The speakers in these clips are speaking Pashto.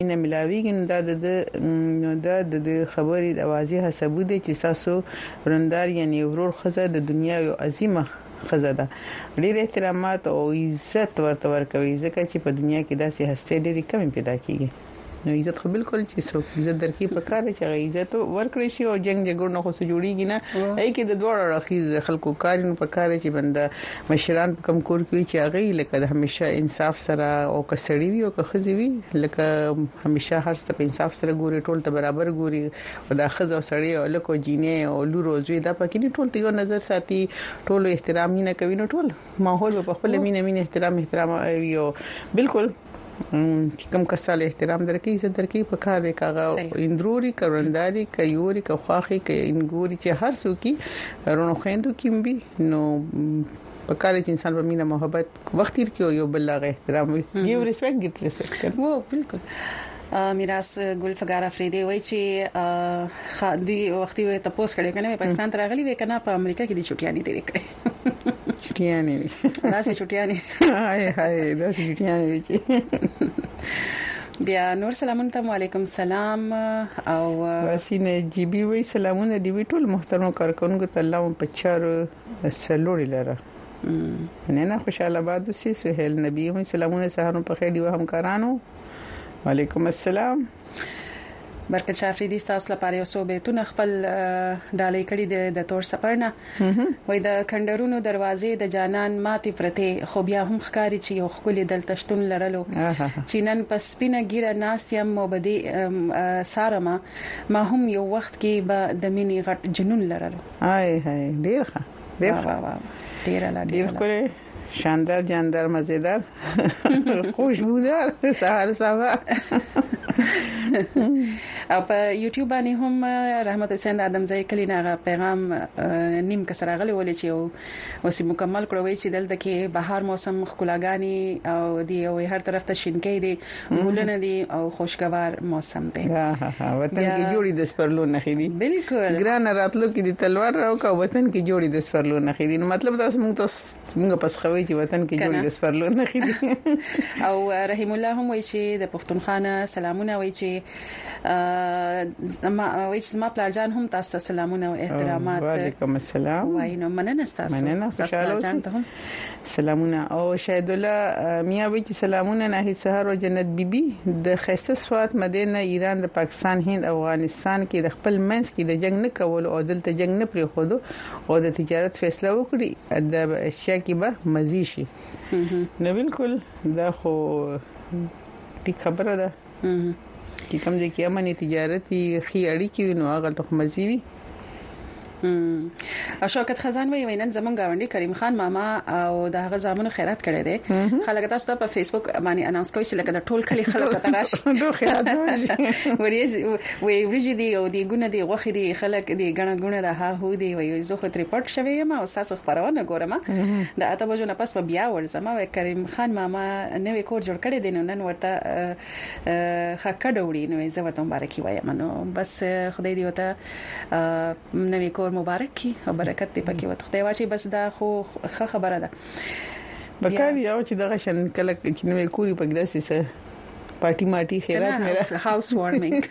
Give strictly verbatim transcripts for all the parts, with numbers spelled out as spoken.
نه ملاویږي نو دا د د د خبرې د اوازې حسابو دي چې تاسو ورندار یعنی ورور خزه د دنیا یو عظیمه خزه ده ډېر احترامات او عزت ورته ورکوي ځکه چې په دنیا کې داسې هسته ډېری کم پیدا کیږي نو عزت خو بالکل چې څوک عزت درکې په کار چې عزت ورکړي شي او جنگ جګړه نه خو جوړیږي نه اې کې د دوه راخیز خلکو کارونه په کار چې بنده مشران په کم کور کې چې هغه لکه همیشه انصاف سره او کسړی وي او کخزي وي لکه همیشه هر څه په انصاف سره ګوري ټول ته برابر ګوري او د خزه او سړی او لکه جینې او لور روزوي دا پکې نه ټول ته یو نظر ساتي ټول احترام نه کوي نو ټول ماحول په خپل مینه مینه احترام احترام یو بالکل چې کوم کساله احترام درکې عزت درکې په کار دی کاغه اندروري کورنداري کيوري کخواخي ک انګوري چې هر څوکي رونو خويندو کیمبي نو په کار چې انسان په مینه محبت وخت تیر کې یو بل لاغه احترام وي یو ریسپیکټ ګټ ریسپیکټ کوي وو بالکل میراث ګل فقار افریدي وای چې خادي وختي وي تاسو کړي کنه پاکستان ته راغلي وي کنه په امریکا کې دي چټیانی تیرې کړې چټیانی دا سه چټیانی هاي هاي دا سه چټیانی بیا نور سلامونه ته وعلیکم السلام او واسینه جی بي وی سلامونه دی وی ټول محترم کارکونکو ته الله په چارو سلوړی لره نه نه خوشاله باد سي سهيل نبی هم سلامونه سهارو په خیر دی همکارانو وعلیکم السلام برکت شافریدي تاسو لپاره یو څو بیتونه خپل ډالۍ کړي د تور سفرنه وای د کندرونو دروازې د جانان ماتي پرته خو بیا هم ښکاری چې یو خولي دلتشتون لرلو چینن پس پینه ګیره ناسیم مبدي سارما ما هم یو وخت کې به د مینی غټ جنون لرلو هاي هاي ډیر ښه ډیر ډیر لا ډیر ډیر شاندار جاندار مزیدار خوشبودار سحر صبا او په یوټیوب باندې هم رحمت حسین ادمزای کلینه پیغام نیم کسر غلي ولې چې اوس مکمل کړوي چې دلته کې بهار موسم خلاګانی او دی او هر طرف ته شینکې دي ګلونه دي او خوشگوار موسم دی ها ها وطن کې جوړي د سپرلو نه خېدي بالکل ګران راتلو کې د تلوار راو کا وطن کې جوړي د سپرلو نه خېدي نو مطلب تاسو موږ ته موږ پس خوي چې وطن کې جوړي د سپرلو نه خېدي او رحیم الله هم وایي چې د پښتونخانه سلامونه وایي چې ما وایي چې ما پلارجان هم تاسو سلامونه او احترامات وعلیکم السلام وایي نو مننه تاسو مننه پلارجان ته سلامونه او شاهد الله میا وایي چې سلامونه نه سحر او جنت بیبي د خیسته سوات مدینه ایران د پاکستان هند افغانستان کې د خپل منځ کې د جنگ نه کول او دلته جنگ نه پرې خودو او د تجارت فیصله وکړي د اشیاء کې به مزي شي نه بالکل دا خو ټیک خبره ده چې کوم ځای کې امني تجارتي خي اړیکې نو هغه ته مزي وي او شوکت خزان وی وینن زمون گاونډي کریم خان ماما او د هغه زامنو خیرات کړی دی خلک تاسو ته په فیسبوک باندې اناونس کوي چې لکه د ټول کلی خلک ته راشي دوه خیرات وریز وی ورجی دی او دی ګونه دی غوخي دی خلک دی غنه ګونه د ها هو دی وی زه خو ریپورت شوی یم او تاسو خبرونه ګورم د اته بجو نه پس په بیا ورزم او کریم خان ماما نوې کور جوړ کړی دی نو نن ورته خکه ډوړي نو زه ورته مبارکي وایم نو بس خدای دی وته نوې کور مبارک کی او برکت دې پکې وته خدای واچي بس دا خو ښه خبره ده بکاری یو چې دغه شن کله چې نوې کوري پکې داسې څه پارټي ماټي خیرات میرا هاوس وارمینګ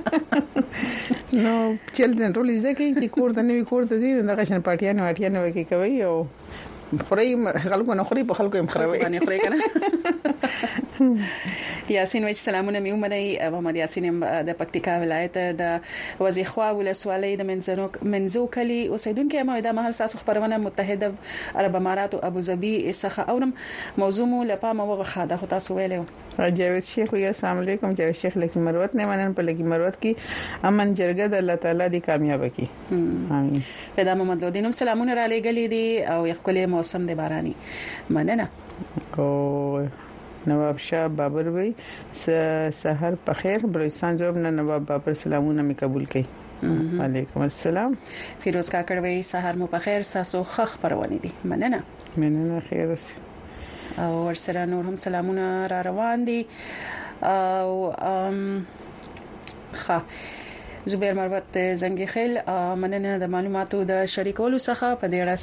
نو چلته ټول ځکه چې کور ته نوې کور ته ځي دغه شن پارټیانه واټیانه وکي کوي او خوري خلکو نه خوري په خلکو هم خروي باندې خوري کنه یاسین وچ سلامونه مې ومني محمد یاسین د پکتیکا ولایت د وزیخوا ولسوالۍ د منځنو منځو کلی اوسیدونکو ما د مهال ساسو خبرونه متحده عرب امارات او ابو ظبي څخه اورم موضوع مو لپاره موغه د خو تاسو ویلو جاوید شیخ وی السلام علیکم جاوید شیخ لکی مروت نه منن په لکی مروت کې امن جرګه د الله تعالی دی کامیاب کی امين پیدا محمد لودین سلامونه را لګلې دي او یخکلې موسم دی باراني مننه او نواب شاه بابر وی سحر په خیر بلوچستان جواب نه نواب بابر سلامونه می قبول کړي وعلیکم السلام فیروز کاکړ وی سحر مو په خیر تاسو خخ پرونی دي مننه مننه خیر اوسه او ورسره نور هم سلامونه را روان دي او ام ښه زبیر مروت زنګي خیل مننه د معلوماتو د شریکولو څخه په دې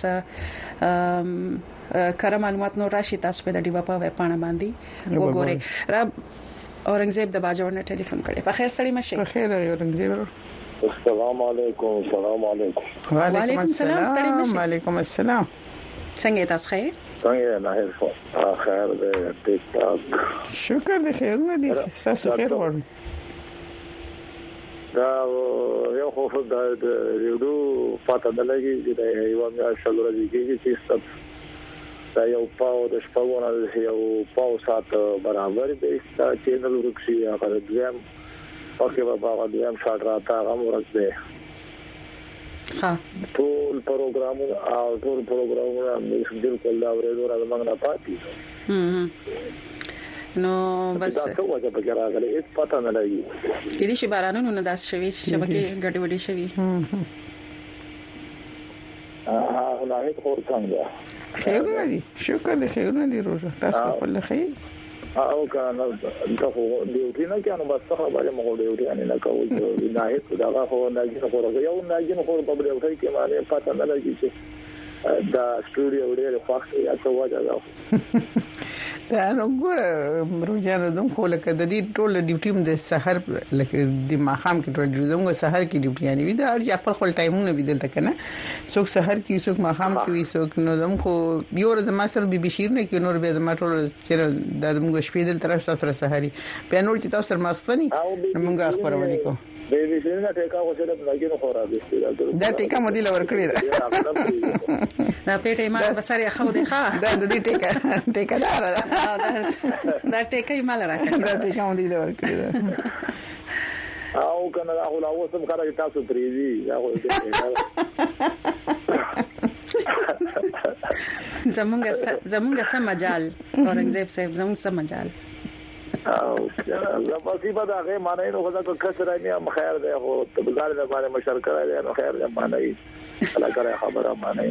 اړه کار معلومات نو راشي تاسو په د ډیبا په پاڼه باندې وګورئ را اورنګزیب د باجوړ نه ټلیفون کړي. په خیر سړی مشه. په خیر اورنګزیب. السلام علیکم. السلام علیکم. وعلیکم السلام. وعلیکم السلام. څنګه تاسو خیر؟ څنګه نه هیڅ خیر دې ټیک ټاک. شکر دې خیر نه دي. تاسو خیر وړي. دا یو خو د ریډو پاتہ دلګي چې یو میا شلو راځي چې ست دا یو پاو د شپږونه یو پاو سات برابر دی دا چینل ورکشي هغه دیم پکې به باغ دیم شاټ راته هغه ورته ها ټول پروګرامونه او ټول پروګرامونه موږ بالکل دا ورېدو راځم نه پاتې هم نو بس دا څه وجه به راغلی هیڅ پته نه لګي کله چې بارانونو نه داس شوي چې شبکې ګډوډي شوي اه نه هیڅ خور څنګه خیر نه دي. شکر دې خیر نه دي روزه تاسو په لخي او کنه دا خو ډیوټي نه کانو بس خبره مغو ډیوټي نه کوي نه هیڅ دا خو نه جن خو یو نه جن خو په ډیوټي کې باندې پته نه لګي چې دا سټوډیو ډېر خوښ یا څه وجه ده دا نو ګوره روزانه دوم خو لکه د دې ټول ډیوټي د سحر لکه د ماخام کې ټول دومره سحر کې ډیوټي یعنی وي دا هر خپل خپل ټایمونه بدل تکنه څوک سحر کې څوک ماخام کې وي څوک نو دوم خو یو ورځ ما سره بي بي شیر نه کې نور به ما ټول چې د موږ شپې دل طرف سره سحري په نور چې تاسو سره ماستني موږ خبرونه کوو به به څنګه ټیکا خو سره لګینو خورا دي دا ټیکا مودي لور کړی دا دا پیټه ما بساري خو دي ښه دا د دې ټیکا ټیکا دا دا ټیکا یې مال راکړه دا ټیکا مودي لور کړی دا او کنه دا خو لا وسم کړه تاسو پریزي دا خو زمونږ زمونږ سم مجال اورنګزیب صاحب زمونږ سم مجال او زه په سیبه دا غي معنی نو خدا کو کسره نه خیر دی خو تبګار د باندې مشارکت دی نو خیر دی معنی الله کرے خبره معنی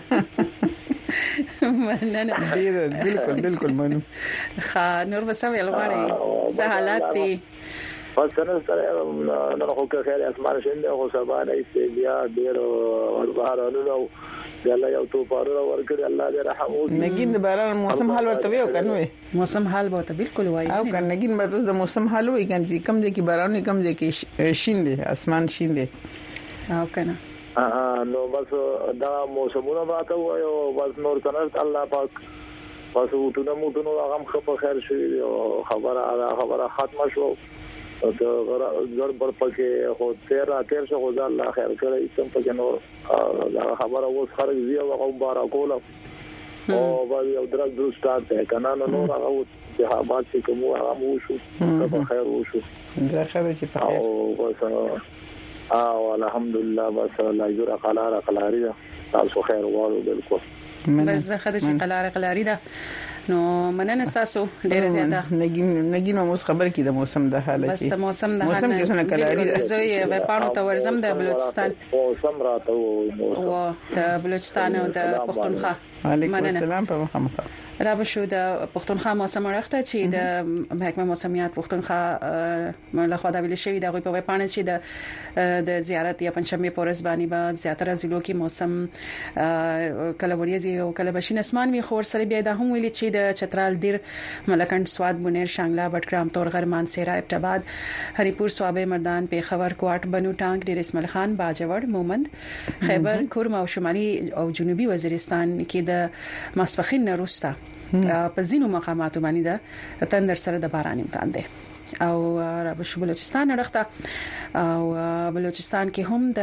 مننه بالکل بالکل منو خا نور وسوي الغړي سهالات دي بس نن سره نو خو که خیر اسمان شنده خو سبا نه بیا ډیر وربارانو نو الله یو تو پاره ورکړي الله دې رحم وکړي. نګین د باران موسم حال ورته ویو کنه موسم حال به ته بالکل وایي او کنه نګین به تاسو د موسم حال وایي کنه کم دي کې باران کم دي کې شین دي اسمان شین دي او کنه اه نو بس دا موسمونه راته وایو بس نور کنه الله پاک بس وټونه موټونو هغه خبر خیر شي خبره خبره ختمه شو او دا غړ پر پکې خو تیر تیر شو خدای الله خیر کړی سم پکې نو دا خبره اوس خرج دی او مبارکوله او باندې یو درک درو سٹارټ ده کنه نو نور هغه چې حالات چې کوم هغه مو شو په خیر وشو دا خبره چې په خیر او بس او الحمدلله بس الله یجر قلاره قلاری تاسو خیر وایو بالکل بس زه خدای چې قلاره قلاری ده نو مننه تاسو ډیر زیاته نګین نګین مو خبر کی د موسم د حالت بس د موسم د موسم کې څنګه کلاری ده زه یې په پانو ته ورزم د بلوچستان موسم راته وو د بلوچستان او د پښتونخوا علیکم السلام په مخه را بشو د پښتونخوا موسم راخته چې د محکمه موسمیات پښتونخوا ملخوا د ویل شوی د غوي په پانه چې د د زیارت یا پنځمه پورس باندې با زیاتره ضلعو کې موسم کله وریځي او کله بشین اسمان وي خور سره بیا د هم ویل چې د چترال دیر ملکند سواد بونیر شانګلا بټګرام تورغر مانسیرا ابټاباد هریپور صوابه مردان پیښور کوټ بنو ټانک ډیر اسماعیل خان باجوړ مومند خیبر کورم او شمالي او جنوبي وزیرستان کې د ماسپخین نروستا په ځینو مقاماتو باندې د تندر سره د باران امکان دی او را بلوچستان راخته او بلوچستان کې هم د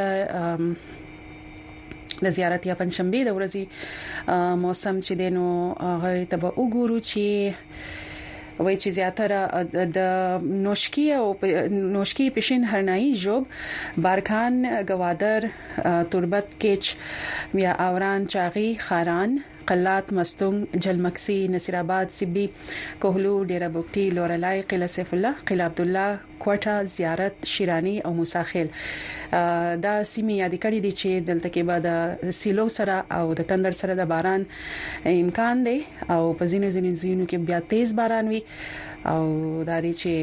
د زیارت یا پنځمبه د ورځې موسم چې دینو هغه ته به وګورو چې وای چې زیاتره د نوشکی او نوشکی پښین هرنائی جوب بارکان گوادر تربت کچ یا اوران چاغي خاران قلات مستونگ جلمکسی نصیر آباد سبی کوهلو ډیره بوکټي لورلای قلعه سیف الله قلعه عبد الله کوټه زیارت شیرانی او موساخیل دا سیمه یاد کړی دي چې دلته کې بعد سیلو سره او د تندر سره د باران امکان دی او په ځینو ځینو ځینو کې بیا تیز باران وي او دا دی چې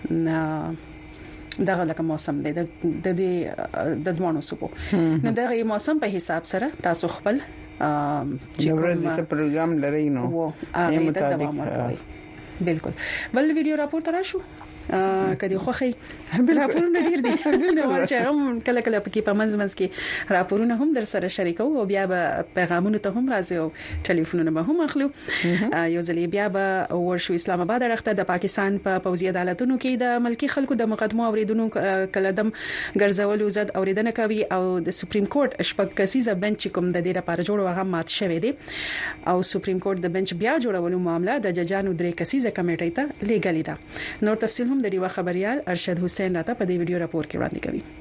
دغه لکه موسم دی د د د دوانو سپو نو دغه موسم په حساب سره تاسو خپل چې ورځې څه پروګرام لري نو یې مطابق بالکل بل ویډیو راپور ترا شو کدي خوخي راپورونه ډیر دي نو ورچې هم کله کله پکې په منځ منځ کې راپورونه هم در سره شریکو او بیا به پیغامونه ته هم راځي او ټلیفونونه به هم اخلو. یو ځلې بیا به ورشو اسلام آباد راخته د پاکستان په پوځي عدالتونو کې د ملکی خلکو د مقدمو اوریدونکو کلدم ګرځولو زد اوریدنه کوي او د سپریم کورټ شپږ کسیزه بنچ کوم د دې لپاره جوړ هغه مات شوی دی او سپریم کورټ د بنچ بیا جوړولو معاملہ د ججانو درې کسیزه کمیټې ته لیږلې ده. نور تفصیل هم د ریوا خبريال ارشد حسین راته په دې ویډیو راپور کې وړاندې کوي.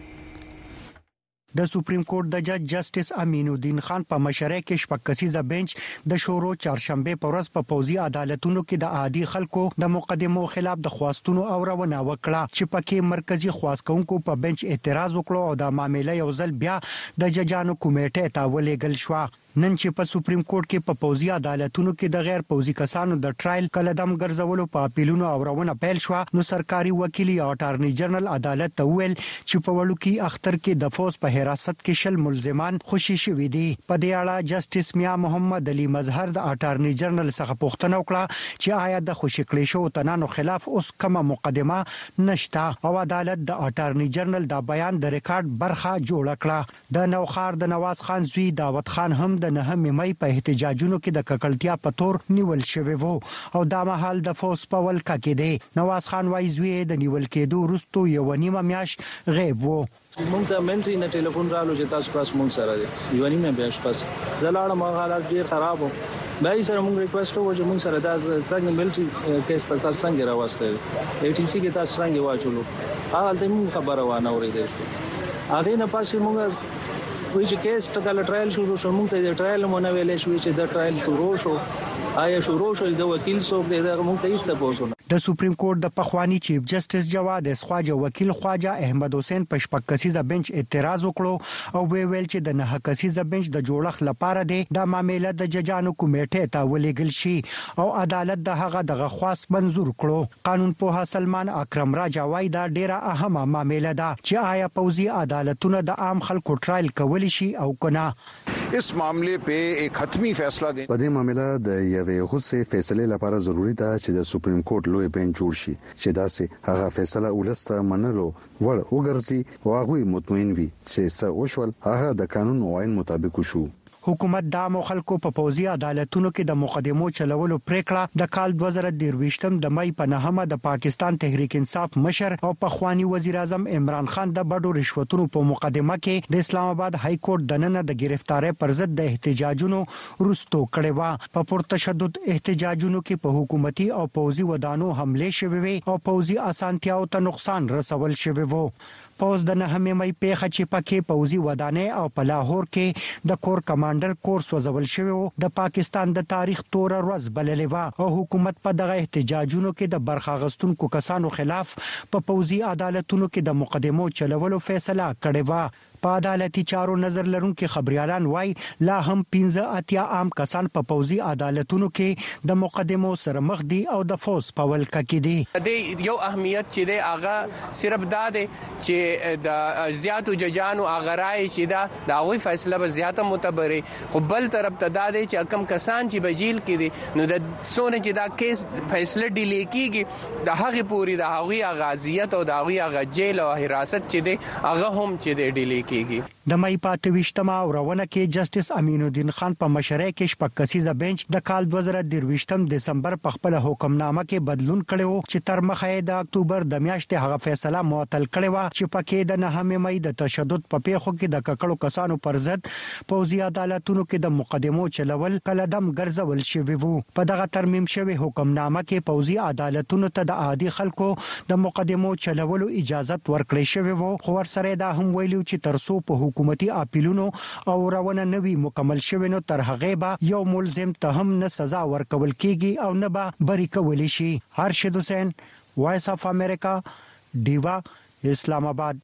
د سپریم کورټ د جج جسټس امین الدین خان په مشرۍ کې شپږ کسیزه بنچ د شورو چهارشنبه په ورځ په پوځي عدالتونو کې د عادي خلکو د مقدمو خلاف د خواستونو اورونه وکړه چې پکې مرکزی خواستونکو په بنچ اعتراض وکړو او د معاملې یو ځل بیا د ججانو کمیټې ته ولېږل شو. نن چې په سپریم کورټ کې په پوځي عدالتونو کې د غیر پوځي کسانو د ټرایل کلدم ګرځولو په اپیلونو اورونه پیل شو نو سرکاري وکیل او اټارنی جنرال عدالت ته ویل چې په وړوکی اختر کې د فوز په حراست کې شل ملزمان خوشي شوي دي. په دې اړه جسټس میا محمد علي مظهر د اټارنی جنرال څخه پوښتنه وکړه چې آیا د خوشي کړي شو تنانو خلاف اوس کومه مقدمه نشته او عدالت د اټارنی جنرال دا بیان د ریکارډ برخه جوړ کړه. د نوخار د نواز خان زوی داوود خان هم د نهمې مې په احتجاجونو کې د ککړتیا په تور نیول شوی وو او دا مهال د فوز په ولکه کې دی. نواز خان وايي زوی د نیول کېدو وروسته یو نیمه میاش غیب وو. مونږ ته منټری نه ټلیفون رالو چې تاسو کلاس مونږ سره دی یو نیمه میاش پس زلاړه ما حالات ډیر خراب وو. بای سره مونږ ریکوست وکړو چې مونږ سره دا څنګه ملټری کیس تاسو څنګه راوستل ای ټی سی کې تاسو څنګه واچولو هغه ته مونږ خبره وانه اورېدل هغه نه پاسې مونږ وی چې کیس ټکل ټرایل شروع شو مونږ ته د ټرایل مونږ ویلې شو چې د ټرایل شروع شو آیا شروع شو د وکیل څوک دی دا مونږ ته هیڅ نه پوښتنه. د سپریم کورټ د پخوانی چیف جسټس جواد اسخواجه وکیل خواجه احمد حسین په شپږ کسیزه بنچ اعتراض وکړو او وی ویل چې د نه کسیزه بنچ د جوړښت لپاره دی د معاملې د ججانو کمیټې ته ولېږل شي او عدالت د هغه د خواست منزور کړو. قانون پوها سلمان اکرم راجا وايي دا ډیره اهمه معاملې ده چې آیا پوځي عدالتونه د عام خلکو ټرایل کولی شي او کنه. इस मामले पे एक हतमी फैसला दे. په دې معاملې د یوې غوسه فیصله لپاره ضروری ده چې د سپریم کورټ لوی بنچ جوړ شي چې دا سه هغه فیصله ولسته منلو ور وګرځي او هغه مطمئن وي چې څه وشول هغه د قانون او آئین مطابق وشو. حکومت د عام خلکو په پوځي عدالتونو کې د مقدمو چلولو پریکړه د کال دوه زره درویشتم د مې په نهمه د پاکستان تحریک انصاف مشر او پخوانی وزیر اعظم عمران خان د بډو رشوتونو په مقدمه کې د اسلام آباد های کورټ د نن د گرفتاری پر ضد د احتجاجونو رستو کړي و. په پرتشدد احتجاجونو کې په حکومتي او پوځي ودانو حمله شوې او پوځي اسانتیاو ته نقصان رسول شوی وو. پوز د نهمې مې پیښه چې پکې پوځي ودانې او په لاهور کې د کور کمانډر کورس وزول شوی د پاکستان د تاریخ تور ورځ بللې و او حکومت په دغه احتجاجونو کې د برخه غستونکو کسانو خلاف په پوځي عدالتونو کې د مقدمو چلولو فیصله کړې و. په عدالتي چارو نظر لرونکو خبريالان وای لا هم پنځه اتیا عام کسان په پوځي عدالتونو کې د مقدمو سره مخ دي او د فوز په ولکه کې دي. د یو اهمیت چې دی هغه صرف دا دی چې د زیاتو ججانو هغه رائے چې دا د هغوی فیصله به زیاته معتبره خو بل طرف ته دا دی چې کم کسان چې بجیل کې دي نو د سونه چې دا کیس فیصله ډیلی کیږي د هغه پوری د هغوی غازیت او د هغوی غ جیل او حراست چې دی هغه هم چې دی ډیلی کیږي. د مې پاتې وشتمه ورونه کې جسټس امین الدین خان په مشرۍ کې شپږ کسیزه بنچ د کال دوه زره درویشتم دسمبر په خپل حکمنامه کې بدلون کړو چې تر مخه د اکتوبر د میاشتې هغه فیصله معطل کړې و چې پکې د نهمې مې د تشدد په پیښو کې د ککړو کسانو پر ضد پوځي عدالتونو کې د مقدمو چلول کلدم ګرځول شوی وو. په دغه ترمیم شوی حکمنامه کې پوځي عدالتونو ته د عادي خلکو د مقدمو چلولو اجازه ورکړې شوی وو خو ورسره دا هم ویلو چې ترسو په حکومتي اپیلونو او روانه نوي مکمل شوی نو تر هغه به یو ملزم ته هم نه سزا ورکول کیږي او نه به بری کول شي. ارشد حسین وایس اف امریکا دیوا اسلام آباد.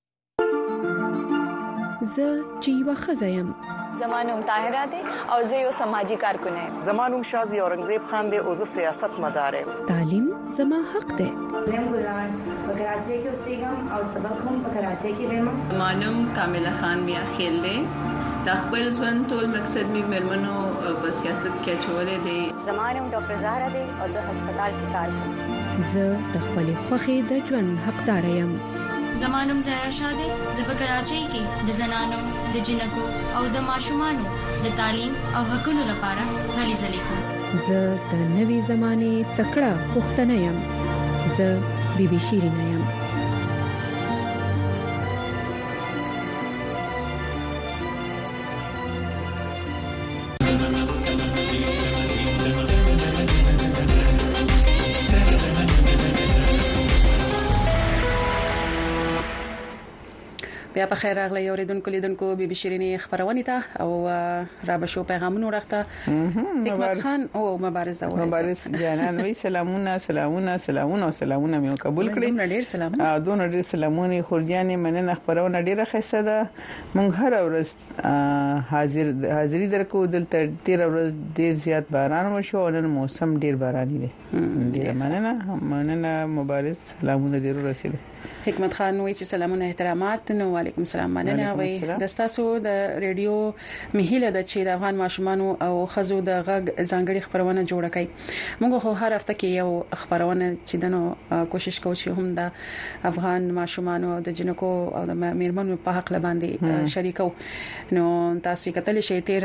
ز جیوا خزایم زمانوم طاهره دی او زه یو سماجی کارکون یم. زمانوم شازی اورنګزیب خان دی او زه سیاست مدار یم. تعلیم زما حق دی. زم ګلان په کراچۍ کې اوسېږم او سبق هم په کراچۍ کې وایم. زمانوم کامله خان بیا خیل دی. د خپل ژوند ټول مقصد می مرمنو په سیاست کې چولې دی. زمانوم ډاکټر زهرا دی او زه هسپتال کې کار کوم. زه د خپل خوخي د ژوند حقدار یم. زمانم زهرا شاده زه کراچۍ کې د زنانو د جنکو او د ماشومانو د تعلیم او حقوقو لپاره هلې ځلې کوم. زه د نوي زمانه تکړه پښتنه یم. زه بيبي شيرين یم. بیا په خیر راغلی اوریدونکو لیدونکو بيبي شيرينې خبرونه ته او را به شو پیغامونه ورغته. حکمت خان او مبارز دا وایي مبارز جانان وی سلامونه سلامونه سلامونه سلامونه مې قبول کړی. ډېر سلامونه ا دون ډېر سلامونه خورجانې مننه خبرونه ډېره ښه ده. مونږ هر ورځ حاضر حاضری درکو دلته ډېر ورځ ډېر زیات باران وشو او نن موسم ډېر باراني دی. ډېر مننه مننه مبارز سلامونه ډېر رسیدل. حکمت خان وایي چې سلامونه احترامات. نو وعلیکم السلام مننه وایي د تاسو د ریډیو مهیله د چې د افغان ماشومانو او خزو د غږ ځانګړي خبرونه جوړ کړي. موږ خو هر هفته کې یو خبرونه چې دنو کوشش کوو چې هم د افغان ماشومانو د جنکو او د میرمنو په حق لباندې شریکو. نو تاسو کتل شي تیر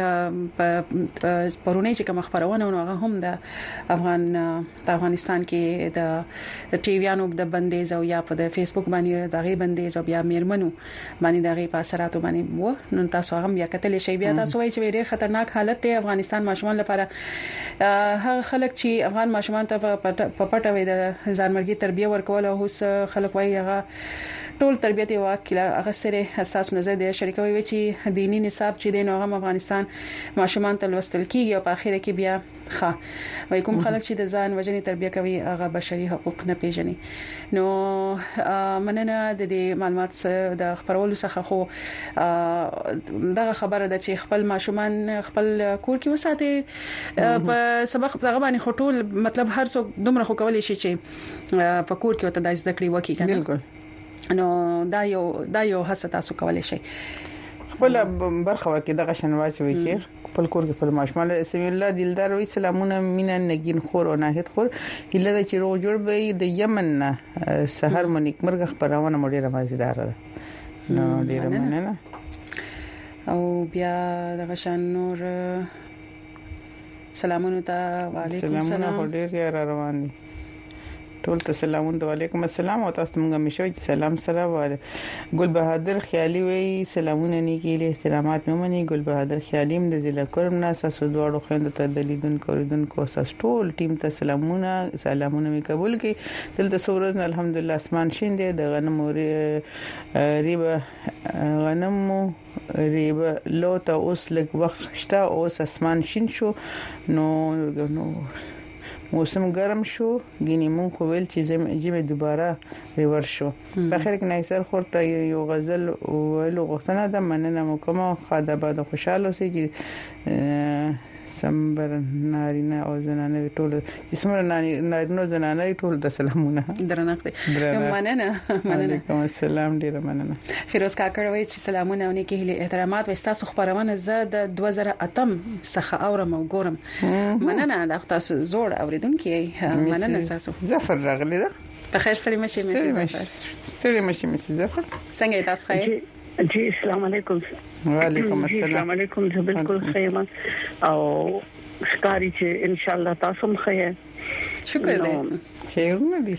پرونی چې کوم خبرونه هغه هم د افغان د افغانستان کې د ټیویانو د بندیز او یا په فیسبوک باندې دغه بندیز او بیا میرمنو باندې دغه په اثراتو باندې وو. نو تاسو هم بیا کتل شي بیا تاسو وایي چې ډېر خطرناک حالت دی افغانستان ماشومان لپاره. هغه خلک چې افغان ماشومان ته په پټه وي د ځانمرګي تربیه ورکول او اوس خلک وایي هغه ټول تربیته واکله هغه سره حساس نظر دی شریکوي وي چې دینی نصاب چې دی نو هغه افغانستان ماشومان ته لوستل کیږي او په اخر کې بیا ښه وای کوم خلک چې د ځان وجنې تربیه کوي هغه بشري حقوق نه پیژني. نو مننه د دې معلومات د خبرولو څخه خو دغه خبره ده چې خپل ماشومان خپل کور کې وساتي په سبق دغه باندې خټول مطلب هر څوک دومره خو کولای شي چې په کور کې وته د ذکر کړی وکی کنه. بالکل نو دا یو دا یو هڅه تاسو کولای شئ خپل برخه ورکې دغه شنواچ وی شیخ خپل کور کې خپل ماشومان سمي الله دلدار وی سلامونه مینا نگین خور او ناهید خور هله چې روغ جوړ به د یمن سحر منیک مرغ خبرونه مډیره مازیدار ده. نو ډیره مننه او بیا دغه شان نور سلامونه ته وعلیکم السلام ډیر را روان دي ټول ته سلامونه وعلیکم السلام او تاسو موږ مشوي سلام سره واره ګل بهادر خیالي وی سلامونه نیکی له احترامات ممني. ګل بهادر خیالي د ضلع کرم نه تاسو دوړو خويند ته د لیدونکو اوریدونکو تاسو ټول ټیم ته سلامونه سلامونه می قبول کړي. دلته سورز الحمدلله اسمان شین دی د غنم ریبه غنم ریبه لو ته اوس لګ وخت شته اوس اسمان شین شو نو نو موسم ګرم شو ګینه مون خو ویل چې جمع دوباره ریور شو. په خیر کې نایسر خورته یو غزل ویلو غوښتنه ده مننه مکمه خاطر بعد خوشاله اوسئ چې سمبر نارینه او زنانه ټول اسمره نارینه زنانه ټول د سلامونه درنښت مننه مننه علیکم السلام ډیر مننه. فیروز کاکړوي چې سلامونه او نیکه هلي احترامات وستاسو خبرونه زه د دوه زره اتم څخه اورم او ګورم. مننه د تاسو زوړ اوریدونکو مننه تاسو ظفر راغلی ده په خیر سره مشه مې ظفر ستړي مشه مې ظفر څنګه تاسو خیر جی السلام علیکم. وعلیکم السلام. السلام علیکم زه بالکل خیر او ښکاری چې ان شاء الله تاسو هم خیر. شکر دې خیرونه دي.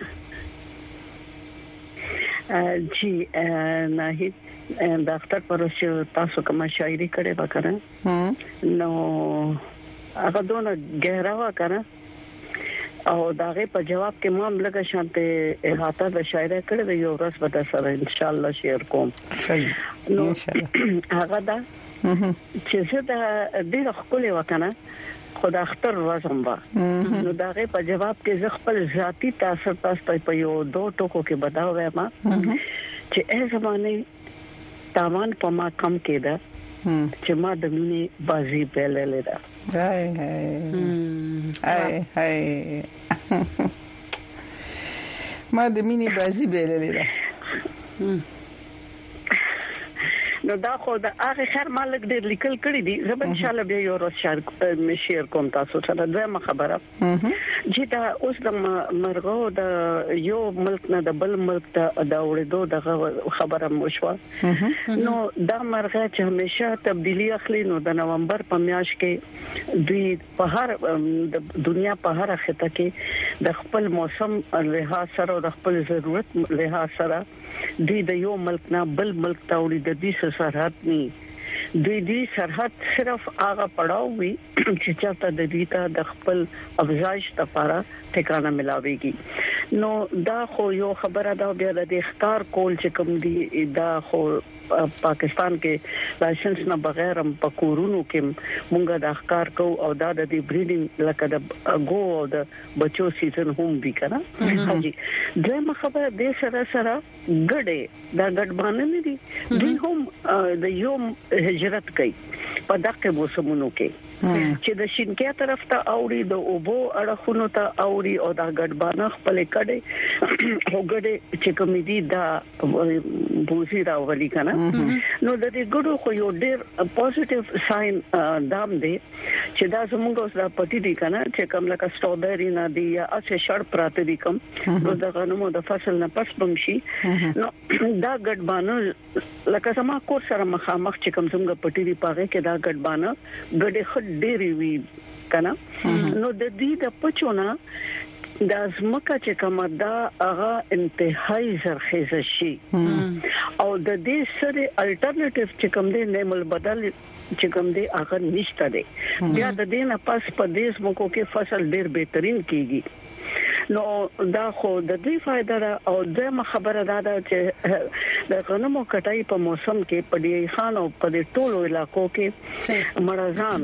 جی ناهید د اختر پروسه تاسو کوم شاعري کړې وکړه نو هغه دونه ګهرا وکړه او داغه په جواب کې ما لږه شانته احاطه د شاعري کړې د یو ورځ به سره ان شاء الله شیر کوم. نو ان شاء الله هغه دا چې څه د دې خپل وکنه خدا اختر ورځم با نو داغه په جواب کې ز خپل ذاتی تاثر تاسو په یو دو ټکو کې بداوې ما چې ای زمانه تاوان په ما کم کېده چې ما د مینې بازی پیللې ده. هاي هاي هاي ما د مینې بازی پیللې ده. نو دا خو د هغه خیر مالک ډیر لیکل کړی دي زه به ان شاء الله به یو ورځ شیر شیر کوم تاسو سره دویمه خبره چې دا اوس د مرغو د یو ملک نه د بل ملک ته دا وړدو د خبره مشوا نو دا مرغه چې همیشه تبدیلی اخلي نو د نومبر په میاشت کې دوی په هر د دنیا په هر خطه کې د خپل موسم لحاظ سره او د خپل ضرورت لحاظ سره دوی د یو ملک نه بل ملک ته وړي د دې سرحد نه دوی دې سرحد صرف هغه پړاو وي چې چاته د دې ته د خپل افزایش لپاره ټکانه ملاويږي نو دا خو یو خبره دا بیا د اختیار کول چې کوم دی دا خو پاکستان کې لایسنس نه بغیر هم په کورونو کې مونږه د اخکار کو او دا د بریډینګ لکه د غو او د بچو سیزن هم وی کنه حاجی دغه خبره د سره سره ګډه دا ګډ باندې نه دي دوی هم د یو هجرت کوي په دغه موسمونو کې چې د شینکیا طرف ته اوري د اوبو اړخونو ته اوري او دا ګډ باندې خپل کډه او ګډه چې کوم دي دا بوزي راولي کنه نو د دې ګډو خو یو ډېر پوزټیو ساين دام دی چې دا زموږ اوس د پټي دي کنه چې کوم لکه سټروبري نه دی یا اڅه شړ پراته دي کوم نو د غنمو د فصل نه پس بمشي نو دا ګډ باندې لکه سما کور سره مخامخ چې کوم څنګه پټي دي پاغه کې دا ګډ باندې ګډه خډ ډېری وی کنه نو د دې د پچونه د ازمکه چې کوم دا هغه انتهایی زرخیزه شي او د دې سره الټرنیټیو چې کوم دی نیمل بدل چې کوم دی هغه نشته دی بیا د دې نه پس په دې سمکو کې فصل ډیر بهترین کیږي نو دا خو د دې فائدہ او د خبره دا چې د غنمو کټای په موسم کې په دې خان او په دې ټولو علاقو کې مرزان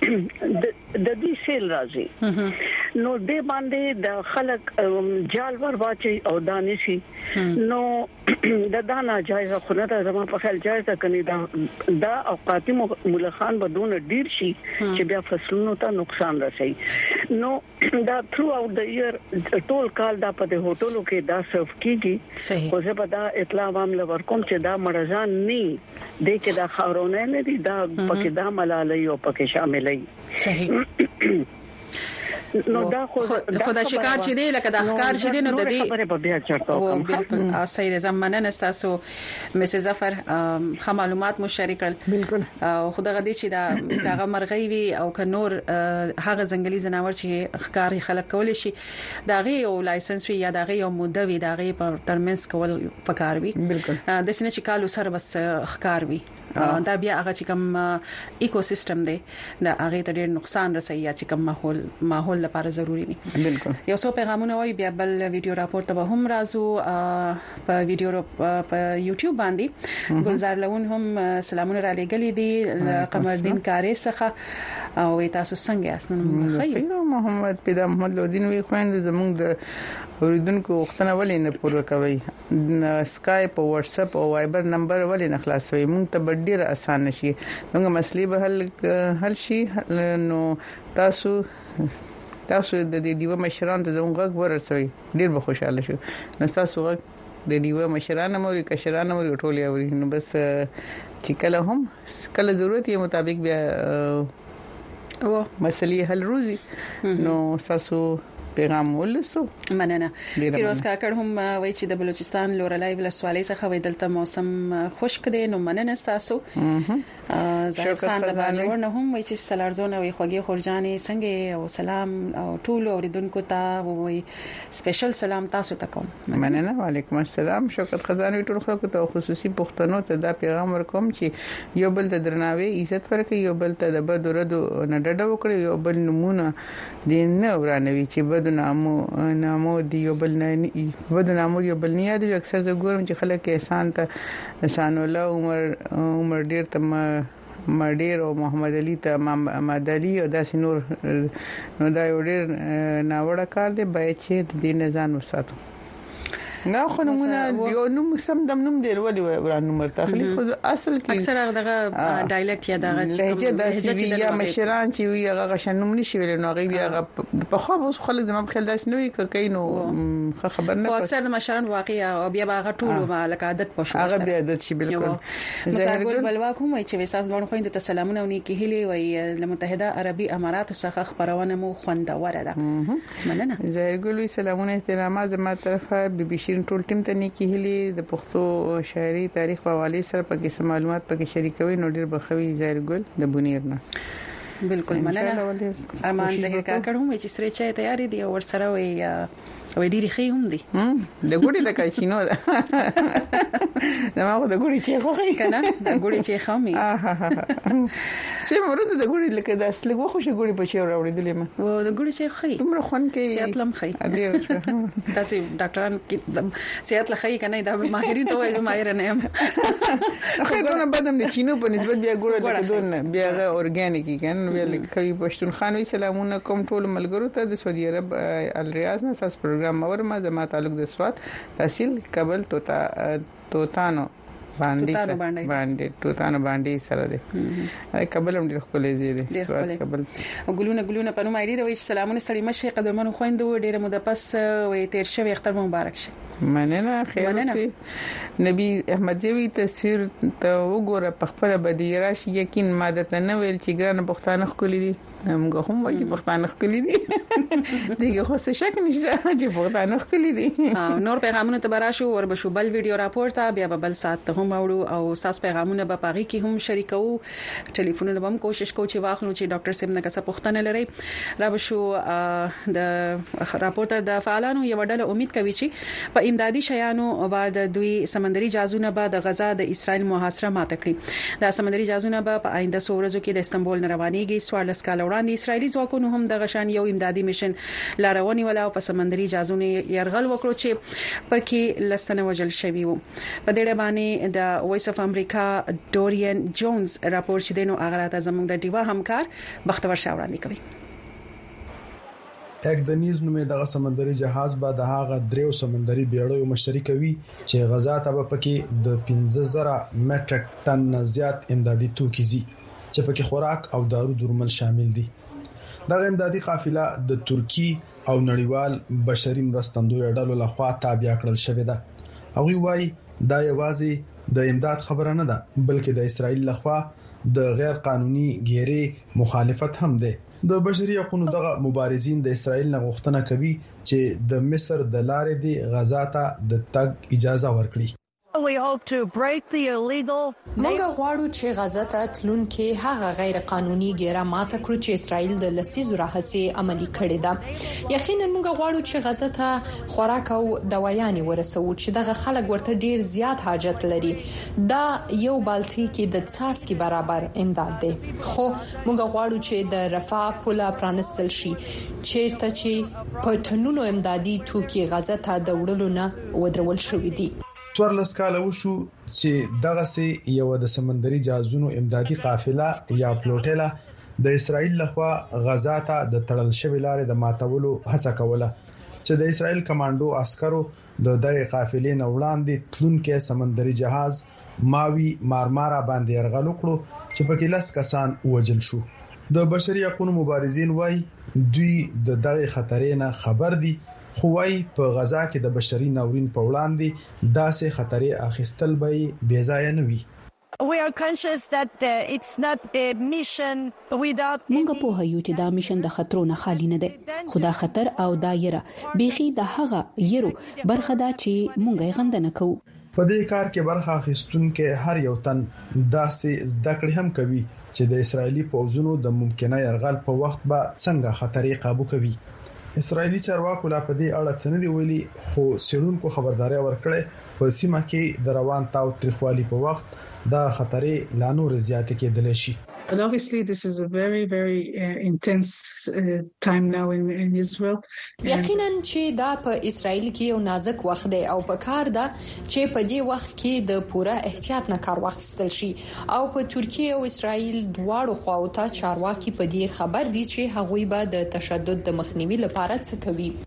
د دې سیل راځي نو دې باندې د خلک جال ور واچي او دانشي نو د دانا جایزه خو نه د زمو په خیال جایزه کني دا دا اوقاتي ملخان بدون ډیر شي چې بیا فصلونو ته نقصان رسي نو دا ثرو اوټ د ایئر ټول کال دا په هوټلو کې دا سرو کیږي خو زه به دا اطلاع عام لور کوم چې دا مرزان نه دي کې دا خاورونه نه دي دا پکې دا ملالي او پکې شاملې صحیح نو دا خو خدای شکار چې دی لکه د اخکار چې دی نو د دې خبره په بیا چرته کوم بالکل سید زمانه نستاسو مسز ظفر خه معلومات مو شریک کړل بالکل او خدای غدي چې دا دغه مرغۍ وي او ک نور هغه ځنګلي جناور چې اخکار خلک کول شي داغه یو لایسنس وي یا داغه یو موده وي داغه په ترمنس کول پکار وي بالکل د سینې چې کالو سره بس اخکار وي دا بیا هغه چې کوم ایکو سیستم دی دا هغه ته ډېر نقصان رسي یا چې کوم ماحول ماحول لپاره ضروری دي بالکل یو څو پیغامونه وای بیا بل ویډیو راپور ته هم راځو په ویډیو په یوټیوب باندې ګلزار لون هم سلامونه را لګلې دي قمردین کاری څخه او تاسو څنګه اسنه خیر محمد پیدا محمد لودین وی خويند زموږ د اوریدونکو وختونه ولې نه پوره کوي اسکایپ او واتس اپ او وایبر نمبر ولې نه خلاصوي موږ ته ډیر اسانه شي موږ مسلې به حل حل شي نو تاسو تاسو د دې دیو مشران ته زموږ ورسوي ډیر به خوشاله شو نو تاسو د دیو مشران موري کشران موري ټولې اوري نو بس چې کله هم کله ضرورت یې مطابق بیا او مسلې حل روزي نو تاسو پیغام ولسو مننه پیروز کاکړ هم وایي چې د بلوچستان لورلای ولسوالۍ څخه وای دلته موسم خشک دی نو مننه تاسو زاهد خان د باجوړ نه هم وایي چې سلارزونه وي خوږی خورجانې څنګه او سلام او ټول اوریدونکو ته وایي سپیشل سلام تاسو ته کوم مننه وعلیکم السلام شوکت خزانه ټول خلکو ته خصوصي پښتنو ته دا پیغام ورکوم چې یو بل ته درناوي عزت ورکړي یو بل ته د بد ردو نه ډډه وکړي یو بل نمونه دین نه ورانوي چې نامو نامو دی یو بل نه ود نامو یو بل نه یاد اکثر زه ګورم چې خلک احسان ته احسان الله عمر عمر ډیر ته مډیر او محمد علي ته محمد علي او داس نور نو دا یو ډیر ناوړه کار دی باید چې د دې نظام وساتو نه خو نمونه یو نوم سم دم نوم دی ولې وران نوم تخلیق خو اصل کې اکثر دغه ډایلکټ یا دغه لهجه د سیویا مشران چې وی هغه غشن نوم نشي ویل نو غي هغه په خو اوس خلک زما په خیال داس نه وي کین نو خبر نه اکثر مشران واقعي او بیا هغه ټول مالک عادت پښو هغه بیا عادت شي بالکل زاګول بلوا کوم چې وساس ورن خو د سلامونه ونی کې هلي وي د متحده عربي امارات څخه خبرونه مو خوندوره ده مننه زاګول سلامونه احترامات زما طرفه بي بي شین ټول ټیم ته نیکی هلي د پښتو شاعري تاریخ په حواله سره پکې سم معلومات پکې شریکوي نو ډیر بخوي زاګول د بنیر نه بالکل مننه ارمان زهیر کاکړ هم چې سره چای تیاری دی او سره وي او ډیری خې هم دي د ګوډي د کاچینو ده دماغه د ګوډي چې خو خې کنه د ګوډي چې خامي چې مرده د ګوډي لکه د اصل غو خوشي ګوډي په چیر راوړېدلې ما و د ګوډي چې خې تمره خون کې سیاتلم خې ډیر تاسو ډاکټران کې سیاتل خې کنه دا ماهرین ته وایي ماهر نه یم خې ته نه بدم د چینو په نسبت بیا ګوډه د دون بیا اورګانیکی کنه ویل کوي پښتونخوا وی سلامونه کوم ټول ملګرو ته د سعودي عرب الریاض نه اساس پروګرام اور ما د ما تعلق د سواد تحصیل قبل توتا توتانو باندې باندې توتانو باندې سره ده اي قبل هم ډیر خولې دي سواد قبل ګلونه ګلونه په نوم اړې د وی سلامونه سړي مشه قدمونو خويندو ډیره مو د پس وی تیر شوی اختر مبارک شه مننه خیر سي نبی احمد زوی تصویر ته وګوره په خپل بدی راشي یقین ماده نه ویل چې ګران پښتانه خولې دي موږ هم وایي پښتانه خولې دي دغه خو څه شک نشته چې پښتانه خولې دي نور پیغامونه ته براشو ور بشو بل ویډیو راپور ته بیا بل سات ته هم وړو او ساس پیغامونه به پاغي کې هم شریکو ټلیفونونه هم کوشش کوو چې واخلو چې ډاکټر سیم نه کسه پښتنه لري را بشو د راپور ته د فعالانو یو ډله امید کوي چې په امدادي شیانو بعد دوی سمندري جازونه به د غزا د اسرایل محاصره ماته کړي دا سمندري جازونه به په آینده سورزو کې د استنبول نه روانيږي سوالس کال وړاندې اسرایلی ځواکونو هم د غشان یو امدادي میشن لاروانی ولا په سمندري جازونه يرغل وکړو چې پکې لستنه وجل شوی وو په دې باندې د وایس اف امریکا ډورین جونز راپور چې دینو اغراته زموږ د دیوا همکار بختور شاوړاندې کوي یک د نیز نومې دغه سمندري جهاز به د هغه دریو سمندري بیړیو مشتري کوي چې غزا ته به پکې د پنځه زره میټریک ټن زیات امدادي توکي زی چې پکې خوراک او دارو درمل شامل دي دغه امدادي قافله د ترکی او نړیوال بشري مرستندوی ډلو لخوا تابع کړل شوې ده او وی دا یوازې د امداد خبره نه ده بلکې د اسرایل لخوا د غیر قانوني ګيري مخالفت هم ده د بشري حقوقو دغه مبارزین د اسرایل نه غوښتنه کوي چې د مصر د لارې دی غزا ته د تګ اجازه ورکړي We hope to break the illegal. موږ غواړو چې غزا ته تلون کې هغه غیر قانوني ګیره ماته کړو چې اسرائیل د لسیزو راهسي عملي کړی ده. یقینا موږ غواړو چې غزا ته خوراک او دوايانې ورسوو چې دغه خلک ورته ډیر زیات حاجت لري. دا یو بالټي کې د څاڅکي برابر امداد دی. خو موږ غواړو چې د رفاه پوله پرانستل شي چیرته چې په ټنونو امدادي توکي غزا ته د وړلو نه ودرول شوې دي. څوارلس کال وشو چې دغه سي یو د سمندري جهازونو امدادي قافله یا پلوټیلا د اسرایل لخوا غزا ته د تړل شوی لارې د ماتولو هڅه کوله چې د اسرایل کمانډو عسکرو د دغه قافلې نه وړاندې تلونکو سمندري جهاز ماوي مارمارا باندې يرغل وکړو چې پکې لاس کسان وژل شو. د بشري حقوقو مبارزین وایي دوی د دغه خطرې نه خبر دي خو وايي په غزا کې د بشري ناورین په وړاندې داسې خطرې اخیستل به بے ځای نه وي. We are conscious that uh, it's not a mission without موږ په هیو چې دا میشن د خطرونو نه خالی نه دی خو دا خطر او دایره بيخي د هغه یرو برخه دا چې موږ یې غندنه کوو. په دې کار کې برخه اخیستونکو هر یو تن داسې زده کړې هم کوي چې د اسرایلی پوځونو د ممکنه يرغل په وخت به څنګه خطرې قابو کوي. اسرایلی چارواکو لا په دې اړه څه نه دی ویلي خو سړونکو خبرداري ورکړې په سیمه کې د روان تاو تریخوالي په وخت دا خطرې لا نور زیاتې کېدل شي. And obviously this is a very very uh, intense uh, time now in, in Israel. یقینا چې دا په اسرائیل کې یو نازک وخت دی او په کار ده چې په دې وخت کې د پوره احتیاط نه کار واخیستل شي او په ترکیه او اسرائیل دواړو خواو ته چارواکي په دې خبر دي چې هغوی به د تشدد د مخنیوي لپاره څه کوي.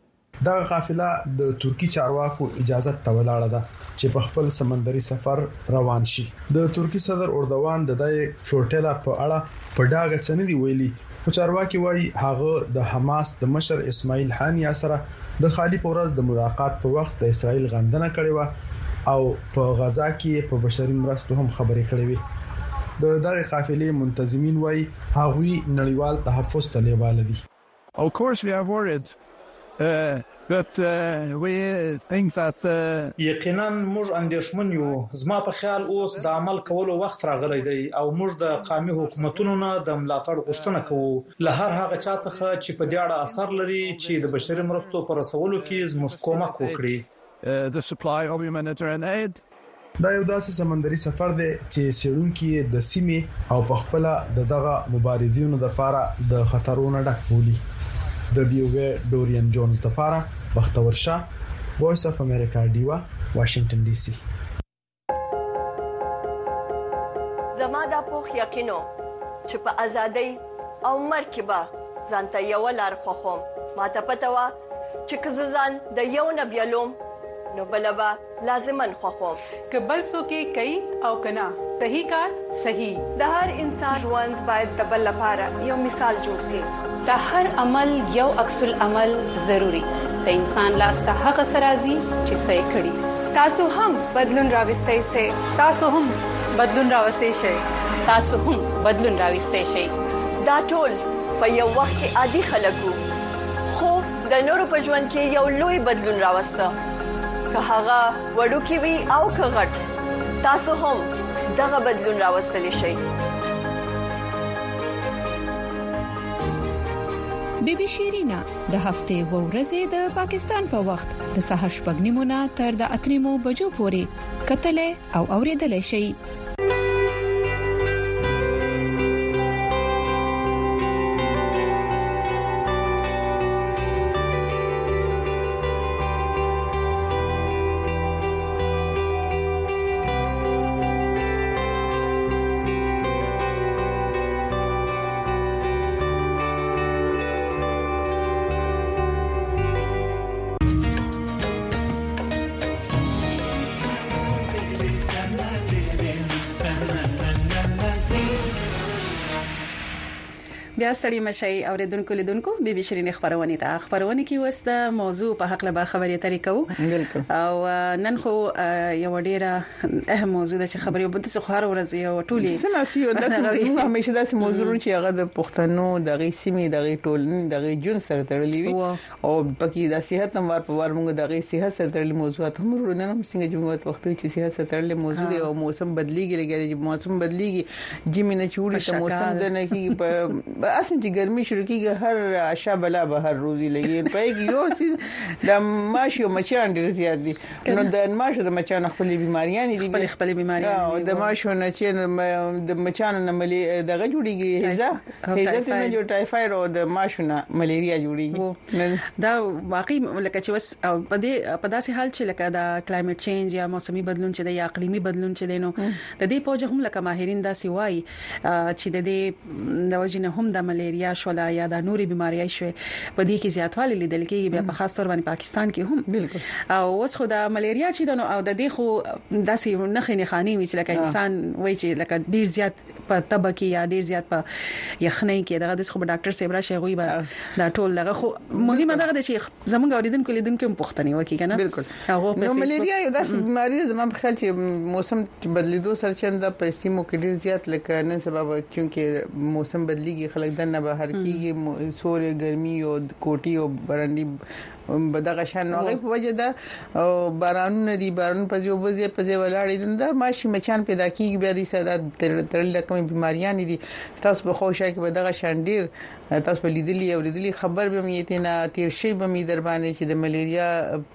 دا قافله د ترکی چارواکو اجازه ته ولاړه ده چې په خپل سمندري سفر روان شي. د ترکی صدر اردوغان د دای فلوټیلا په اړه په ډاګه څه نه دی ویلي، خو چارواکي وایي هغه د حماس د مشر اسماعیل هانیه سره د خالی پورز د ملاقات په وخت د اسرائیل غندنه کړې و او په غزا کې په بشري مرستو هم خبرې کړې وې. د دغه قافلې منتظمین وایي هغوی نړیوال تحفظ ته لیواله دي. Of course we are worried uh, but uh, we think that uh... یقینا موږ اندېښمن یو. زما په خیال اوس د عمل کولو وخت راغلی دی او موږ د قومي حکومتونو نه د ملاتړ غوښتنه کوو له هر هغه چا څخه چې په دې اړه اثر لري چې د بشري مرستو پر رسولو کې زموږ کومک وکړي. the supply of humanitarian aid. دا یو داسې سمندري سفر دی چې سیرونکو د سیمې او په خپل دغه مبارزینو د لپاره د خطرونو ډک بولی. د ویو ډورین جونز د لپاره بختور شاه، وایس اف امریکا دیوا، واشنگټن ډي سي. زما د پوخ یقینو چې په ازادۍ او مرکبه ځانته یو لار خوخم. ما ته پته و چې کززان د یو نبیلوم نو بلبا لازمن خوخم که بل څوک کوي او کنا صحیح کار صحیح. د هر انسان ژوند باید د بل لپاره یو مثال جوړ شي. د هر عمل یو عکس العمل ضروری. د انسان لاس ته هغه سرازي چې صحیح کړي. تاسو هم بدلون راوستئ سي. تاسو هم بدلون راوستئ شئ. تاسو هم بدلون راوستئ شئ. دا ټول په یو وخت کې عادي خلکو خو د نورو په ژوند کې یو لوی بدلون راوسته. که هغه وړو کې وي او که غټ، تاسو هم دغه بدلون راوستلی شئ. بیبي شیرینا د هفته و ورځې د پاکستان په وخت د سحر شپږ نیمو نه تر د اتریمو بجو پورې کتلې او اوریدلې شي. بیا ستړي مشي اوریدونکو لیدونکو بیبي شیرین خبرونه ته خبرونه کې وس د موضوع په حق له خبرې ترې کوو او نن خو یو ډیره اهم موضوع ده چې خبرې وبد څه خبر ورځي او ټولي سناسي او د همیشه داسې موضوع چې هغه د پښتنو دغه سیمې دغه ټولنې دغه جون سره تړلې وي او پکې د صحت نمبر په وار موږ دغه صحت سره تړلې موضوعات هم ورونه هم څنګه چې موږ وخت چې صحت سره تړلې موضوع دی او موسم بدليږي لګي موسم بدليږي جمینه چوړي ته موسم د نه کې په اصل چې ګرمي شروع کیږي هر عشا بلا به هر روزي لګي په کې یو سیس د ماشي او مچان ډیر زیات دي نو د ماشو د مچان خپل بیماریاں دي خپل خپل بیماریاں او د ماشو نه چې د مچان نه ملي دغه جوړیږي هزه هزه ته نه جوړ ټایفاید او د ماشو نه ملیریا جوړیږي دا واقعي لکه چې وس په دې په داسې حال چې لکه دا کلایمټ چینج یا موسمي بدلون چې د اقلیمي بدلون چې دینو د دې پوجا هم لکه ماهرین دا سوای چې د دې د وجنه هم د ملیریا شولا یا د نوري بيماریای شوي په دې کې زیاتوالی لیدل کېږي په خاص تور باندې پاکستان کې هم بالکل او اوس خو د ملیریا چې د او د دې خو داسې نخې نه خاني وي چې لکه انسان وای چې لکه ډیر زیات په طبقه یا ډیر زیات په یخنۍ کې دغه د خو ډاکټر سیبرا شیغوي به دا ټول دغه خو مهمه دغه د شیخ زمونږ اوریدونکو لیدونکو پښتني وکی کنه بالکل هغه په ملیریا یو داسې بیماری زموږ په خیال چې موسم بدلیدو سره چنده په سیمو کې ډیر زیات لکه نن سبب چې موسم بدلیږي خلک دنه بهر کیږي سورې ګرمي او کوټي او برندي بدغه شان نوغه په وجه ده بارانونه دي باران په یو بځه په ځای ولاړې دا ماشي مچان پیدا کیږي بیا دي ساده ترل کوم بیماریاں دي تاسو په خوشا کې بدغه شان ډیر تاسو په لیدلی او لیدلی خبر به مې ته نه تیر شي به مې در باندې چې د ملیریا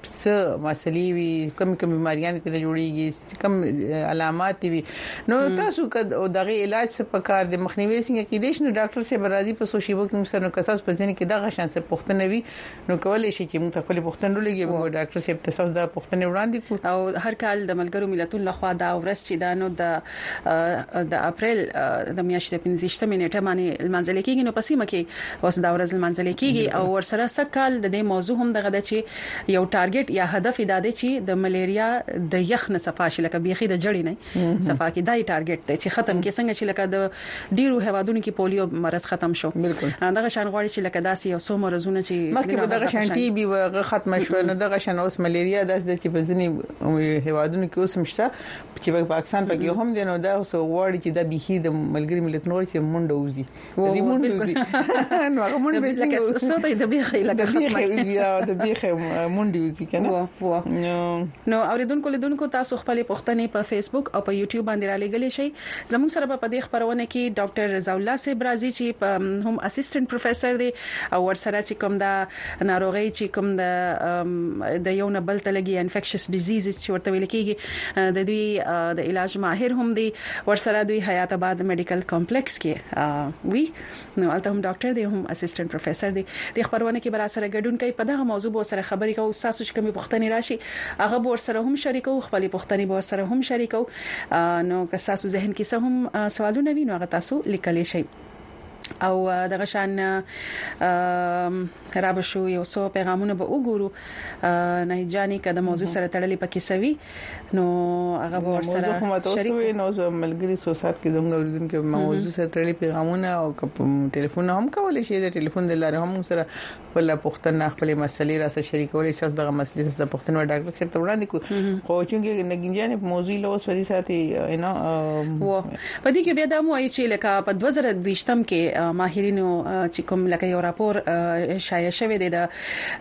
څه مسلې وي کوم کوم بیماریاں ته جوړیږي کوم علامات وي نو تاسو کله دغه علاج څخه پکار د مخنیوي څنګه کې دیش نو ډاکټر سره برازي په سوشيبو کې مسنو کساس په ځین کې دغه شان څه پوښتنه وي نو کولای شي چې چې موږ خپل پوښتنه لګي موږ ډاکټر صاحب ته څو دا پوښتنه وړاندې کو او هر کال د ملګرو ملتونو لخوا دا ورځ چې دا نو د د اپریل د میاشتې پنځه نیټه باندې المنځل کېږي نو پسې مکه اوس دا ورځ المنځل کېږي او ورسره سکهال د دې موضوع هم دغه د چې یو ټارګټ یا هدف ادا دی چې د ملیریا د یخ نه صفاشي لکه بيخي د جړې نه صفا کې دای ټارګټ دی چې ختم کې څنګه چې لکه د ډیرو هوادونو کې پولیو مرض ختم شو بالکل دغه شان غواړي چې لکه داسې یو څو مرزونه چې مکه دغه شان ټي بي وغه ختم شو نو دغه شان اوس ملیریا داسې چې په ځینی هوادونو کې اوس مشته چې په پاکستان کې هم دی نو دا اوس غواړي چې د بيخي د ملګری ملتونو چې مونډه وزي د دې مونډه وزي نو هغه مونډه به څنګه سوته د بيخي لکه ختم یا د بيخي مونډه وزي کنه نو اوریدونکو لیدونکو تاسو خپل پوښتنې په فیسبوک او په یوټیوب باندې را لګلې شي زموږ سره په دې خبرونه کې ډاکټر رضا الله صاحب راځي چې هم اسسټنټ پروفیسور دی او ورسره چې کوم د ناروغي چې کوم د د یو نه بل تلګي انفیکشس ډیزیزز چې ورته ویل کېږي د دوی د علاج ماهر هم دی ورسره دوی حیات آباد میډیکل کمپلیکس کې وی نو البته هم ډاکټر دی هم اسسټنټ پروفیسور دی د خبرونه کې برا سره ګډون کوي په دغه موضوع سره خبرې کوو تاسو چې کومې پوښتنې راشي هغه ور سره هم شریکو خپل پوښتنې ور سره هم شریکو نو که تاسو ذهن کې څه هم سوالونه وي نو هغه تاسو لیکلی شئ او دغه شان را به شو یو څو پیغامونه به وګورو نه جاني کده موضوع سره تړلې پکې سوي نو هغه ور سره شریک نو ملګری سوسات کې زموږ اوریدونکو موضوع سره تړلې پیغامونه او ټلیفون هم کولای شي د ټلیفون د لارې هم سره خپل پوښتنه خپل مسلې را سره شریکولای شي دغه مسلې سره پوښتنه ډاکټر صاحب ته وړاندې کو خو چې نګینجانې په موضوع لوس په دې ساتي نو و په دې کې بیا د مو ای چې لکه په دوه زره دویشتم کې ماهرینو چې کوم لکه یو راپور شایع شوی دی د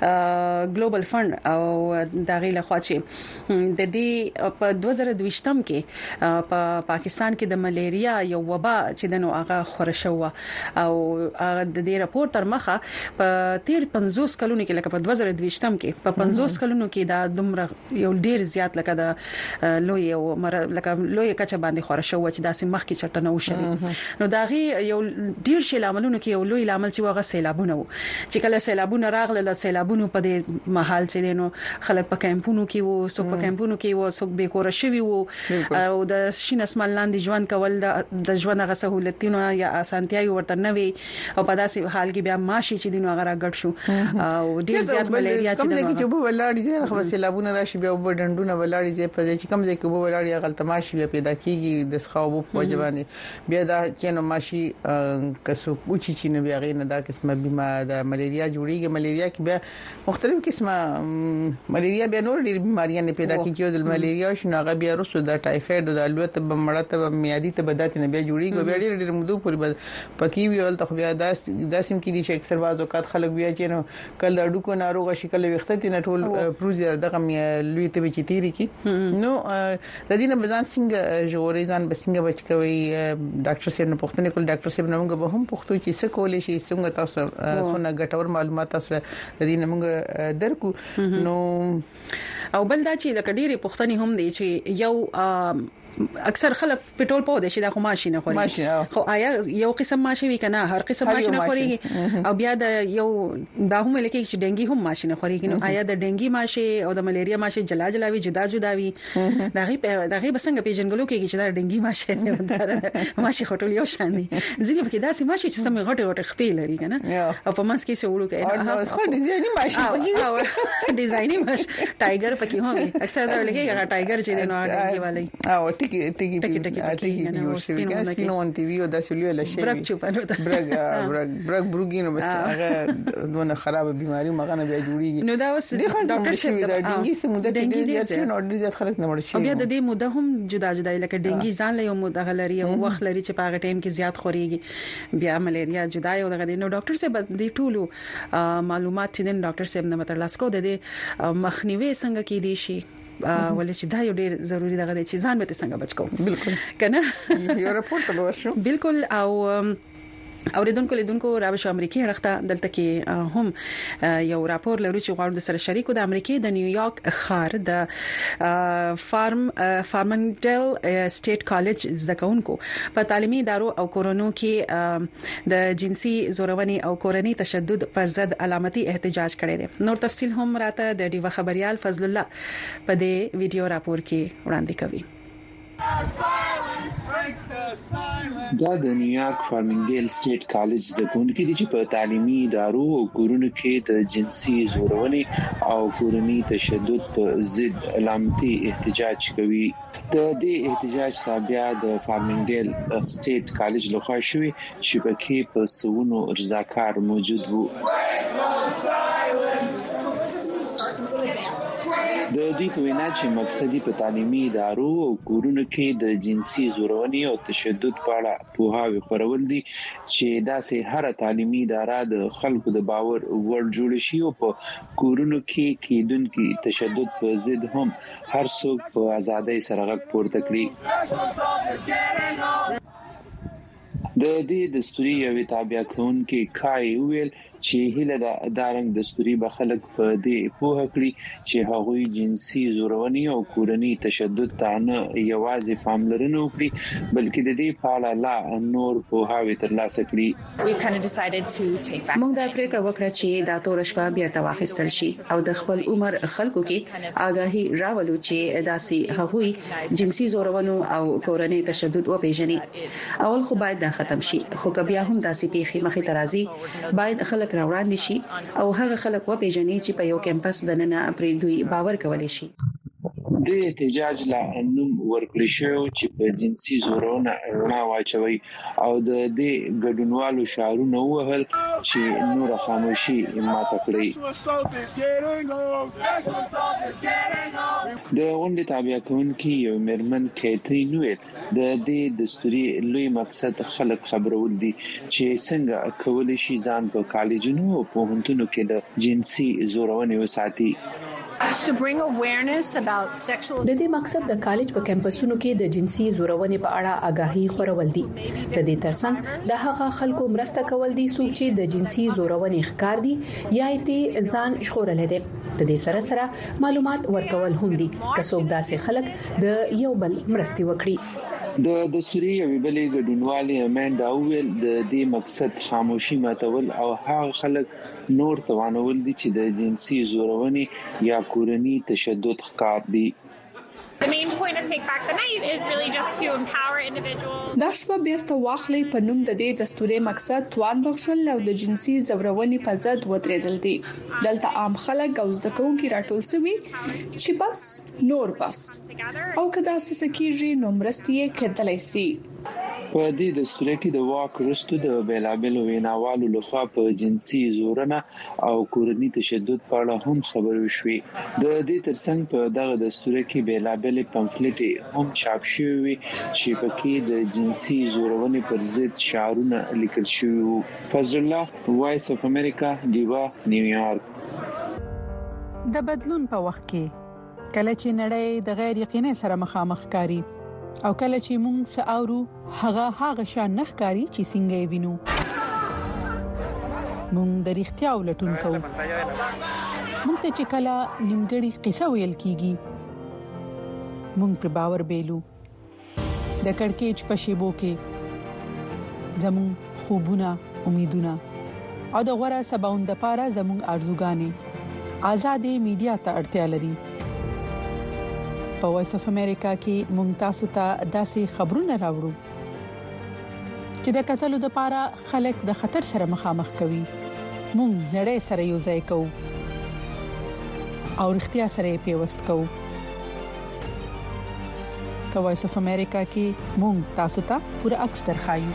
ګلوبل فند او دغه لخوا چې د دې په دوه زره دویشتم کې په پاکستان کې د ملیریا یو وبا چې د نو هغه خورشه و او د دې راپور تر مخه په تیر پنځوس کلونو کې لکه په دوه زره دویشتم کې په پنځوس کلونو کې دا دومره یو ډیر زیات لکه د لوی او لکه لوی کچه باندې خورشه و چې داسې مخ کې چټنه وشوي نو داغي یو ډیر شي لاملونه کې یو لوی لامل چې وغه سیلابونه وو چې کله سیلابونه راغله له سیلابونو په دې محل چې دینو خلک په کمپونو کې وو سو په کمپونو کې وو سو به کور شوی وو او د شین اسمان لاندې ژوند کول د ژوند غ سہولتونو یا اسانتیاي ورته نه وي او په داسې حال کې بیا ماشي چې دینو هغه راګډ شو او ډیر زیات ملیریا چې کوم ځای کې وبو ولاړ دي خو سیلابونه راشي بیا وبو ډندونه ولاړ دي په دې چې کوم ځای کې وبو ولاړ یا غلط ماشي بیا پیدا کیږي د ښاو په وجبانه بیا دا کینو ماشي کسو اوچی چې نه بیا غي نه دا قسمه بیمار د ملیریا جوړیږي ملیریا کې بیا مختلف قسمه ملیریا بیا نور ډېر بیماریاں نه پیدا کیږي د ملیریا شنو هغه بیا رسو د ټایفاید د الوت بمړه میادي ته بدات نه بیا جوړیږي بیا ډېر ډېر مودو پورې پکې ویل ته بیا داس داسم کې دي چې اکثر بعض اوقات خلک بیا چې نو کله اډو کو ناروغه شکل وختې نه ټول پروز دغه لوی ته به چتيري کی نو د دې نه بزان څنګه جوړې ځان بسنګ بچ کوي ډاکټر صاحب نه پوښتنه کول ډاکټر صاحب نو موږ به هم پوښتو چې څه کولای شي څنګه تاسو څونه ګټور معلومات تاسو د دې موږ درکو نو او بل دا چې لکه ډېری پوښتنې هم دي چې یو اکثر خلک پټرول په دې شي د ماشين خوري خو آیا یو قسم ماشي وی کنه هر قسم ماشين خوري او بیا د یو دا هم لکه چې ډنګي هم ماشين خوري کنه آیا د ډنګي ماشي او د ملیریا ماشي جلا جلا وی جدا جدا وی دا غي دا غي بسنګ پیژنګلو کې چې دا ډنګي ماشي نه ماشي خټول یو شان دي ځینې په کې داسې ماشي چې سم غټه غټه خپې لري کنه او په منځ کې سوړو کې خو ډیزایني ماشي پکې ډیزایني ماشي ټایګر پکې هم اکثر دا لګي هغه ټایګر چې نو ډنګي والی او ټکی ټکی ټکی ټکی نو سپینو سپینو اون ټي وي او د سولې له شي برګ چوپانو برګ برګ برګ بروګینو بس هغه دونه خراب بیماری مغه نه بیا جوړیږي نو دا وس ډاکټر صاحب دا ډنګي سموده کې ډیر زیات نو ډیر زیات خلک نه مړ شي بیا د دې موده هم جدا جدا لکه ډنګي ځان له یو موده غلري او وخت لري چې په هغه ټیم کې زیات خوريږي بیا ملیریا جدا یو دغه نو ډاکټر صاحب دې ټولو معلومات چې نن ډاکټر صاحب نه متر لاسکو د دې مخنیوي څنګه کې دي شي ولې چې دا یو ډیر ضروری دغه دی چې ځان به څنګه بچ کو بالکل کنه یو راپورټ به وشو بالکل او اوریدونکو لیدونکو راوښ امریکای اړخته دلته کې هم یو راپور لري چې غواړي د سره شریکو د امریکای د نیویارک ښار د فارم فارمنډل سټیټ کالج زدکونکو په تعلیمي ادارو او کورونو کې د جنسي زورونې او کورنۍ تشدد پر ضد علامتي احتجاج کړی دی. نور تفصيل هم راته د ډیو خبريال فضل الله په دې ویډیو راپور کې وړاندې کوي. دا د نیویارک فارمنګډیل سټیټ کالج د کوونکي دي چې په تعلیمي ادارو او کورونو کې د جنسي زورونې او کورنۍ تشدد په ضد علامتي احتجاج کوي. د دې احتجاج تابع د فارمنګډیل سټیټ کالج لخوا شوی چې پکې په سونو رضاکار موجود وو. د دې په وینا چې مقصدی په تعلیمي ادارو او کورونو کې د جنسي زورونې او تشدد په اړه پوهاوی خپرول دي چې داسې هر تعلیمي اداره د خلکو د باور وړ جوړ شي او په کورونو کې کېدونکو تشدد په ضد هم هر څوک په ازادۍ سره غږ پورته کړي. د دې دستوري یو تابع کونکي کای ویل چې هله د دارنګ دستوري به خلک په دې پوهه کړی چې هغوی جنسي زورونې او کورنۍ تشدد ته نه یوازې پاملرنه وکړي بلکې د دې په اړه لا نور پوهاوی ترلاسه کړي. موږ دا پریکړه وکړه چې دا تور شپه بیرته واخیستل شي او د خپل عمر خلکو کې آگاهي راولو چې داسې هغوی جنسي زورونې او کورنۍ تشدد وپیژني. اول خو باید دا ختم شي خو که بیا هم داسې پیښې مخې ته راځي باید خلک راوړاندې شي او هغه خلک وپیژني چې په یو کمپس دننه پرې دوی باور کولی شي. د احتجاج لا نوم ورکړی شو چې په جنسي زورونه رڼا واچوي او د دې ګډونوالو شعارونه وهل چې نور خاموشي ماته کړی. د غونډې تابع کونکي یو مرمن کیترین ویل د دې دستوري لوی مقصد خلک خبرول دي چې څنګه کولای شي ځان په کالجونو او پوهنتونو کې د جنسي زورونې وساتي. د دې مقصد د کالج په کمپسونو کې د جنسي زورونې په اړه آگاهي خورول دي. د دې ترڅنګ د هغه خلکو مرسته کول دي چې د جنسي زورونې ښکار دي یا یې ځان شخورل دي. د دې سره سره معلومات ورکول هم دي که څوک داسې خلک د یو بل مرستي وکړي. د دستوري یو بلې ګډونوالي اماندا ویل د دې مقصد خاموشي ماتول او هغه خلک نور توانول دي چې د جنسي زورونې یا کورنۍ تشدد ښکار دي. دا شپه بیرته واخلې په نوم د دې دستوري مقصد توان بخښل او د جنسي زورونې په ضد ودرېدل دي. دلته عام خلک او زده کوونکي راټول شوي چې بس نور بس او کدا سسکیږي نو مرستي کېدلای شي. په دې دستور کې د واک رستو د بیلابلو ویناوالو لخوا په جنسي زورنه او کورنۍ تشدد په اړه هم خبرې شوې. د دې ترڅنګ په دغه دستور کې بیلابل پمفلټ هم چاپ شوی چې پکې د جنسي زورونې پر ضد شعارونه لیکل شوي وو. فضل الله، وایس اف امریکا، دیوا، نیویارک. د بدلون په وخت کې کله چې نړۍ د غیر یقیني سره مخامخ کاری او کله چې موږ ساورو هغه هغه شان نخکاری چې څنګه وینو موږ د اړتیا ولټون کوو. موږ ته چې کله نیمګړی قصه ویل کیږي موږ پر باور بیلو. د کڑکېچ په شیبو کې زموږ خوبونه، امیدونه او د غوړه سباوند لپاره زموږ ارزوګانې آزادې میډیا ته اړتیا لري. په وایس اف امریکا کې مونږ تاسو ته داسې خبرونه راوړو چې د قتل لپاره خلک د خطر سره مخامخ کوي. مونږ نړۍ سره یو ځای کوو او اړتیا سره پیوست کوو. په وایس اف امریکا کې مونږ تاسو ته پوره عکس درخایو.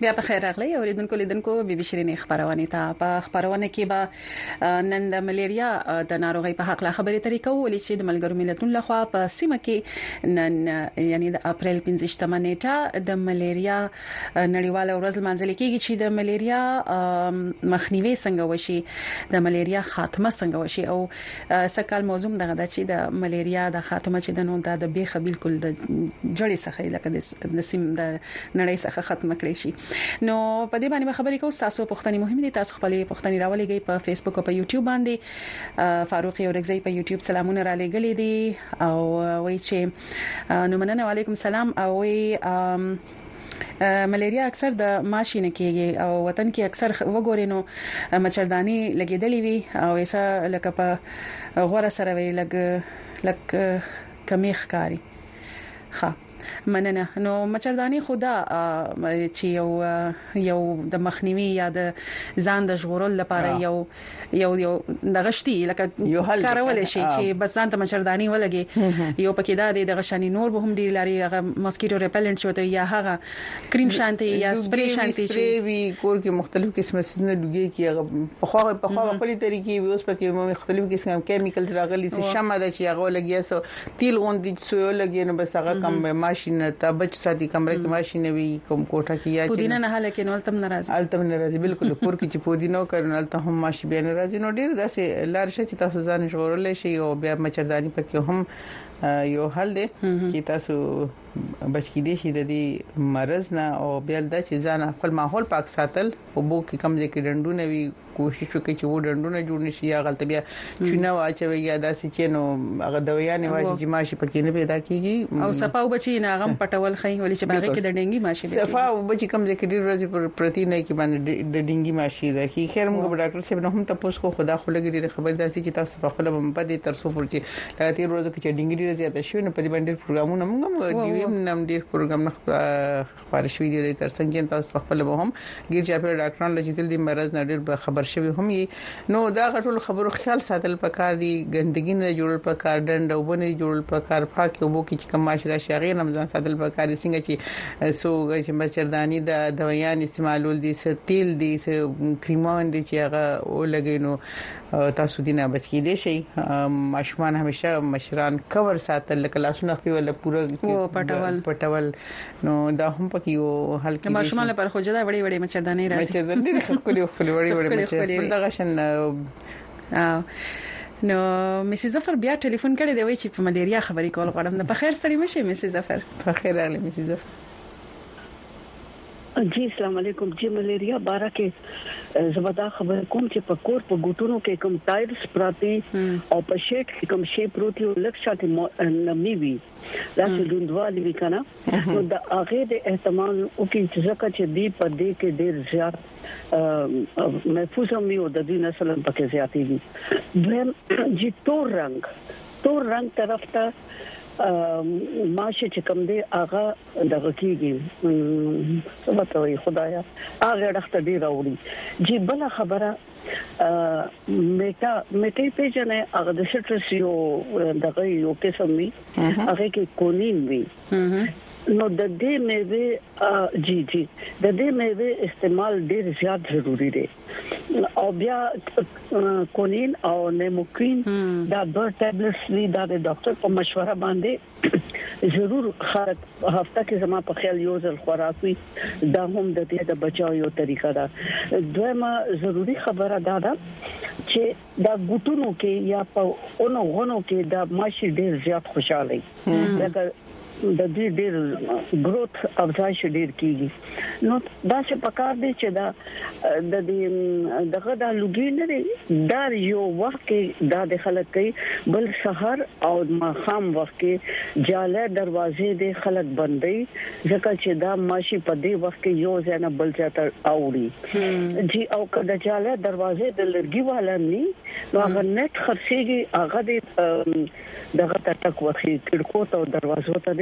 بیا په خیر راغلی اوریدونکو لیدونکو بي بي شيرين خبرونه ته په خبرونه کې به نن د ملیریا د ناروغي په حق لا خبرې طریقو ولې چې د ملګرو ملتونو لخوا په سیمه کې نن یعنی د اپریل پنځه نیټه د ملیریا نړیواله ورځ منځل کېږي چې د ملیریا مخنیوي څنګه وشي د ملیریا خاتمه څنګه وشي او سکهال موضوع دغه د چې د ملیریا د خاتمه چې د نو د بیخه بالکل د جوړې څخه لکه د سیم د نړۍ څخه ختم کړي شي نو په دې باندې خبرې کوو تاسو پښتني مهم دي تاسو خپل پښتني راولېږئ په فیسبوک او په یوټیوب باندې فاروق اورګزی په یوټیوب سلامونه را لګلې دي او وایي چې نو مننه وعلیکم السلام او وی ملیریا اکثر د ماشي نه کېږي او وطن کې اکثر وګورئ نو مچردانی لګېدلې وي او ایسا لکه په غوړه سره وی لګ لګ کمیخ کاری ښه مننه نو مچردانی خدا چې یو یو د مخنیوي یا د ځان د ژغورل لپاره یو یو یو د غشتي لکه یو کارول شي چې بس ځان ته مچردانی ولګي یو پکې دا د غشنی نور به هم ډیر لري هغه ماسکیټو ریپلنټ شوته یا هغه کریم شانتي یا سپری شانتي چې وی کور کې مختلف قسمه سونه لګي کې هغه په خو په خو خپل طریقې وي اوس پکې مختلف قسم کیمیکلز راغلي چې شمه د چې هغه لګي سو تیل غوندي سو لګي نو بس هغه کم ماشين ته بچ ساتي کمره کې ماشين وي کوم کوټه کې یا پودینه نه هله کې نو تم ناراض التم ناراض بالکل کور کې چې پودینه کړنل ته هم ماشي به ناراض نو ډیر داسې لار شي چې تاسو ځان ژغورل شي او بیا مچردانی پکې هم یو حل دی چې تاسو بچ کې دي چې د دې مرز نه او بیا د چې ځان خپل ماحول پاک ساتل او بو کې کم ځکه ډندونه وي کوشش وکړي چې و ډندونه جوړ نشي یا غلط بیا چونه واچوي یا داسې چې نو هغه دویانه واچي چې ماشي پکې نه پیدا کیږي او صفاو بچي نه غم پټول خي ولې چې باغ کې د ډنګي ماشي صفاو بچي کم ځکه ډیر ورځې پر پرتی نه کې باندې د ډنګي ماشي ده کی خیر موږ ډاکټر صاحب نه هم تاسو کو خدا خو لګي خبر داسي چې تاسو په خپل په دې ترسو پر چې لګاتې ورځو کې ډنګي ډیر زیاته شي نو په دې باندې پروګرامونه موږ دیویم نم ډیر پروګرام نه خبرش ویډیو د تر څنګه تاسو په خپل به هم ګیر چې په ډاکټرانو لږ دې مرز نه ډیر خبر شوی هم نو دا غټول خبرو خیال ساتل پکار دي ګندګي نه جوړل پکار ډنډ او بنې جوړل پکار پاک او بو کې کم ماشره شاغې رمضان ساتل پکار دي څنګه چې سو چې مچردانی د دوايان استعمالول دي س تیل دي س کریمان دي چې هغه او لګینو تاسو دینه بچ کې دي شي ماشومان همیشه مشران کور ساتل کلاسونه خپل ولا پورا پټول پټول نو دا هم پکې یو حل کې ماشومان لپاره خو جدا وړي وړي مچردانی راځي مچردانی خپل خپل وړي وړي مچردانی دا غشن نو مسز ظفر بیا ټلیفون کړی دی وای چې په ملیریا خبرې کول غواړم په خیر سره مشه مسز ظفر په خیر اله مسز ظفر جی السلام علیکم جی ملیریا بارا کې زبدا خبر کوم چې په کور په ګوتونو کې کوم ټایرز پراتی او په شیټ کې کوم شی پروتي او لکشاته نمی وی دا چې دوندوالي وکنه نو دا هغه د احتمال او کې ځکه چې دی په دې کې ډیر زیات محفوظ هم یو د دې نسل په کې زیاتې دي دویم جی تور رنگ تور رنگ طرف ته ماشه چې کوم دی هغه دغه کیږي څه وتاوي خدایا هغه ډخته دی راوړي جی بل خبره میټا میټې پیژنې هغه د سټرس یو دغه یو قسم وی هغه کې کونین وی نو د دې میوه جی جی د دې میوه استعمال ډیر زیات ضروری دی او بیا کونین او نیموکین دا د ټابلیټس دی دا د ډاکټر په مشوره باندې ضرور خارق هفته کې زما په خیال یو ځل خوراک وي دا هم د دې د بچاو یو طریقه ده دویمه ضروری خبره دا ده چې دا ګوتونو کې یا په اونو غونو کې دا ماشي ډیر زیات خوشاله لکه د دې ډیر گروث افزایش ډیر کیږي نو دا څه پکار دي چې دا د دې دغه د لوګي نه دا یو وخت کې دا د خلک کوي بل سحر او ماخام وخت کې جاله دروازې د خلک بندي ځکه چې دا ماشي په دې وخت کې یو ځنه بل ځای اوړي جی او کله جاله دروازې د لرګي والا ني نو هغه نت خرڅيږي هغه د دغه تک وخت کړکو ته دروازو ته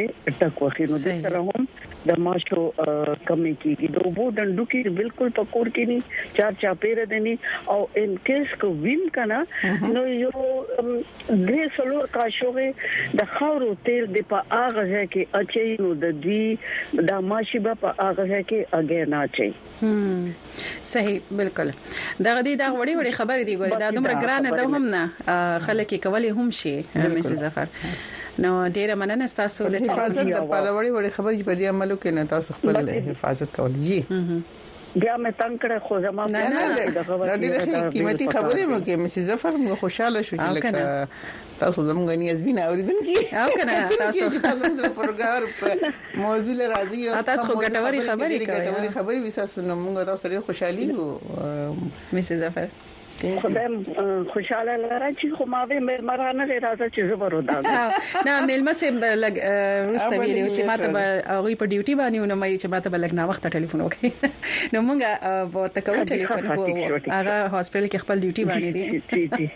باندې ټک وخی نو د سره هم د ماشو کمی کیږي د وبو دندو کې بالکل پکور کې نه چار چا پیر دني او ان کیس کو ویم کنا نو یو دې سلور کا شوغه د خاورو تیل د په اغه کې اچي نو د دې د ماشي په اغه کې اگې نه اچي هم صحیح بالکل دا غدي دا وړي وړي خبرې دی ګورې دا دومره ګرانه ده هم نه خلک کولای هم شي مس ظفر نو ډیره مننه تاسو د حفاظت د پاره وړي وړي خبرې په دې عملو کې نه تاسو خپل حفاظت کول جی بیا مې تنگ کړه خو زما نه نه دا ډېره قیمتي خبرې مو کې مس ظفر موږ خوشاله شو چې لکه تاسو زموږ غني ازبینه اوریدونکي او کنه تاسو تاسو د پروګرام په موضوع راځي او تاسو ګټوري خبرې کوي ګټوري خبرې وساسو نو موږ تاسو ډېر خوشالي وو مس ظفر خدایم خوشاله لاره چې خو ما به مرانه راځه چې زبر ودا نه مېلمه سه لګ روسته ویلو چې ماته به هغه په ډیوټي باندې ونه مې چې ماته به لګ نا وخت ټلیفون وکړي نو موږ ورته کوو ټلیفون هغه هاسپټل کې خپل ډیوټي باندې دي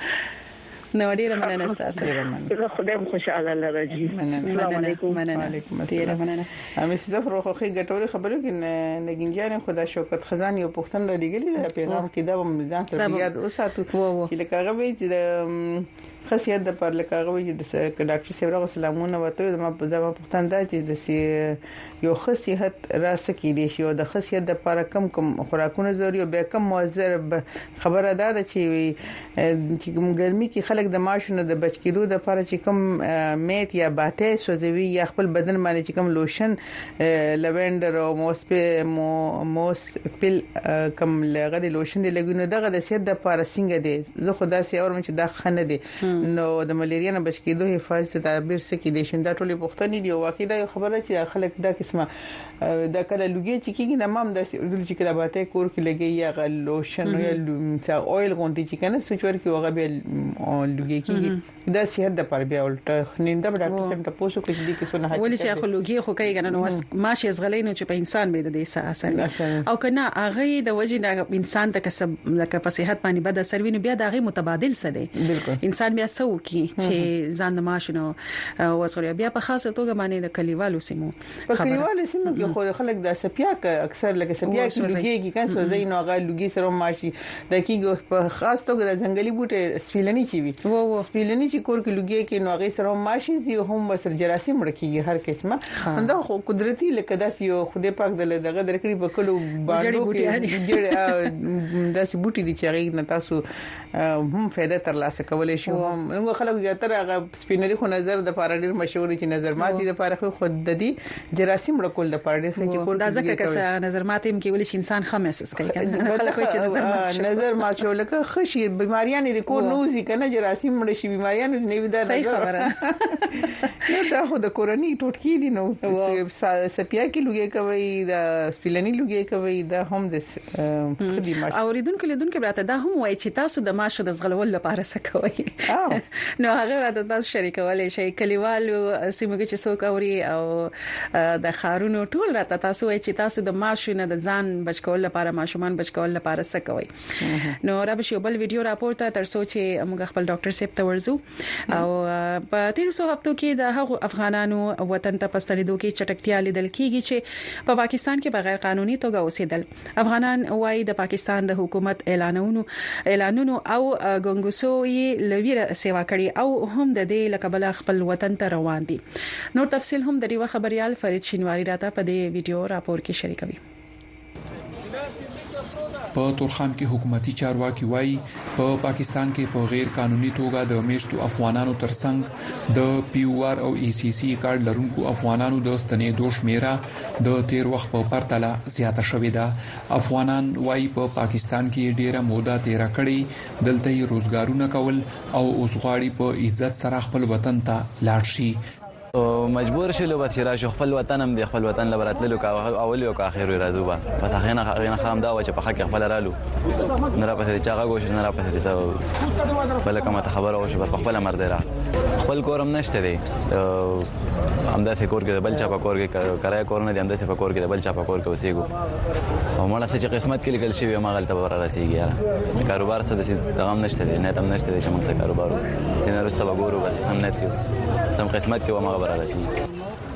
نو ډیره مننه تاسو زه خدایم خوشاله لاره جی السلام علیکم وعلیکم ډیره مننه مس ظفر خو ګټوري خبرو کې نګینجان خدا شوکت خزان یو پښتون لګیلی د پیغام کې دا مزان تر یاد اوساتو چې لکه هغه وی چې خاصیت د پر لکه هغه وی چې ډاکټر سیبرغ سلامونه وته د ما په دغه پښتون دا چې د یو خاصیت راسکی دي شو د خاصیت د پر کم کم خوراکونه ضروري به کم موثر خبره ده چې چې کوم ګرمي کې خلک د ماشونو د بچ کېدو د لپاره چې کوم میټ یا باته سوځوي یا خپل بدن باندې چې کوم لوشن لوینډر او موس موس پل کوم لغه د لوشن دی لګونو دغه د سید د لپاره څنګه دی زه خدا سي اورم چې دا خنه دي نو د ملیریا نه بچ کېدو حفاظت تعبیر سکی دي شنده ټولې پښتني دی واقعي دا خبره چې خلک دا قسمه دا کله لګي چې کېږي د مام د اردو چې کله باته کور کې لګي یا لوشن یا څا اویل غونډي چې کنه سوچ ورکې وغه به لګي کېږي دا صحت د پر بیا ولټ نینده ډاکټر سم ته پوښتنه کوي دي کې سونه ولې چې خو لګي خو کوي کنه نو ماشي زغلې نو چې په انسان به د دې اثر او کنه هغه د وجې د انسان ته کسب لکه په صحت باندې بد اثر ویني بیا د هغه متبادل څه دی انسان بیا سو کی چې ځان د ماشینو وسوري بیا په خاصه توګه باندې د کلیوالو سیمو په کلیوالو سیمو کې خو خلک د سپیاک اکثر لکه سپیاک لګي کې کان سوځي نو هغه لګي سره ماشي د کیګو په خاص توګه د ځنګلي بوټي سپیلنی چی وي سپیلنی چې کور کې لګي کې نو هغه سره ماشي زی هم بسر جراثیم مړکیږي هر قسمه دا خو قدرتي لکه داسې یو خدای پاک دغه درکړي په کلو باندې کې جوړ داسې بوټي دي چې هغه نه تاسو هم فائدہ ترلاسه کولای شي هم خلک زیاتره هغه سپینری خو نظر د پاره ډیر مشهور دي چې نظر ماتي د پاره خو د دې جراثیم رکول د پاره چې کول دا ځکه چې نظر ماتي هم کې ولې انسان خه محسوس کوي کنه خلک چې نظر مات نظر مات شو لکه خشي بیماریاں دي کو نوزي کنه جراثیم مړ شي بیماریاں نه وي دا صحیح خبره دا خو د کورونی ټوټکی دي نو سپیا کې لګي کوي دا سپیلنی لګي کوي دا هم د خدمت اوریدونکو لیدونکو براته دا هم وایي چې تاسو د ماشو د زغلول لپاره څه کوي نو هغه راته تاسو شریکولای شي کلیوالو سیمه کې چې څوک اوري او د خارونو ټول راته تاسو وایي چې تاسو د ماشو نه د ځان بچ کول لپاره ماشومان بچ کول لپاره څه کوي نو را به شی بل ویډیو راپورته تر څو چې موږ خپل ډاکټر سیب ته ورزو او په تیر څو هفتو کې د هغو افغانانو وطن ته پستنیدو کې چټکتیا لیدل کیږي چې په پاکستان کې بغیر قانوني توګه اوسېدل افغانان وايي د پاکستان د حکومت اعلانونو اعلانونو او ګنګوسو یې لویره سیوا کړي او هم د دې لکبل خپل وطن ته روان دي نور تفصيل هم د ریو خبريال فرید شینواری راته په دې ویډیو راپور کې شریکوي په تورخم کې حکومتي چارواکي وایي په پاکستان کې په غیر قانوني توګه د میشتو افغانانو ترڅنګ د پی او آر او ای سی سی کارت لرونکو افغانانو د ستنېدو شمیره د تیر وخت په پرتله زیاته شوې ده افغانان وایي په پاکستان کې ډیره موده تیر کړي دلته یې روزګارونه کول او اوس غواړي په عزت سره خپل وطن ته لاړ شي مجبور شلو به چې راشو خپل وطن هم دی خپل وطن لبراتلو کا اول یو کا اخر راځو با په تاخینه غینه خام دا و چې په حق خپل رالو نه را پسې چاغه gosh نه را پسې څه بل کومه خبره او شو په خپل مرزه را خپل کورم نشته دی همدا فکر کې بل چا په کور کې کرای کور نه دی همدا په کور کې بل چا په کور کې اوسېګو او مړه چې قسمت کې لیکل شوی ما غلطه ور راسیږي کاروبار څه د دغم نشته دی نه تم نشته دی چې موږ کاروبار نه رسته وګورو بس سم نه کیو تم قسمت کې و ما خبره راشي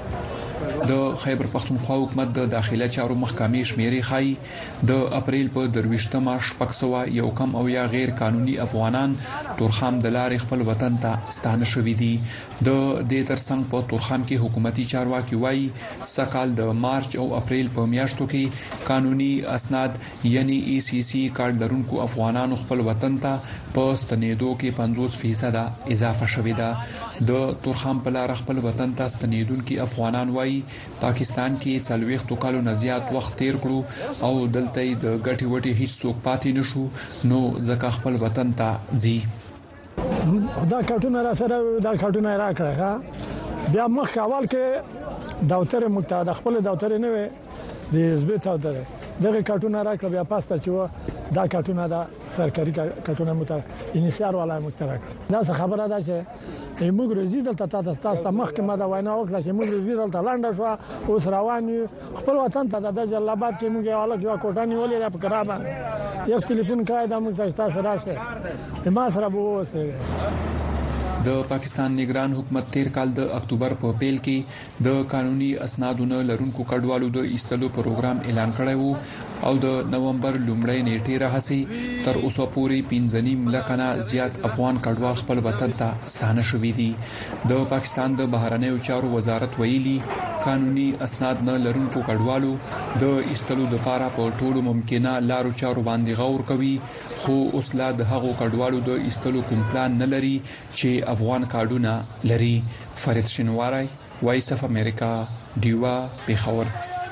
د خیبر پختونخوا حکومت د داخله چارو محکمې شمیرې خای د اپریل په درويشتمه شپږ سوه یو کم او یا غیر قانوني افغانان تورخم د لارې خپل وطن ته ستانه شوې دي. د دې ترڅنګ په تورخم کې حکومتي چارواکي وایي سکهال د مارچ او اپریل په میاشتو کې قانوني اسناد یعنی ای سی سی کارت لرونکو افغانانو خپل وطن ته په ستنېدو کې پنځوس فیصد اضافه شوې ده. د تورخم په لار خپل وطن ته ستنېدونکو افغانان وایي پاکستان کې څلويختو کالو نه زیات وخت تیر کړو او دلته د ګټي وټي هیڅ څوک پاتې نشو نو ځکه خپل وطن ته ځي. دا کارتونه را سره دا کارتونه را کړه بیا مخ اول کې دفتر متحده خپل دفتر نه وي د حزب ته دره دغه کارتونه را کړ بیا پاسته چې دا کارتونه دا سرکاري کارتونه متحده انیشار ولا متحده دا خبره ده چې موږ رزي دلته تاسو تاسو محکمه دا وینا وکړه چې موږ رزي دلته لاندې شو اوس روان خپل وطن ته د جلابات کې موږ یو لک یو کوټانی ولې په قرابه یو ټلیفون کای دا موږ تاسو راشه ما سره وو. د پاکستان نگران حکومت تیر کال د اکتوبر په پیل کې د قانوني اسنادونو لرونکو کډوالو د ایستلو پروګرام اعلان کړی وو او د نومبر لومړۍ نیټې راهسي تر اوسه پورې پنځه نیم لکه زیات افغان کډوال خپل وطن ته ستانه شوي دي. د پاکستان د بهرنیو چارو وزارت ویلي قانوني اسناد نه لرونکو کډوالو د ایستلو لپاره په ټولو ممکنه لارو چارو باندې غور کوي خو اوس لا د هغو کډوالو د ایستلو کوم پلان نه لري چې افغان کارډونه لري. فرید شینواری وایس اف امریکا دیوا پیښور.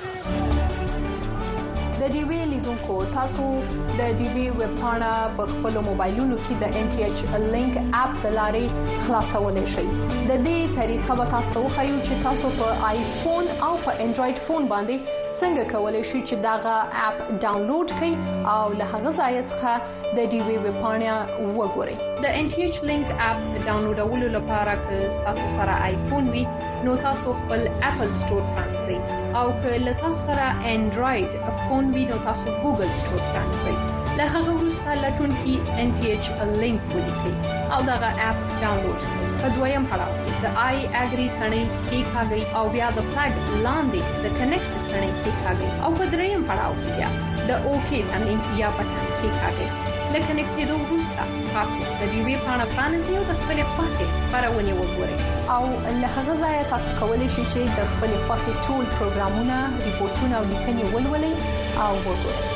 د ډي وی لیدونکو تاسو د ډي وی ویب پاڼه په خپل موبایلونو کې د ان ټي ایچ لینک اپ د لارې خلاصولای شئ. د دې طریقه به تاسو خو چې تاسو په آیفون او په انډراید فون باندې څنګه کولای شئ چې داغه اپ ډاونلوډ کړئ او له هغه ځای څخه د ډي وی ویب پاڼه وګورئ. د ان ټي ایچ لینک اپ ډاونلوډولو لپاره که تاسو سره آیفون وي نو تاسو خپل اپل سٹور پرانځئ او که له تاسو سره انډراید فون وي نو تاسو ګوګل سٹور پرانځئ. له هغه وروسته لټون کې ان ټي ایچ لینک ولیکئ او دغه اپ ډاونلوډ کړئ. په دویم پړاو کې د آی اګری ثنې کې ښاګي او بیا د فلګ لاندې د کنیکټ ثنې کې ښاګي او په دریم پړاو کې بیا د اوکی ثنې یا بټن کې ښاګي. لکه کنیکټېدو وروسته تاسو د دې وی پاڼه پرانیزئ او د خپل خوښې خبرونه وګورئ او له هغه ځای تاسو کولی شئ چې د خپل خوښې ټول پروګرامونه ریپورتونه او لیکنې ولولئ او وګورئ.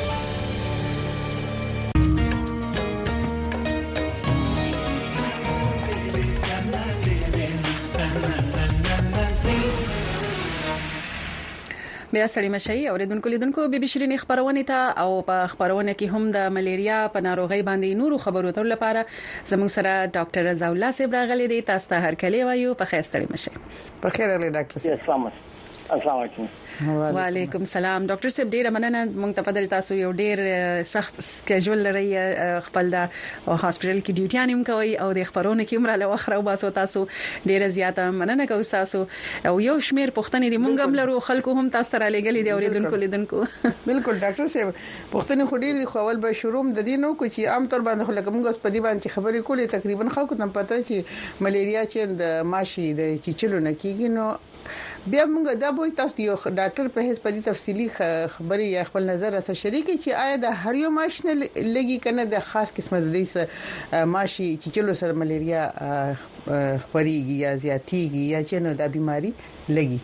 بیا سړی مشي اوریدونکو لیدونکو بي بي شيرين خبرونه ته او په خبرونه کې هم د ملیریا په ناروغي باندې نورو خبرو ته لپاره زموږ سره ډاکټر رضا الله صاحب راغلي دي. تاسو ته هر کله وایو په خیر سړی مشي. په خیر علي ډاکټر صاحب. السلام السلام علیکم. وعلیکم السلام. ډاکټر صاحب ډیره مننه مونږ ته په تاسو یو ډیر سخت سکیجول لري خپل د هاسپټل کې ډیوټي هم کوي او د خبرونه کې عمره له وخره وباسو تاسو ډیره زیاته مننه کوم تاسو او یو شمیر پښتنې دي مونږ هم لرو خلکو هم تاسو را لګلې دي اوریدونکو لیدونکو. بالکل ډاکټر صاحب پښتنې خو ډیر دي خو اول به شروع د دې نو کو چې عام طور باندې خلک موږ په دې باندې خبرې کولې تقریبا خلکو ته پته چې ملیریا چې د ماشي د چیچلو نه کیږي نو بیا موږ دا به تاسو یو ډاکټر په هیڅ په دې تفصيلي خبري یا خپل نظر سره شریکي چې آیا د هر یو ماشین لګي کنه د خاص قسمه د دې ماشي چې چلو سره ملیریا خبريږي یا زیاتیږي یا چې نو د بيماري لګي.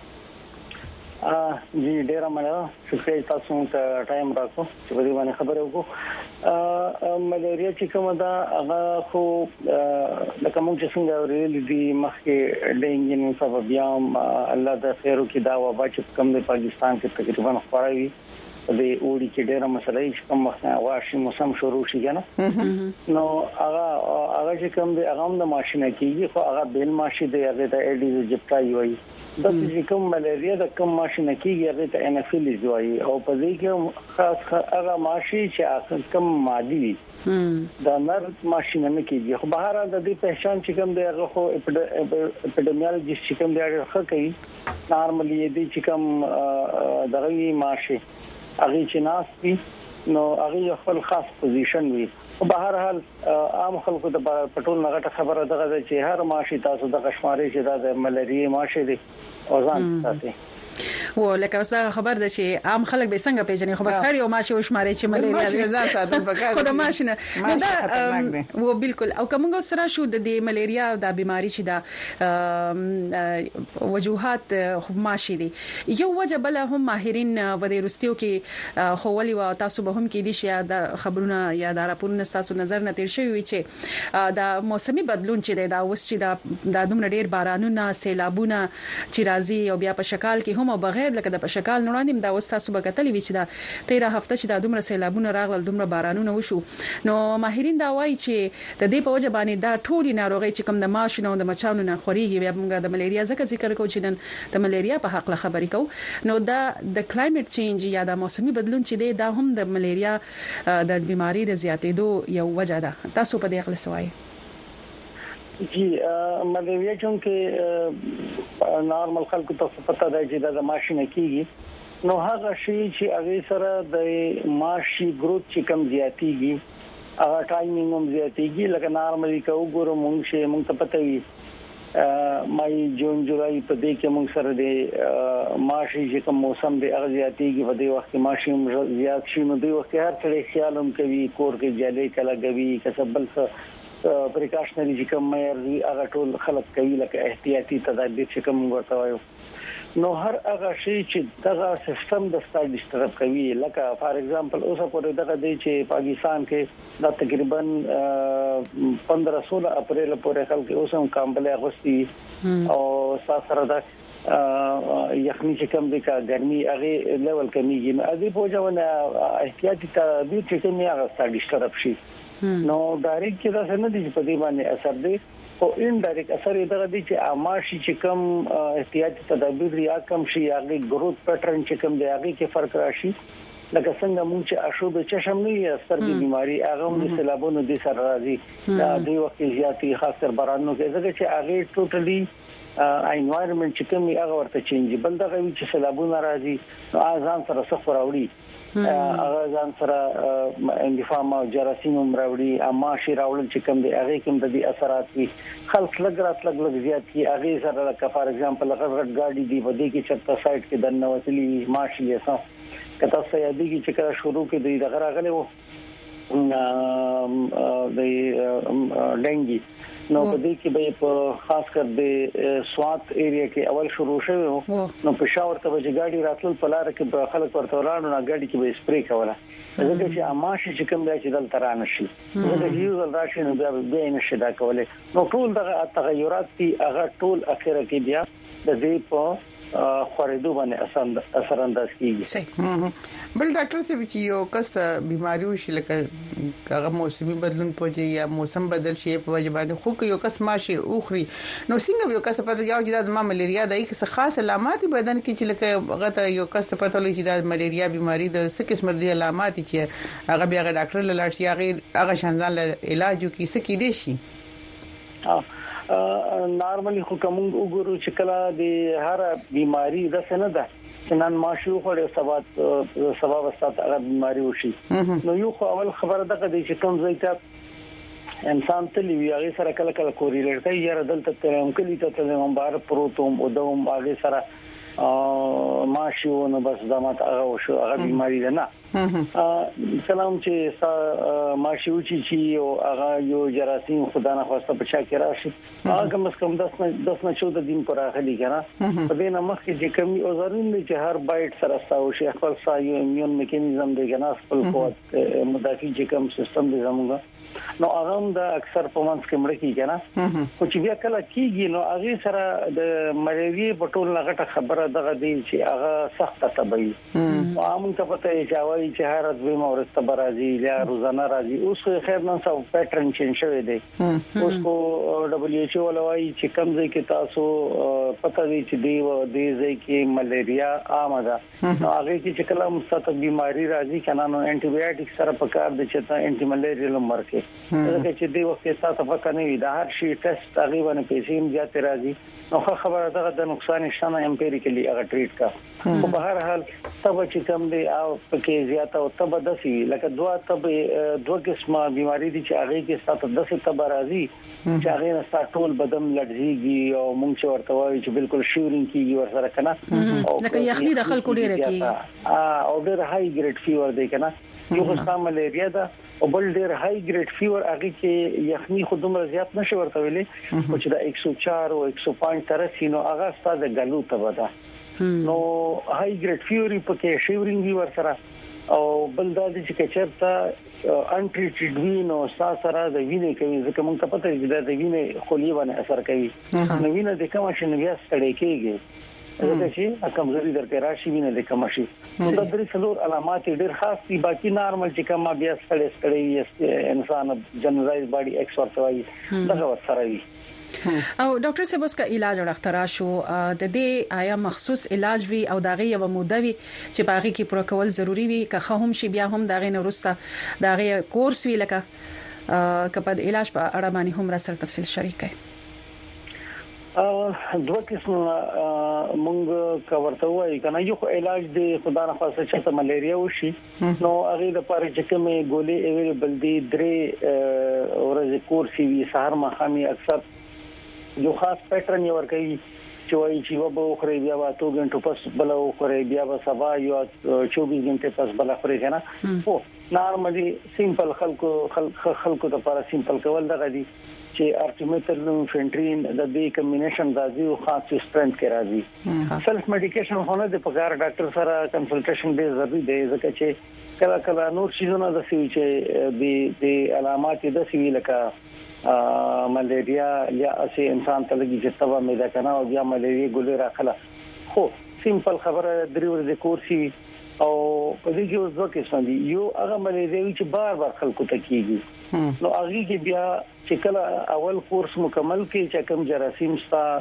ا جی ډیر مننه شکریہ تاسو ته ټایم راکو چې په دې باندې خبرې وکړو. ا ملیریا چې کومه دا هغه خو د کوم چې څنګه ورېل دي مخکې ډینګ نو سبب یام الله د خیرو کې دا وبا چې کوم د پاکستان کې تقریبا خورایي د اوړي کې ډیره مسلې چې کوم وخت واشي موسم شروع شي کنه نو هغه هغه چې کوم د هغه د ماشینه کېږي خو هغه بیل ماشي دی هغه د اډیز جپټای وایي د چې کوم ملیریا د کوم ماشینه کېږي هغه ته انافیلیز وایي او په دې کې خاص هغه ماشي چې کوم مادي وي دا نر ماشینه نه کېږي خو بهر د دې پہچان چې کوم دی هغه خو اپیډمیولوژیست چې کوم دی هغه ښه کوي نارملی دې چې کوم دغه ماشي هغه چې ناسي نو هغه خپل خاص پوزیشن وي په بهر حال عام خلکو ته پټول نغټه خبره دغه چې هر ماشي تاسو د قشماري چې د ملیریا ماشي دي او ځان تاسو و لکه اوس خبر ده چې عام خلک به څنګه پیژني خو بس هر یو ماشي وشماري چې ملیریا ده ځان پکار خو د ماشینه نو دا و بالکل او کومه سره شو د ملیریا د بیماری چې دا وجوهات خو ماشي دي یو وجه بل هم ماهرین و د روسیو کې خو ولي و تاسو به هم کې دي چې دا خبرونه یا دا راپورونه تاسو نظر نه تیر شوی چې دا موسمي بدلون چې دا اوس چې دا د دومره ډیر بارانونه سیلابونه چې راځي او بیا په شکال کې هم بغیر لکه د په شکال نوړاندیم دا اوس تاسو به کتلی وی چې دا تیره هفته چې دا دومره سیلابونه راغلل دومره بارانونه وشو نو ماهرین دا وایي چې د دې په وجه باندې دا ټولي ناروغي چې کوم د ماشونو او د مچانو نه خوريږي بیا موږ د ملیریا ځکه ذکر کوو چې نن د ملیریا په حق له خبرې کوو نو دا د کلایمټ چینج یا د موسمي بدلون چې دی دا هم د ملیریا د بیماری د زیاتېدو یو وجه ده تاسو په دې اړه څه وایي جی ملیریا چې نارمل خلکو ته پته ده چې د ماشینه کیږي نو هغه شی چې هغه سره د ماشي ګروث چې کم زیاتیږي هغه ټایمینګ هم زیاتیږي لکه نارملی کو ګورو مونږ شي مونږ ته پته وي مای جون جولای په دې کې مونږ سره د ماشي چې کوم موسم دی هغه زیاتیږي په دې وخت کې ماشي هم زیات شي نو دوی وخت هر څه خیال هم کوي کور کې جلې کلا کوي کسبل څه پریکاشنری چې کوم مې هغه ټول خلک کوي لکه احتیاطي تدابیر چې کوم ورته وایو نو هر هغه شی چې دغه سیستم د ستایل طرف کوي لکه فار ایگزامپل اوسه پورې دغه دی چې پاکستان کې د تقریبا پندرہ سولہ اپریل پورې خلک اوسم کامبل اغوستي او ساسره د یخني چې کوم دی کا ګرمي هغه لیول کمیږي نو ادي په ځوانه احتیاطي تدابیر چې کوم هغه ستایل طرف شي نو ډایرکټ کې دا څنګه دي په دې باندې اثر دی او ان ډایرکټ اثر یې دغه دي چې اماشي چې کوم احتیاطي تدابیر یا کم شي هغه ګروث پیټرن چې کوم دی هغه کې فرق راشي لکه څنګه مونږ چې اشوب چشم نه یې سترګې بیماری هغه هم سیلابونو د سره راځي دا د وخت زیاتی خاص کر بارانو کې ځکه چې هغه ټوټلی انوایرنمنت چې کوم هغه ورته چینج بل دغه چې سیلابونه راځي نو اذان سره سفر راوړي هغه ځان سره اندفاع او جراثیم راوړي اما شي راوړل چې کوم دی هغه کوم د دې اثرات وي خلک لګرات لګ لګ زیات کی هغه سره لکه فار ایگزامپل هغه غټ گاډي دی بده کې چرته سایت کې دنه وسلی ماشي یې سم کته سیادي کې چې کله شروع کې دی دغه راغلی وو د ډنګي نو په دې کې به په خاص کر د سوات ایریا کې اول شروع شوی نو په شاور ته چې گاډي راتل په لار کې په خلک ورته ولاړو نه گاډي کې به سپری کوله ځکه چې اماشي چې کوم دی چې دل ترانه شي ځکه یو ځل راشي نو بیا به نشي دا کوله نو ټول دغه تغیرات دي هغه ټول اخره کې بیا د دې په خورېدو باندې اثر انداز کیږي بل ډاکټر څه وی چې یو کس بیماری وشي لکه هغه موسمي بدلون پوجي یا موسم بدل شي په وجه باندې خو یو کس ماشي اوخري نو څنګه یو کس پته یو چې د ملیریا د هیڅ خاص علامات بدن کې چې لکه هغه یو کس پته لري چې د ملیریا بیماری د څه قسم دي علامات چې هغه بیا ډاکټر لاله شي هغه هغه شاندان علاج کی څه کی دي شي نارملی خو کوم وګورو چې کله د هر بیماری د سنه ده چې نن ماشو خو له سبب سبب ستاسو هغه بیماری وشي نو یو خو اول خبره ده چې کوم ځای ته انسان تلی وی هغه سره کله کله کوریلیټ کوي یا دلته ترم کلی ته تلم بار پروتوم او دوم هغه سره ماشو نو بس دمات هغه وشو هغه بیماری ده نه سلام چې ماشو چې یو هغه یو جراثیم خدای نه خواسته په چا کې راشي هغه کم از کم دس نه چودہ دن پر راغلي کنه په دې نه مخکې چې کمی اوزارین دي چې هر بایټ سره تاسو شي خپل سایو ایمیون میکانیزم دی کنه خپل قوت مدافع چې کوم سیستم دی زموږ نو هغه د اکثر په منځ کې مړ کیږي نه خو چې بیا کله کیږي نو هغه سره د مریضي په ټول لغټه خبره دغه دی چې هغه سخت تبعی عام ته پته چې وایي چې هر ورځ به مورسته برازي یا روزانه راځي اوس خیر نن څو پیټرن چینج شوی دی اوس کو دبليو ایچ او ولوي چې کم ځای کې تاسو پته دی چې دی و دی ځای کې ملیریا عام ده نو هغه کې چې کله مستقل بیماری راځي کنه نو انټي بایوټیک سره پکار دي چې تا انټي ملیریال مرکه دا چې دی وخت تاسو فکر نه وي دا هر شي ټیسټ تقریبا پیسې هم زیات راځي نو خبره ده د نقصان شنه امپیریکلی ویلي هغه ټریټ کا په بهر حال تب چې کوم دی او پکې زیاته او تب دسي لکه دوا تب دوه قسمه بيماري دي چې هغه کې ستاسو دسي تب راځي چې هغه نه ستاسو بدن لړزيږي او مونږ چې ورته وایي چې بالکل شیورینګ کیږي ورسره کنه لکه یخني د خلکو ډیره کیږي او ډیر هاي ګریډ فیور دی کنه یو خاصه ملیریا ده او بل ډیر هاي ګریډ فیور هغه کې یخني خودمره زیات نشي ورته ویلي او چې دا ایک سو چار او ایک سو پانچ ترسي نو هغه ستاسو د ګلو تب ده نو هاي ګریډ فیوري پکې شیورینګ وی ورسره او بل دا چې کچرته انټریټډ وینو ساسره د وینې کوي ځکه موږ ته پته دی د وینې خولي باندې اثر کوي نو وینې د کوم شي بیا ستړي کېږي دا چې کمزوري درته راشي وینې د کوم شي نو د درې څلور علامات ډېر خاص دي باقي نارمل چې کوم بیا ستړي ستړي انسان جنرالایز باډي ایکسپرټ دغه ورسره وي او ډاکټر صاحب اوس کا علاج او اختراع شو د دې آیا مخصوص علاج وی او داغه یو موده وی چې باغی کې پوره کول ضروری وي که هم شي بیا هم داغه نه ورسته داغه کورس وی لکه کپد علاج په اړه باندې هم را سره تفصیل شریک کړئ ا دوه قسم مونږ کورته وای کنه یو علاج دی خدای نه خاصه چې ملیریا وشي نو هغه د پاره چې کومه ګولې اویلیبل دي درې ورځې کورس وی سهار مخامي اکثر یو خاص پیټرن یې ورکوي چې وایي چې وبو خوري بیا به تو غنټو پس بل خوري بیا به سبا یو چوبیس غنټه پس بل خوري کنه او نارملي سیمپل خلکو خلکو ته لپاره سیمپل کول دغه دي چې ارټیمیټرن فنټرین د دې کمبینیشن راځي او خاص سترنث کې راځي سلف میډیکیشن هونه د پګار ډاکټر سره کنسلټیشن ډیر ضروری دی ځکه چې کله کله نور شیزونه د سوي چې د د علامات د سوي لکه ملیریا یا اسی انسان ته لګي چې تبا مې دا کنه او بیا ملیریا ګولې راخله خو سیمپل خبره درې ورځې کورسي او په دې کې اوس دوه قسم دي یو هغه ملیریا چې بار بار خلکو ته کیږي نو هغه کې بیا چې کله اول کورس مکمل کې چې کوم جراثیم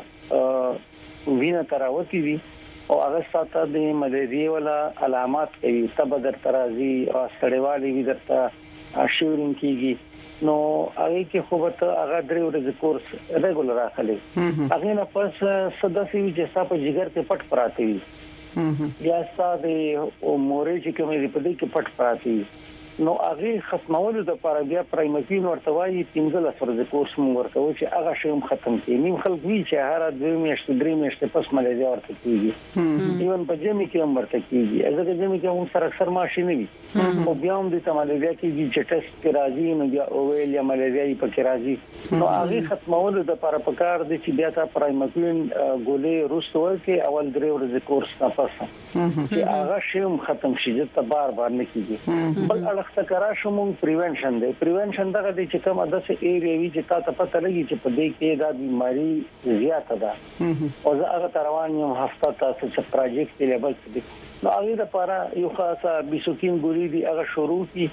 ستا وینه تراوتی دي او هغه ساته د ملیریا ولا علامات کوي تب در ترازی او سړیوالي وي درته شیورینګ کیږي نو هغه کې خو به هغه درې ورځې کورس ریګولر راخلي هغه نه پس سداسي چې صاحب جګر ته پټ پراته وي یا ستاسو مورې چې کومې په دې کې پټ پراته وي نو هغه ختمولو د لپاره بیا پرایمرین ورتوي پنځه ورځې کورس مونږ ورته چې هغه شی هم ختم کړي نیم خلک وی چې هر دوه میاشتې درې میاشتې پس ملګری ورته کیږي ایون په جمی کې هم ورته کیږي ازګه جمی کې هم سره اکثر ماشي نه وي او بیا هم د تمالګری کې چې ټیسټ کې راځي نو بیا اویل یا ملګری په کې راځي نو هغه ختمولو د لپاره پکار دي چې بیا تا پرایمرین ګولې روسو کې اول درې ورځې کورس نه پاسه چې هغه شی هم ختم شي چې بار بار نه کیږي بل اړخ کرا شوم پریونشن دی پریونشن دغه د چې کومه د سه ایریا وی چې تاسو پته لګی چې په دې کې دا بیماری زیاته ده او زه هغه تروان یم هفته تاسو چې پروجیکټ لیبل کې نو هغه لپاره یو خاصه بیسوکین ګوري دی هغه شروع کی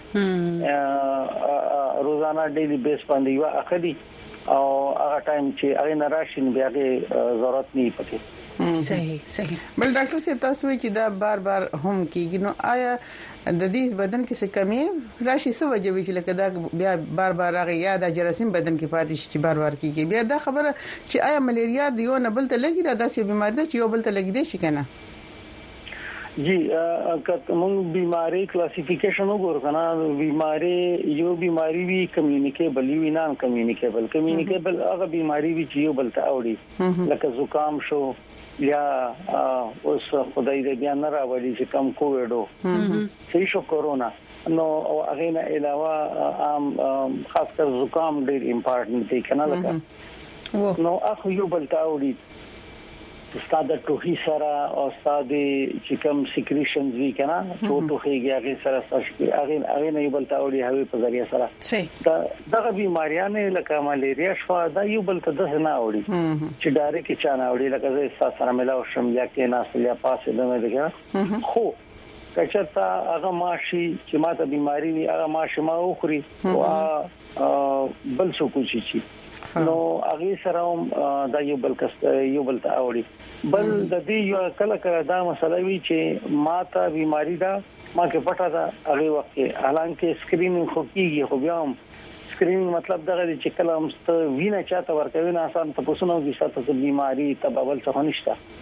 روزانه ډیلی بیس باندې یو اخلي او هغه ټایم چې هغه نراشین بیا هغه ضرورت نه پته صحیح صحیح بل ډاکټر صاحب تاسو چې دا بار بار هم کیږي نو آیا د دې بدن کې څه کمی راشي څه وجه وی چې لکه دا بیا بار بار راغی یا د جراثیم بدن کې پاتې شي چې بار بار کیږي بیا دا خبره چې آیا ملیریا د یو نه بل ته لګي دا داسې بیماری ده چې یو بل ته لګي دي شي کنه جی کته مونږ بیماری کلاسیفیکیشن وګورو کنه بیماری یو بیماری وی کمیونیکیبل وی نان کمیونیکیبل کمیونیکیبل هغه بیماری وی چې یو بل ته اوړي لکه زکام شو یا اوس خدای دې بیا نه راوړي چې کم کووډو صحیح شو کورونا نو هغه نه علاوه عام خاص کر زکام ډیر امپورټنت دی کنه لکه نو اخو یو بل ته اوړي استاد ټوخي سره او استاد چې کوم سیکریشنز وی کنه ټوټوخي هغه سره هغه هغه نه یو بل ته اوړي هغه په ذریعہ سره دا دغه بیماریانه لکه ملیریا شوا دا یو بل ته د نه اوړي چې ډایرکټ چا نه اوړي لکه زه سره ملاو شم یا کې ناس یا پاسه دمه دغه خو کچتا هغه ماشي چې ماته بیماری وي هغه ماشي ما وخوري او بل څه کوشي شي نو هغه سره دا یو بل کس یو بل ته اوړي بل د دې یو کله کله دا مسله وی چې ماته بیماری دا ما کې پټه دا هغه وخت کې حالانکه سکرینینګ خو کیږي خو بیا هم سکرینینګ مطلب دا دی چې کله هم وینه چاته ورکوي نه آسان ته پوښتنه وکړي چې تاسو بیماری تبول څه نشته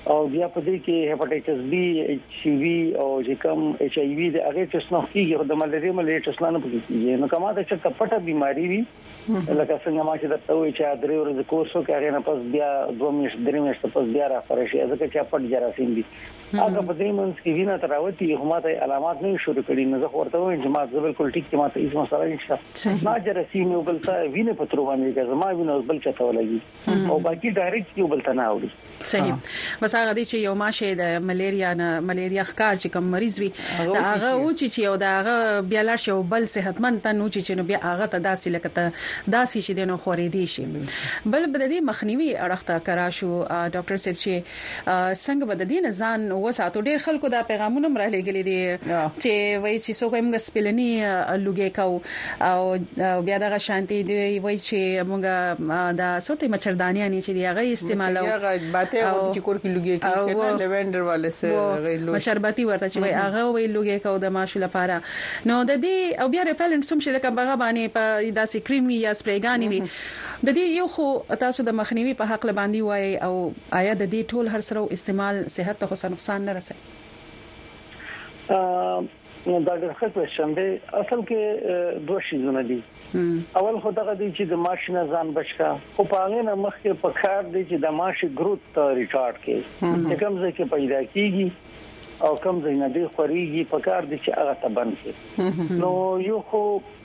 او بیا په دې کې هپاتایټس بي ایچ سی وی او چې کوم ایچ آی وی د هغه ټیسټ نه کیږي د ملاریا ملاریا ټیسټ نه پکې نو کومه د چې پټه بیماری وي لکه څنګه ما چې د توې چې درې ورځې کورسو کې هغه نه پس بیا دوه میاشتې درې میاشتې پس بیا راځي شي ځکه چې پټ جراثیم دي هغه په دې منځ کې وینه تراوتی هم ته علامات نه شروع کړي نو زه ورته وایم چې ما بالکل ټیک چې ما ته هیڅ مسله نشته ما جراثیم یو بل څه وینه پترو باندې کې زما وینه بل څه ته ولګي او باقي ډایرکټ یو بل ته نه اوري صحیح بس هغه دي چې یو ماشه د ملیریا نه ملیریا ښکار چې کوم مریض وي دا هغه او چې یو دا هغه بیا لا شی بل صحتمند ته نو چې نو بیا هغه ته داسې لکه داسې شي دنه خورې دي شي بل بد دي مخنیوي اړخته کرا شو ډاکټر صاحب چې څنګه بد دي نه ځان وساتو ډیر خلکو دا پیغامونه مر لګلې دي چې وایي چې څوک موږ سپلنی لوګي کو او بیا دغه شانتي دی وایي چې موږ دا سوتې مچردانیا نه چې دی هغه استعمالو هغه باته او چې کور کې لوګي کې لیوینډر والے سره غیلو مشرباتي ورته چې وایي هغه وایي لوګي کو د ماشو لپاره نو د دې او بیا ریپلنټ سم چې لکه بغا باندې په داسې کریم یا سپریګانی وي د دې یو خو تاسو د مخنیوي په حق لباندي وایي او آیا د دې ټول هر سره استعمال صحت ته خو نقصان نه رسي ا دا د ښه کوېشن دی اصل کې دوه شیزونه دي اول خو دغه دی چې د ماشینه ځان بچا خو په هغه نه مخکې په کار دی چې د ماشي ګروث ریکارډ کړي کوم ځای کې پیدا کیږي او کوم ځای نه دی خوريږي په کار دی چې هغه ته بند شي نو یو خو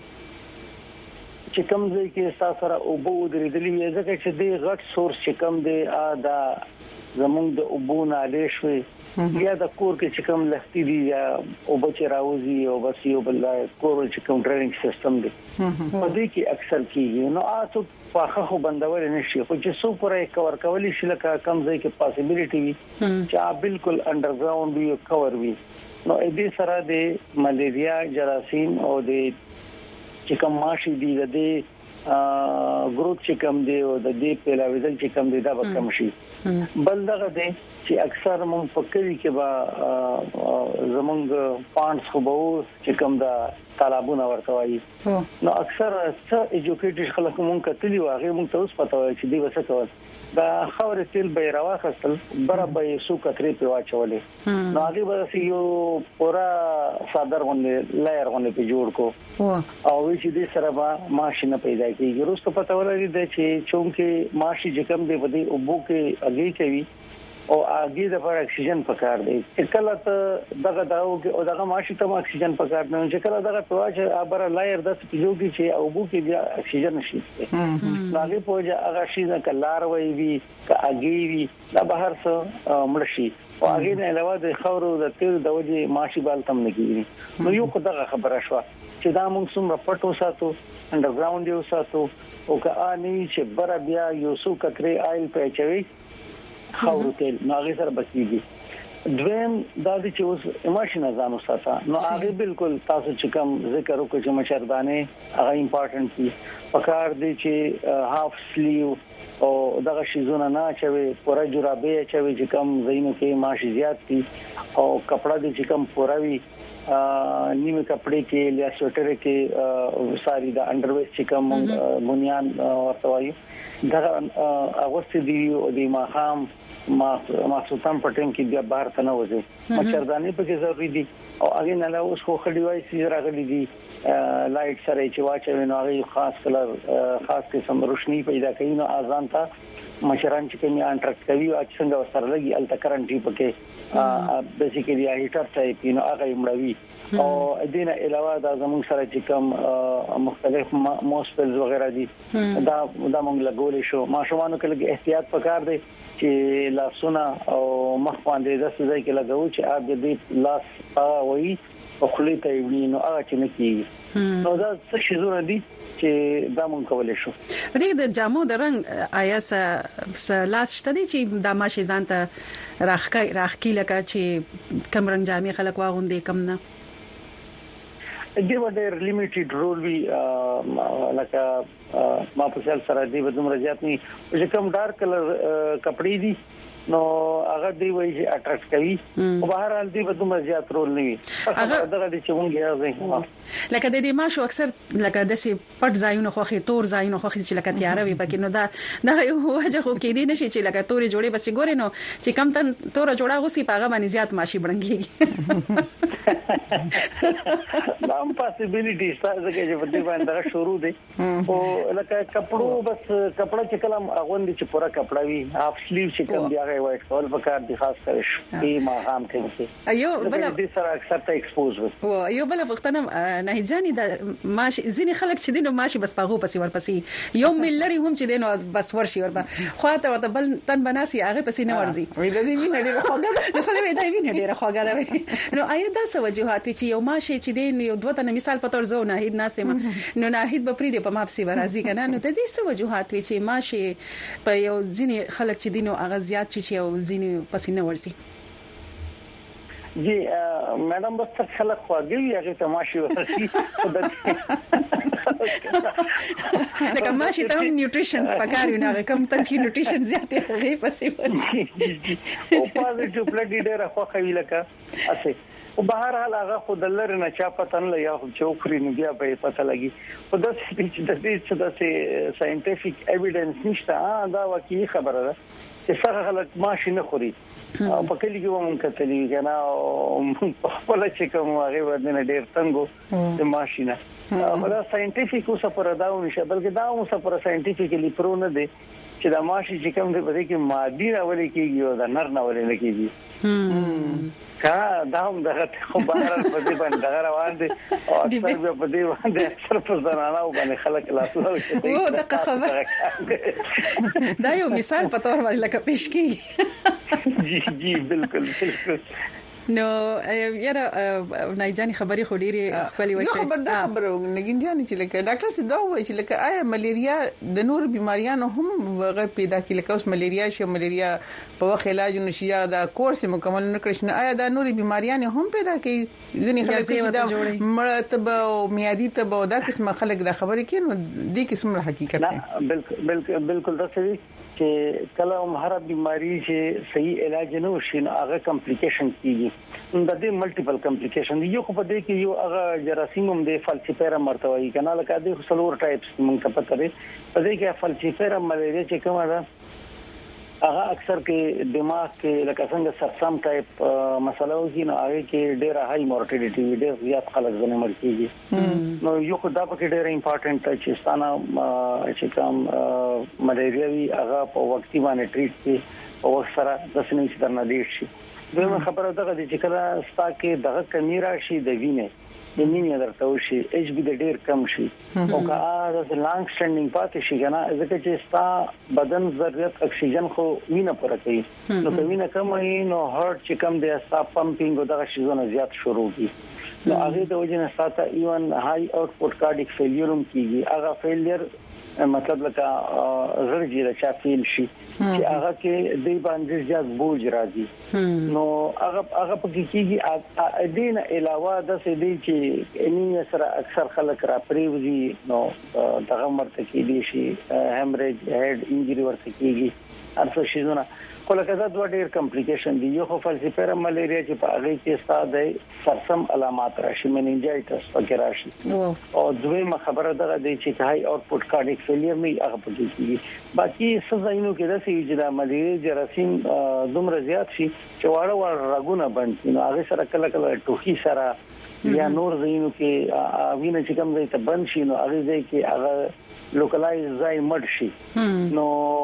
چې کوم ځای کې ساسره او بو درېدلې ځکه چې دی غټ سورس چې کوم دی ا دا زمونږ د اوبونه لښوي یا د کور کې چې کوم لختي دي یا او بچ راوځي او بس یو بل کور چې کوم ډرینګ سیستم دی په دې کې اکثر کیږي نو تاسو په خو بندول نه شي خو چې څو پرې کور کولی شي لکه کم ځای کې پاسبিলিټي وي چې بالکل انډرګراوند وي کور وي نو دې سره د ملیریا جراثیم او د چې کوم ماشي دی د دې ګروث چې کوم دی او د دې پیلاویدل چې کوم دی دا به کم شي بل دغه دی چې اکثر مونږ فکرې کې با زمونږ پانس خو به چې کوم دا طالبونه ورته وایي نو اکثر څه ایجوکیټډ خلک مونږ کتلی واغې مونږ ته اوس پته وایي چې دی وسه کول دا خبره تل به راوخستل برابر سو کتري په واچولې نو هغه به یو پورا صدر غونډه لایر غونډه په جوړ کو او چې دې سره به ماشینه پیدا کیږي وروسته پته ولري چې چونکه ماشي چې کوم دی په دې اوبو کې اگې کوي او اگې د پر اکسیجن پکار دی کله ته دغه داو کې او دغه ماشي ته اکسیجن پکار نه چې کله دغه پواجه ابره لایر د سپیجو کې چې اوبو کې بیا اکسیجن نشي هغه پوجا هغه شي نه کلار وي وي ک اگې وي دا بهر څه مړشي او هغه نه علاوه د خورو د تیل د وجې ماشي بال تم نه کیږي نو یو خدغه خبره شو چې دا موږ څومره پټو ساتو انډرګراوند یو ساتو او که اني چې بر بیا یو څو کتري آیل پېچوي خاور تل ناغي سره بچيږي دویم دا چې اوس ایموشن ځانو ساته نو هغه بالکل تاسو چې کوم ذکر وکړو چې مشردانه هغه امپورټنت دي پکار دي چې هاف سلیو او دغه شیزونه نه چوي پورا جرابه چوي چې کوم زینو کې ماشي زیات دي او کپڑا دي چې کوم پوراوي نیمه کپڑے کې یا سوټر کې ساری دا انډرویر چې کوم بنیان ورته وایي دا اغوست دی او د ماخام ما ما سلطان پټین کې بیا بهر ته نه وځي مچردانې په کې ضروري دي او هغه نه له اوس خو خړی وای سي راغلي دي لایټ سره چې واچوي نو هغه خاص کلر خاص قسم روشنی پیدا کوي نو اذان ته مشران چې کومه انټرکټ کوي او څنګه سره لګي الته کرنټ په کې بیسیکلی هیټر ټایپ نو هغه مړوي او دینه علاوه دا زموږ سره چې کوم مختلف موسپلز وغیرہ دي دا دا موږ لګولې شو ماشومان کې احتیاط پکار دی چې لاسونه او مخ باندې د څه ځای کې لګاو چې اپ دې لاس وایي او خلې ته ویني نو هغه چې نه کیږي نو دا څه شیزونه دي چې دا مونږ کولای شو دغه د جامو د رنگ آیا س لاس شته دي چې د ماشي ځان ته راخکې راخکې لکه چې کم رنگ جامې خلک واغوندي کم نه دی ډېر لیمیټډ رول وی لکه ما په ځل سره دی بدوم رجات نه چې کوم ډارک کلر کپڑے دي نو هغه دی وایي چې اټریکټ کوي او بهر حال دی په دومره زیات رول نه وي هغه دغه چې مونږ یې راځي لکه د دې ماشو اکثر لکه د سي پټ ځایونو خوخي تور ځایونو خوخي چې لکه تیار وي پکې نو دا دا یو وجه خو کې دي نشي چې لکه تورې جوړې بس ګورې نو چې کم تن تور جوړه غوسي پاغه باندې زیات ماشي بړنګيږي دا هم پاسبিলিټي ستاسو کې چې په دې باندې شروع دي او لکه کپړو بس کپڑا چې کلم اغوندي چې پورا کپڑا وي هاف سلیو چې کوم دی هغه وایټ کول پکار دي خاص کر شپې ما هم کوي ایو بل دې سره اکثر ته ایکسپوز وي او ایو بل وختونه نه جاني دا ماشي ځینې خلک چې دینو ماشي بس پاغو پسې ورپسې یو ملري هم چې دینو بس ورشي وربا خواته ورته بل تن بناسي هغه پسې نه ورزي وې د دې وینې ډیره خوګه ده خو له دې وینې ډیره خوګه ده نو آیا دا څه وجوهات چې یو ماشي چې دین یو دوه تن مثال په تور زو نه هید ناسه نو نه هید به پری دې په ماپسي ورازي کنه نو د دې څه وجوهات وي چې ماشي په یو ځینې خلک چې دینو هغه زیات چې یو ځینې پسې نه ورزي جی میډم بس خلک خواږي هغه تماشي ورسي لکه ماشي ته نیوټریشنز پکاري نه کوم ته چې نیوټریشن زیات هغه پسې ورسي او پازیټیو بلډ ډیر خوخوي لکه اسه او بهر حال هغه خود لر نه چا پتن ل یا چوکري نه بیا به پته لګي خو د سپیچ د دې څه د ساينټیفیک ایویډنس نشته دا واقعي خبره ده چې څنګه خلک ماشي نه خوري او په کلی کې ومن کتلی کنه خپل چې کوم هغه ودنه ډیر څنګه د ماشینه دا ساينټیفیک اوسه پر داو نشه بلکې دا اوسه پر ساينټیفیکلی پرو نه دي چې دا ماشي چې کوم د بده کې مادي راولې کېږي او دا نر نه ولې نه کېږي کا دا هم دغه خو بهر په دې باندې دغه روان دي او اکثر په دې باندې اکثر په زنانه او باندې خلک لاسونه وشي او دغه خبر دا یو مثال په تور باندې لکه پېښ کیږي جی جی بالکل بالکل نو یاره نایجانی خبري خو ډيري خپلې وشي یو خبر دا خبره نګینجانی چې لکه ډاکټر سي دا وایي چې لکه آیا ملیریا د نور بيماريانو هم وغه پیدا کی لکه اوس ملیریا شي ملیریا په وخت علاج نشي یا دا کورس مکمل نکړش نه آیا دا نور بيماريان هم پیدا کی ځینې خلک چې دا مرتب او میادي تب او دا قسمه خلک دا خبرې کین دي قسم حقیقت نه بالکل بالکل بالکل دا صحیح چې کله هم هر بيماري چې صحیح علاج نه وشي نو هغه کمپلیکیشن کیږي د دې ملټیپل کمپلیکیشن یو خو په دې کې یو هغه جراثیم هم د فالسیفیرم مرتوي کنه لکه د سلور ټایپس مونږ ته پته لري په دې کې فالسیفیرم ملیریا چې کومه ده هغه اکثر کې دماغ کې لکه څنګه سرسام ټایپ مسله وږي نو هغه کې ډېر هاي مورټیلیټي ډېر زیات خلک ځنه مړ کیږي نو یو خدای په کې ډېر امپورټنت چې ستانه چې کوم ملیریا وی هغه په وختي باندې ټریټ کی او سره د سنې ستر نه دی شي دغه خبره دغه چې کله ستا کې دغه کمی راشي د وینې د نیمه درته وشي ایچ بي د ډیر کم شي او که دا لانګ سټینډینګ پاتې شي کنه ځکه چې ستا بدن ضرورت اکسیجن خو وینه پوره کوي نو که وینه کم وي نو هارت چې کم دی ستا پمپینګ او دغه شیزونه زیات شروع کی نو هغه د وجه نه ساته ایون هاي اوټپوټ کارډیک فیلیورم کیږي هغه فیلیر مطلب لکه زړګي راچا فیل شي چې هغه کې د باندې زیات بوج راځي نو هغه هغه پکې کېږي ا دین علاوه د څه دی چې انیمیا سره اکثر خلک را پریوزي نو دغه مرته کې دي شي هیمریج هډ انجری ورته کېږي ارڅ شيزونه کله دا دوه ډېر کمپلیکیشن دي یو خو فالسیفیرم ملیریا چې په هغه کې ستاسو سرسم علامات راشي مننجایټس پکې راشي او دویمه خبره ده چې هاي اوټپوټ کارډیک فیلیر نه هغه پکې کیږي باقي څه ځایونو کې د سې چې د ملیریا جراثیم دومره زیات شي چې واړه واړه رګونه باندې نو هغه سره کله کله ټوخي سره یا نور ځایونو کې وینې چې کوم ځای ته بند شي نو هغه ځای کې هغه لوکلایز ځای مړ شي نو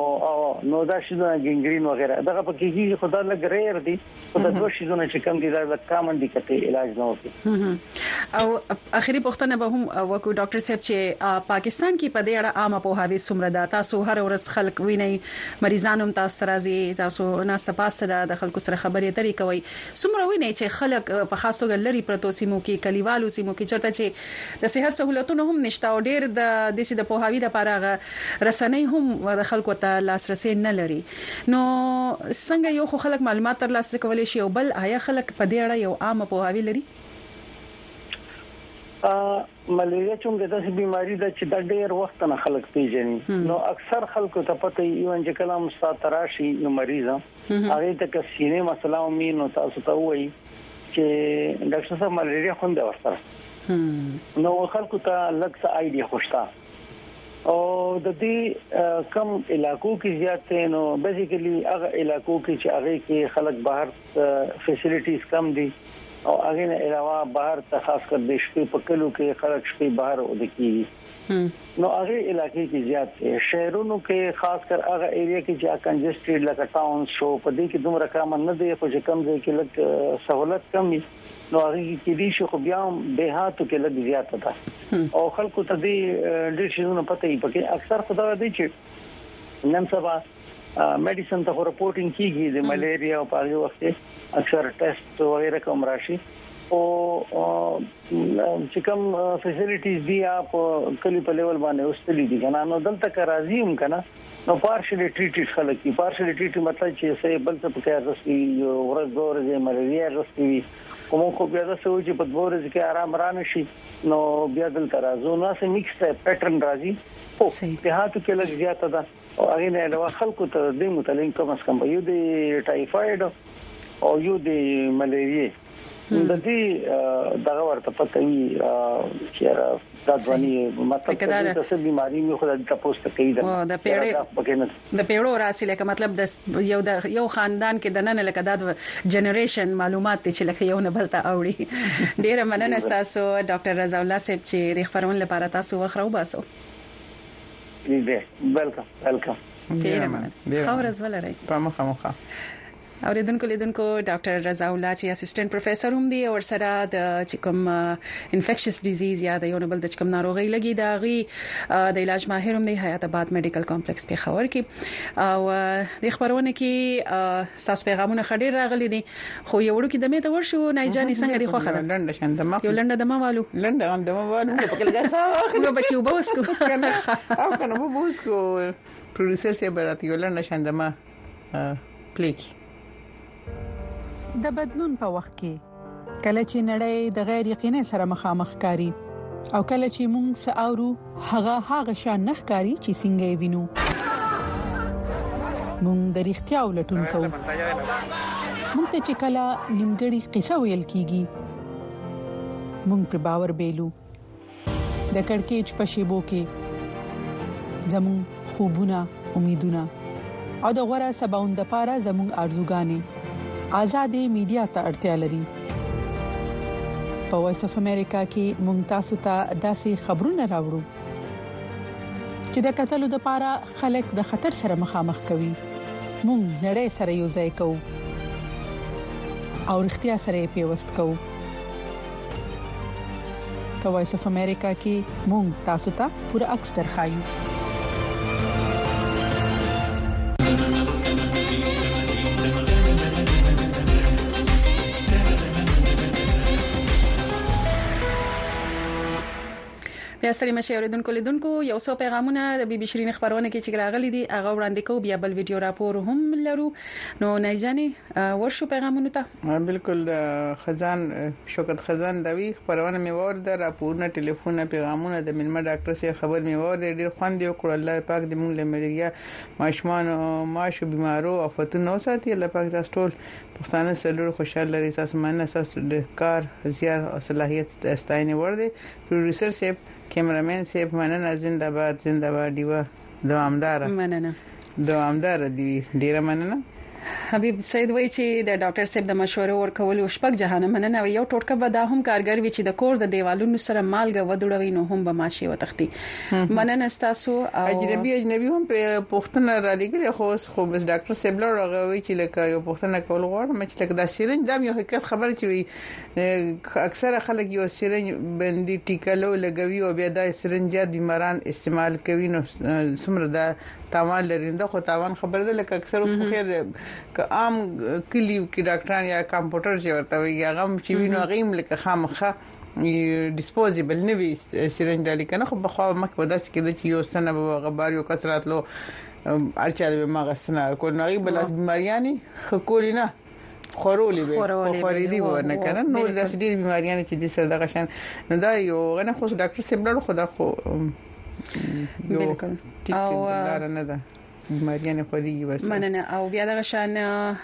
نو دا شیزونه ګنګرین وغیرہ دغه پکې کیږي خدای لګ ریر دي خو دا دوه شیزونه چې کم دي دا کامن دي کته علاج نه وکړي او اخیری پوښتنه به هم وکړو ډاکټر صاحب چې پاکستان کې په دې اړه عامه پوهاوی څومره ده تاسو هر ورځ خلک ویني مریضان هم تاسو راځي تاسو ناسته پاسته د خلکو سره خبرې اترې کوي څومره ویني چې خلک په خاصو لري پروتو سیمو کې کلیوالو سیمو کې چرته چې د صحت سہولتونو هم نشته او ډېر د دې د پوهاوی د لپاره رسنۍ هم د خلکو ته لاسرسي نه لري نو څنګه یو خو خلک معلومات تر لاسه کولای شي او بل آیا خلک په دې اړه یو عام پوهاوی لري ملیریا څنګه داسې بیماری ده چې د ډېر وخت نه خلک پیژني نو اکثر خلکو ته پته یو چې کلام ستاراشي یو مریض هغه ته کسینه مسله ومي نو تاسو ته وایي چې ډاکټر صاحب ملیریا خونده ورسره نو خلکو ته لږ څه آیډیا خوشتا او د دې کم علاقو کې زیات نو بیسیکلی هغه علاقو کې چې هغه کې خلک بهر فیسیلیټیز کم دي او هغه نه علاوه بهر ته خاص کر د شپې په کلو کې خلک شپې بهر ودکی نو هغه علاقې کې زیات شهرونو کې خاص کر هغه ایریا کې چې کنجسټډ لکه ټاون شو په دې کې دومره کم نه دی خو چې کم ځای کې لږ سہولت کم وي نو هغه کې دي شو خو بیا به هاتو کې لږ زیات ده او خلکو ته دې ډېر شنو پته یې پکې اکثر خدای دې چې نن سبا میډیسن ته رپورټینګ کیږي د ملیریا او په هغه وخت اکثر ټیسټ وغیرہ کوم راشي او چې کوم فیسیلیټیز دی اپ کلی په لیول باندې اوسلې دي کنه نو دلته کا راځي هم کنه نو پارشلی ټریټډ خلک کی پارشلی ټریټ مطلب چې سې بل څه پکې راځي یو ورځ دور د ملیریا راځي کوم خو بیا د سوچ په دور کې آرام رانه شي نو بیا دلته راځو نو سه میکس پیټرن راځي او په هاتو کې لږ زیاته ده او هغه نه له خلکو ته د متعلق کوم څه کوم یو د ټایفاید او یو د ملیریا د دې دغه ورته پته وی چې دا ځواني مطلب د څه بیماری مې خو د تاسو کوي دا د پیړې د پیړو راسي لکه مطلب د یو د یو خاندان کې د نن لکه د جنریشن معلومات چې لکه یو نه بلته اوړي ډیره مننه تاسو ډاکټر رضا الله صاحب چې د خبرون لپاره تاسو وخرو باسو دې ویلکم ویلکم ډیره مننه خبر از ولري په مخه مخه اوریدونکو لیدونکو ډاکټر رضا الله چې اسسټنټ پروفیسور هم دی او سره د کوم انفیکشس ډیزیز یا د یو نه بل د کوم ناروغي لګي دا غي د علاج ماهر هم دی حیات آباد میډیکل کمپلیکس په خبر کې او د خبرونه کې تاسو پیغامونه خډیر راغلي دي خو یو وړو کې د مې ته ورشو نه جاني څنګه دی خو خبره لنډه شاندما یو لنډه دمه والو لنډه اندمه والو په کله ځا نو به کیو بوسکو کنه او کنه مو بوسکو پروډوسر سي برات یو لنډه شاندما پلیک د بدلون په وخت کې کله چې نړۍ د غیر یقیني سره مخامخ کاری او کله چې موږ ساورو هغه هغه شان نخکاری چې څنګه وینو موږ د اړتیا ولټون کوو موږ ته چې کله نیمګړی قصه ویل کیږي موږ پر باور بیلو د کڑکېچ په شیبو کې زموږ خوبونه امیدونه او د غوړه سباوند لپاره زموږ ارزوګانې آزادې میډیا ته اړتیا لري په وایس اف امریکا کې ممتاز ته داسې خبرونه راوړو چې د قتل د پاره خلک د خطر سره مخامخ کوي مونږ نړۍ سره یو ځای کوو او اړتیا سره پیوست کوو په وایس اف امریکا کې مونږ تاسو ته پوره عکس درخایو بیا ستړي مشه اوریدونکو لیدونکو یو څو پیغامونه د بي بي شيرين خبرونه کې چې راغلي دي هغه وړاندې کوو بیا بل ویډیو راپور هم لرو نو نه ځاني ورشو پیغامونه ته بالکل د خزان شوکت خزان دوی خبرونه می ورده راپورونه ټلیفون پیغامونه د ملما ډاکټر سي خبر می ورده ډیر خوند یو کړ الله پاک دې مونږ لمریا ماشمان ماشو بیمارو افتونو ساتي الله پاک تاسو ټول پښتانه سره خوشاله لري تاسو مننه تاسو د کار زیار او صلاحيت استاینه ورده پروډوسر سیب کیمرامین سیب مننه زنده‌باد زنده‌باد دیوا دوامدار مننه دوامدار دی ډیره مننه حبیب سید وای چې د ډاکټر صاحب د مشورې ورکول او شپږ جهان مننه یو ټوټکه به دا هم کارګر وي چې د کور د دیوالونو سره مالګه ودوړوي نو هم به ماشي وتختی مننه تاسو او اجنبي اجنبي هم په پښتنه را لګي خو خو بس ډاکټر صاحب له راغوي چې لکه یو پښتنه کول غواړم چې لکه د سیرنج د یو حقیقت خبره چې اکثره خلک یو سیرنج بندي ټیکلو لګوي او بیا د سیرنجات بیماران استعمال کوي نو سمره د تاوان لري دا خو تاوان خبر ده لکه اکثر اوس په خیر ک عام کلی کې ډاکټران یا کمپیوټر چې ورته وي هغه چې وینو غیم لکه خامخه ډیسپوزیبل نه وي سیرنج د لیکنه خو بخوا مکه وداس کې د یو سنه به غبار یو کثرت لو ارچاله ما غسنه کول نو بل بیماریانی خو کولینا خورولې به خورې دي ونه کنه نور د ډېر بیماریاں چې د سر دغه شان نو دا یو غنه خو ډاکټر سیمبل خدا خو یو او لار نه ده بیماریاں خوريږي بس مننه او بیا دغه شان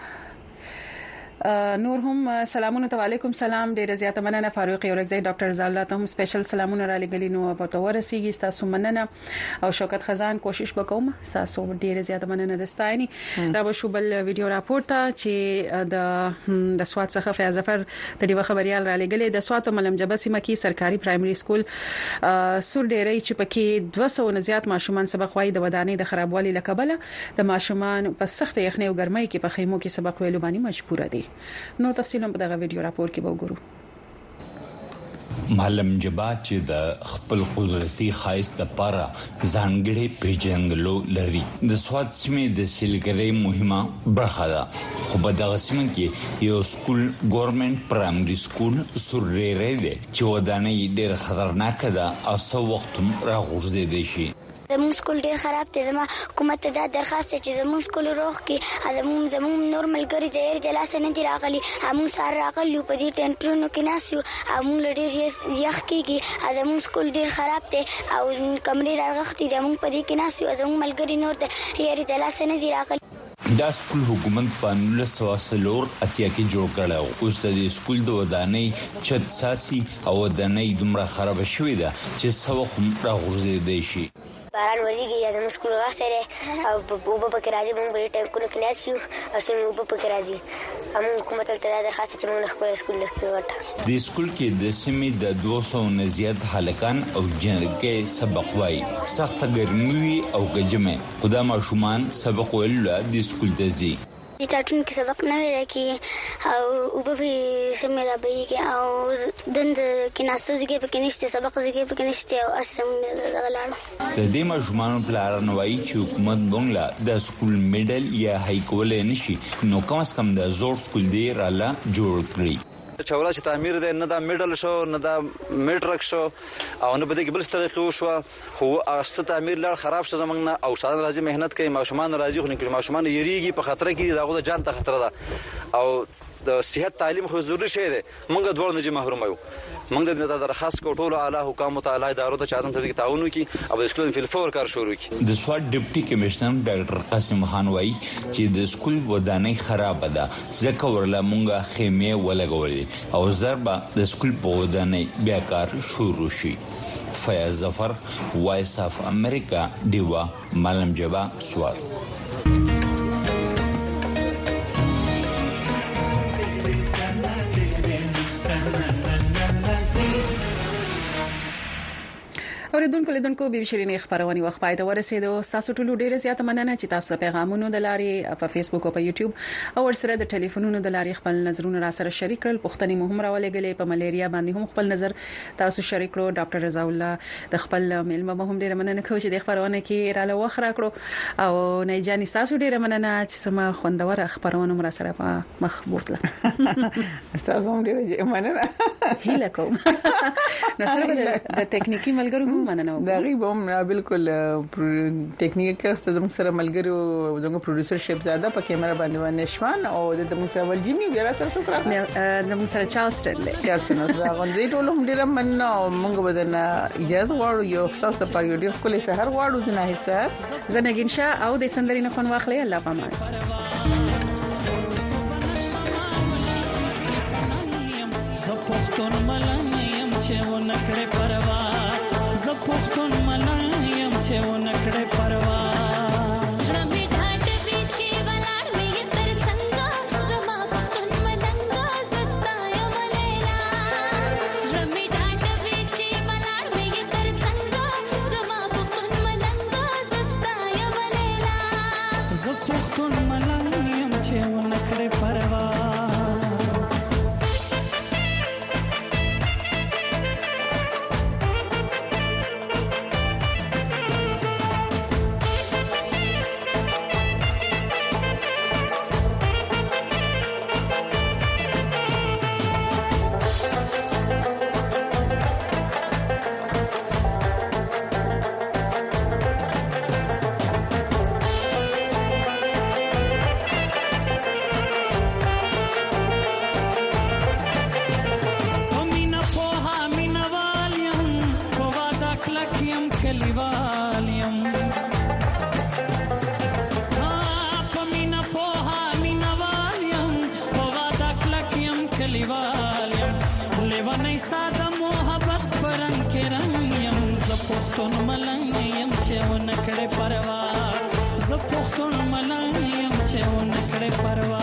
نور هم سلامونه علیکم سلام ډیر زیاته مننه فاروق یورکزی ډاکټر زاله ته هم سپیشل سلامونه را لګلی نو په تو ورسیږي تاسو مننه او شوکت خزان کوشش وکوم تاسو ډیر زیاته مننه دستایني را به شو بل ویډیو راپور ته چې د د سواد څخه فیاض ظفر د دې خبريال را لګلی د سواد ملم جبه سیمه کې سرکاري پرایمري سکول سور ډیرې چې پکې دوه سوه نه زیات ماشومان سبق وایي د ودانۍ د خرابوالي لکبله د ماشومان په سخت یخنۍ او ګرمۍ کې په خیمو کې سبق ویلو باندې مجبور دي نو تفصیل په دغه ویډیو راپور کې وګورو معلم جبا چې د خپل قدرتي خاص لپاره ځانګړي پیژندلو لري د سواد سیمې د سیلګرۍ مهمه برخه ده خو په دغه سیمه کې یو سکول ګورنمنت پرایمري سکول سورېری دی چې ودانۍ ډېر خطرناک ده او څو وخت راغورځېدای شي زموږ سکول ډیر خراب دی زما حکومت ته دا درخواست چې زموږ سکول روغ کې زموږ زموږ نورمال ګری ډیر د لاس نه دی راغلي موږ سره راغلي په دې ټنټرونو کې ناسو موږ ډیر یخ کېږي زموږ سکول ډیر خراب دی او کمرې راغختي د موږ په دې کې ناسو زموږ ملګری نور د یاري د لاس نه دی راغلي دا سکول حکومت په نولس سوه څلور اتیا کې جوړ کړو اوس د سکول د ودانۍ چت ساسي او ودانۍ دومره خراب شوې ده چې څو هم راغورځېدای شي باران وريږي یا زموږ سکول واسره او په وبو پکې راځي موږ به ټانکونو کې ناسیو او سمې وبو پکې راځي موږ حکومت ته دا درخواست چې موږ خپل سکول لکه وټه د سکول کې د سیمې د دوه سوه نه زیات هلکان او جنرګي سبق وایي سخت ګرمي او ګجمه خدای ماشومان سبق ویل د سکول ته ځي ټاټون کې سبق نه لري او وبو په سمې را بېږي او دند کې ناسته زګي پکې نشته سبق زګي پکې نشته او اسمه نه غلاړو د دې ماشومان پلان وایي چې حکومت بنگلا د سکول میډل یا هاي کول نشي نو کوم اس کم د زوړ سکول دی رااله جوړ کړی چوره چې تعمیر دی نه دا میډل شو نه دا میټرک شو او نه بده کې بل طریقې شو خو اغسطه تعمیر لار خراب شو زمنګ نه او ساده راځي مهنت کوي ماشومان راځي خو نه ماشومان یریږي په خطر کې دغه د جان ته خطر ده او د صحت تعلیم خو ضروري شی دی موږ دوه نه محروم یو موږ د درخواست کوټولو اعلی حکام تعالی ادارو ته اعظم ته تعاون وکي او د سکول فل فور کار شروع کی د سواد ډیپټي کمشنر ډاکټر قاسم خان وایي چې د سکول ودانۍ خراب ده ځکه ورله موږ خیمه ولګولې او ضربه د سکول په ودانۍ بیا کار شروع شي فیاض ظفر وایس اف امریکا دیوا معلم جبا سواد اوریدونکو لیدونکو به شیرینې خبرونه وخت پای ته ورسېدو تاسو ټول ډیره زیاته مننه چې تاسو پیغامونو د لارې په فیسبوک او په یوټیوب او ورسره د ټلیفونونو د لارې خپل نظرونه را سره شریک کړل پښتني مهم راولېګلې په ملیریا باندې هم خپل نظر تاسو شریک کړو ډاکټر رضا الله د خپل میلمه هم ډیره مننه کوم چې د خبرونه کې را لوخ را کړو او نه جاني تاسو ډیره مننه چې سم خوندور خبرونه مر سره په مخ بوتله تاسو هم ډیره مننه هیله کوم نو سره د ټکنیکی ملګرو مننه دا غیب هم بالکل ټکنیک کرته زموږ سره ملګرو زموږ پروډوسر شپ زاده په کیمرا باندې باندې شوان او د موږ سره ول جیمی بیا سره څوک راغلی د موږ سره چارلستون دی چارلستون راغلی ټول هم ډیر مننه موږ بدنه اجازه غواړو یو تاسو په یو ډیر کلی سحر غواړو د نه حصہ زنګین شاه او د سندرینه خون واخلې الله پامان زپوستون ملنیم چې و نکړې پروا زپوستون ملنیم چې و نکړې پروا زپوستون ملنیم چې و نکړې پروا پښتون ملنګ يم چې ونکړې پروا زه پښتون ملنګ يم چې ونکړې پروا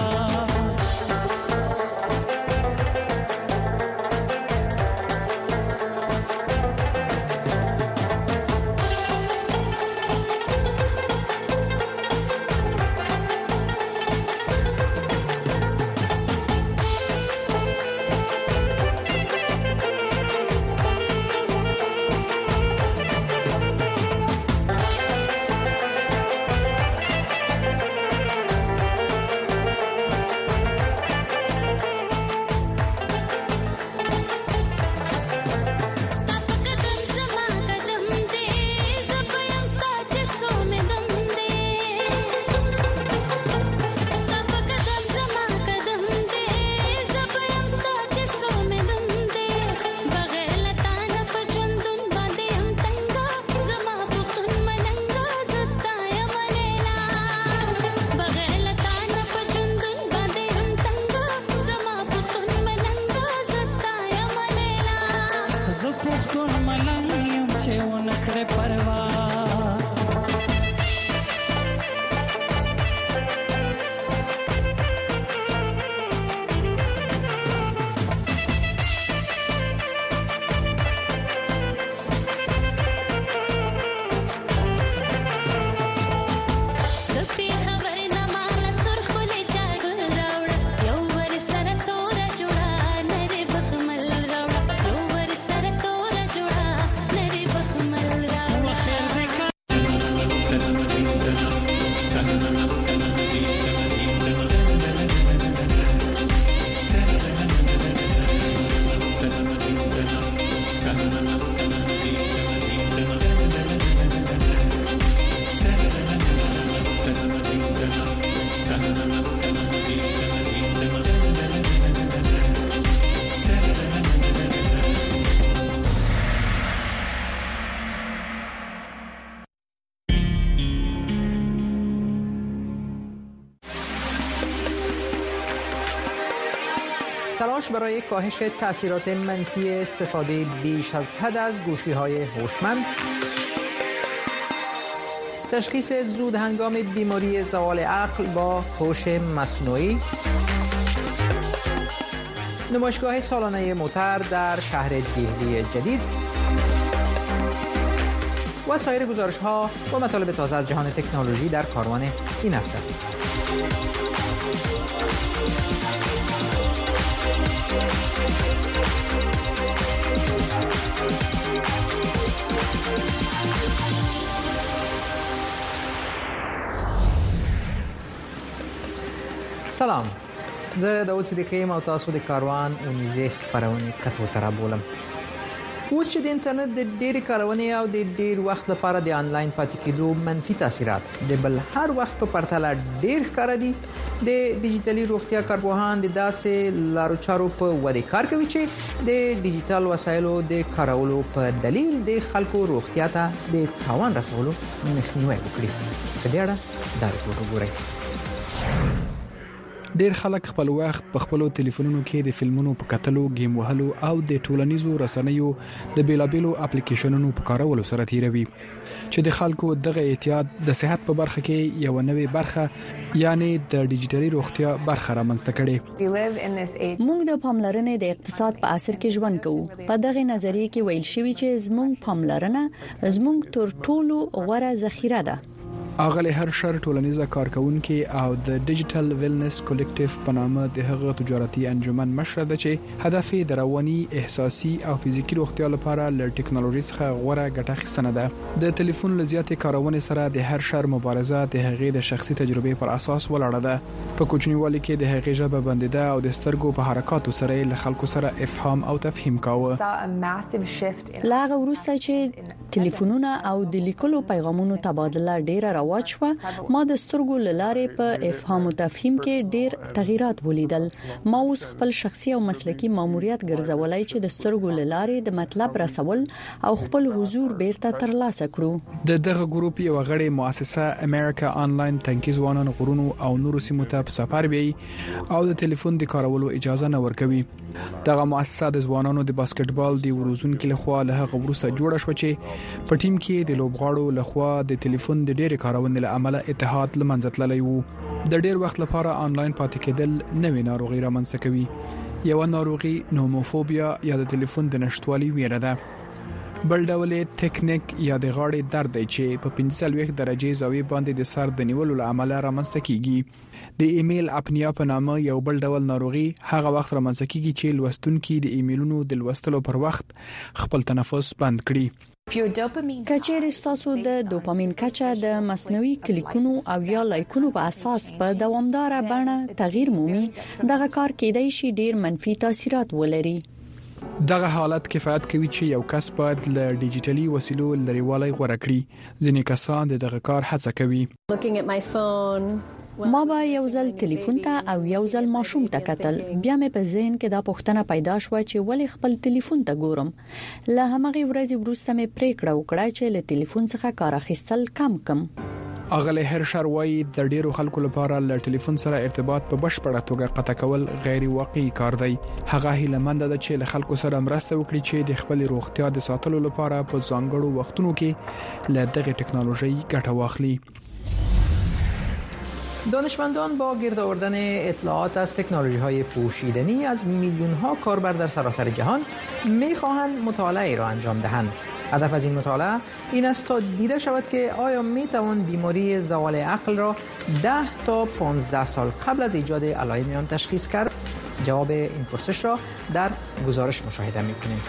تلاش برای کاهش تاثیرات منفی استفاده بیش از حد از گوشی‌های هوشمند، تشخیص زود هنگام بیماری زوال عقل با هوش مصنوعی، نمایشگاه سالانه موتر در شهر دهلی جدید و سایر گزارش‌ها و مطالب تازه از جهان تکنولوژی در کاروان این هفته. سلام، زه داود صدیقی یم او تاسو د کاروان اونیزه خپرونې کتو ته بولم. اوس چې د انټرنیټ د ډېرې کارونې او د ډېر وخت لپاره د آنلاین پاتې کېدو منفي تاثیرات د بل هر وخت په پرتله ډېر ښکاره دي، د ډیجیټلي روغتیا کارپوهان د داسې لارو چارو په وده کار کوي چې د ډیجیټل وسایلو د کارولو په دلیل د خلکو روغتیا ته د تاوان رسولو مخنیوي وکړي. په دې اړه دا رپورټ وګورئ. ډیر خلک خپل وخت په خپل ټلیفونونو کې د فلمونو په کتلو، گیم وهلو او د ټولنیزو رسنیو د بیلابېلو اپلیکیشنونو په کارولو سره تیروي، چې د خلکو دغه احتیاط د صحت په برخه کې یو نوې برخه یعنی د ډیجیټلي روغتیا برخه رامنځته کړي. موږ د پاملرنې د اقتصاد په اثر کې ژوند کوو. په دغه نظریه کې ویل شوی چې زموږ پاملرنه زموږ تر ټولو غوره ذخیره ده. اغلی هر شر ټولنیزه کارکونکو او د ډیجیټل ویلنس کلیکټیو په نامه د هغه تجارتي انجمن مشر ده چې هدف یې د رواني، احساسي او فزیکی روغتیا لپاره له ټکنالوژي څخه غوره ګټه اخیستنه ده. د ټلیفون لزیاتې کارونې سره د هر شر مبارزه د هغې د شخصي تجربې پر اساس ولاړه ده. په کوچنیوالي کې د هغې ژبه بندیده او د سترګو په حرکاتو سره له خلکو سره افهام او تفهیم کاوه. لاغه وروسته چې ټلیفونونه او د لیکلو پیغامونو تبادله ډیره رواج شو ما د سترګو لاره په افهام او تفهیم کې ډیر تغیرات ولیدل. ما اوس خپل شخصي او مسلکي ماموریت ګرځولای چې د سترګو لاره د مطلب رسول او خپل حضور بیرته ترلاسه کړو. د دغه ګروپ یو غړي مؤسسه امریکا آنلاین تنکیز وانان غرونو او نورو سیمو ته په سفر بي او د ټلیفون د کارولو اجازه نه ورکوي. دغه مؤسسه د ځوانانو د باسکټبال دی ورزونکو لخوا له هغه وروسته جوړه شو چې په ټیم کې د لوبغاړو لخوا د ټلیفون د ډېر کارونې له امله اتحاد لمنځه تللی وو. د ډېر وخت لپاره آنلاین پاتې کېدل نوې ناروغي رامنځته کوي. یو ناروغي نوموفوبیا یا د ټلیفون د نشټوالي ویره ده. بل ډول ټیکنیک یا د غاړې درد دی چې په پنځه درجه زاویه باندې د سر د نیولو له امله رامنځته کیږي. د ایمیل اپنیا په نامه یو بل ډول ناروغي هغه وخت رامنځته کیږي چې لوستونکي د ایمیلونو د لوستلو پر وخت خپل تنفس بند کړي. کچېر تاسو د دوپامین کچه د مصنوعي کلیکونو او یا لایکونو په اساس په دوامدار بڼه تغییر مومي، دغه کار کېدای شي ډیر منفي تاثیرات ولري. دغه حالت کفایت کوي چې یو کس باید له ډیجیټلي وسیلو لريوالي غوړه کړي. ځینې کسان دغه کار هڅه کوي. ما به یو ځل ټلیفون ته او یو ځل ماشوم ته کتل، بیا مې په ذهن کې دا پوښتنه پیدا شوه چې ولې خپل ټلیفون ته ګورم. له همغه ورځې وروسته مې پریکړه وکړه چې له ټلیفون څخه کار اخیستل کم کم. اغله هرشر وای د ډیرو خلکو لپاره له ټلیفون سره ارتباط په بشپړه توګه قطع کول غیر واقعي کار دی. هغه هیله مند ده چې له خلکو سره مرسته وکړي چې د خپل روغتیا د ساتلو لپاره په ځانګړو وختونو کې له دغه ټکنالوژي ګټه واخلي. دانشمندان با گرد آوردن اطلاعات از تکنولوژی‌های پوشیدنی از میلیون‌ها کاربر در سراسر جهان می‌خواهند مطالعه را انجام دهند. هدف از این مطالعه این است تا دیده شود که آیا می‌توان بیماری زوال عقل را ده تا پانزده سال قبل از ایجاد علائم آن تشخیص کرد. جواب این پرسش را در گزارش مشاهده می‌کنیم.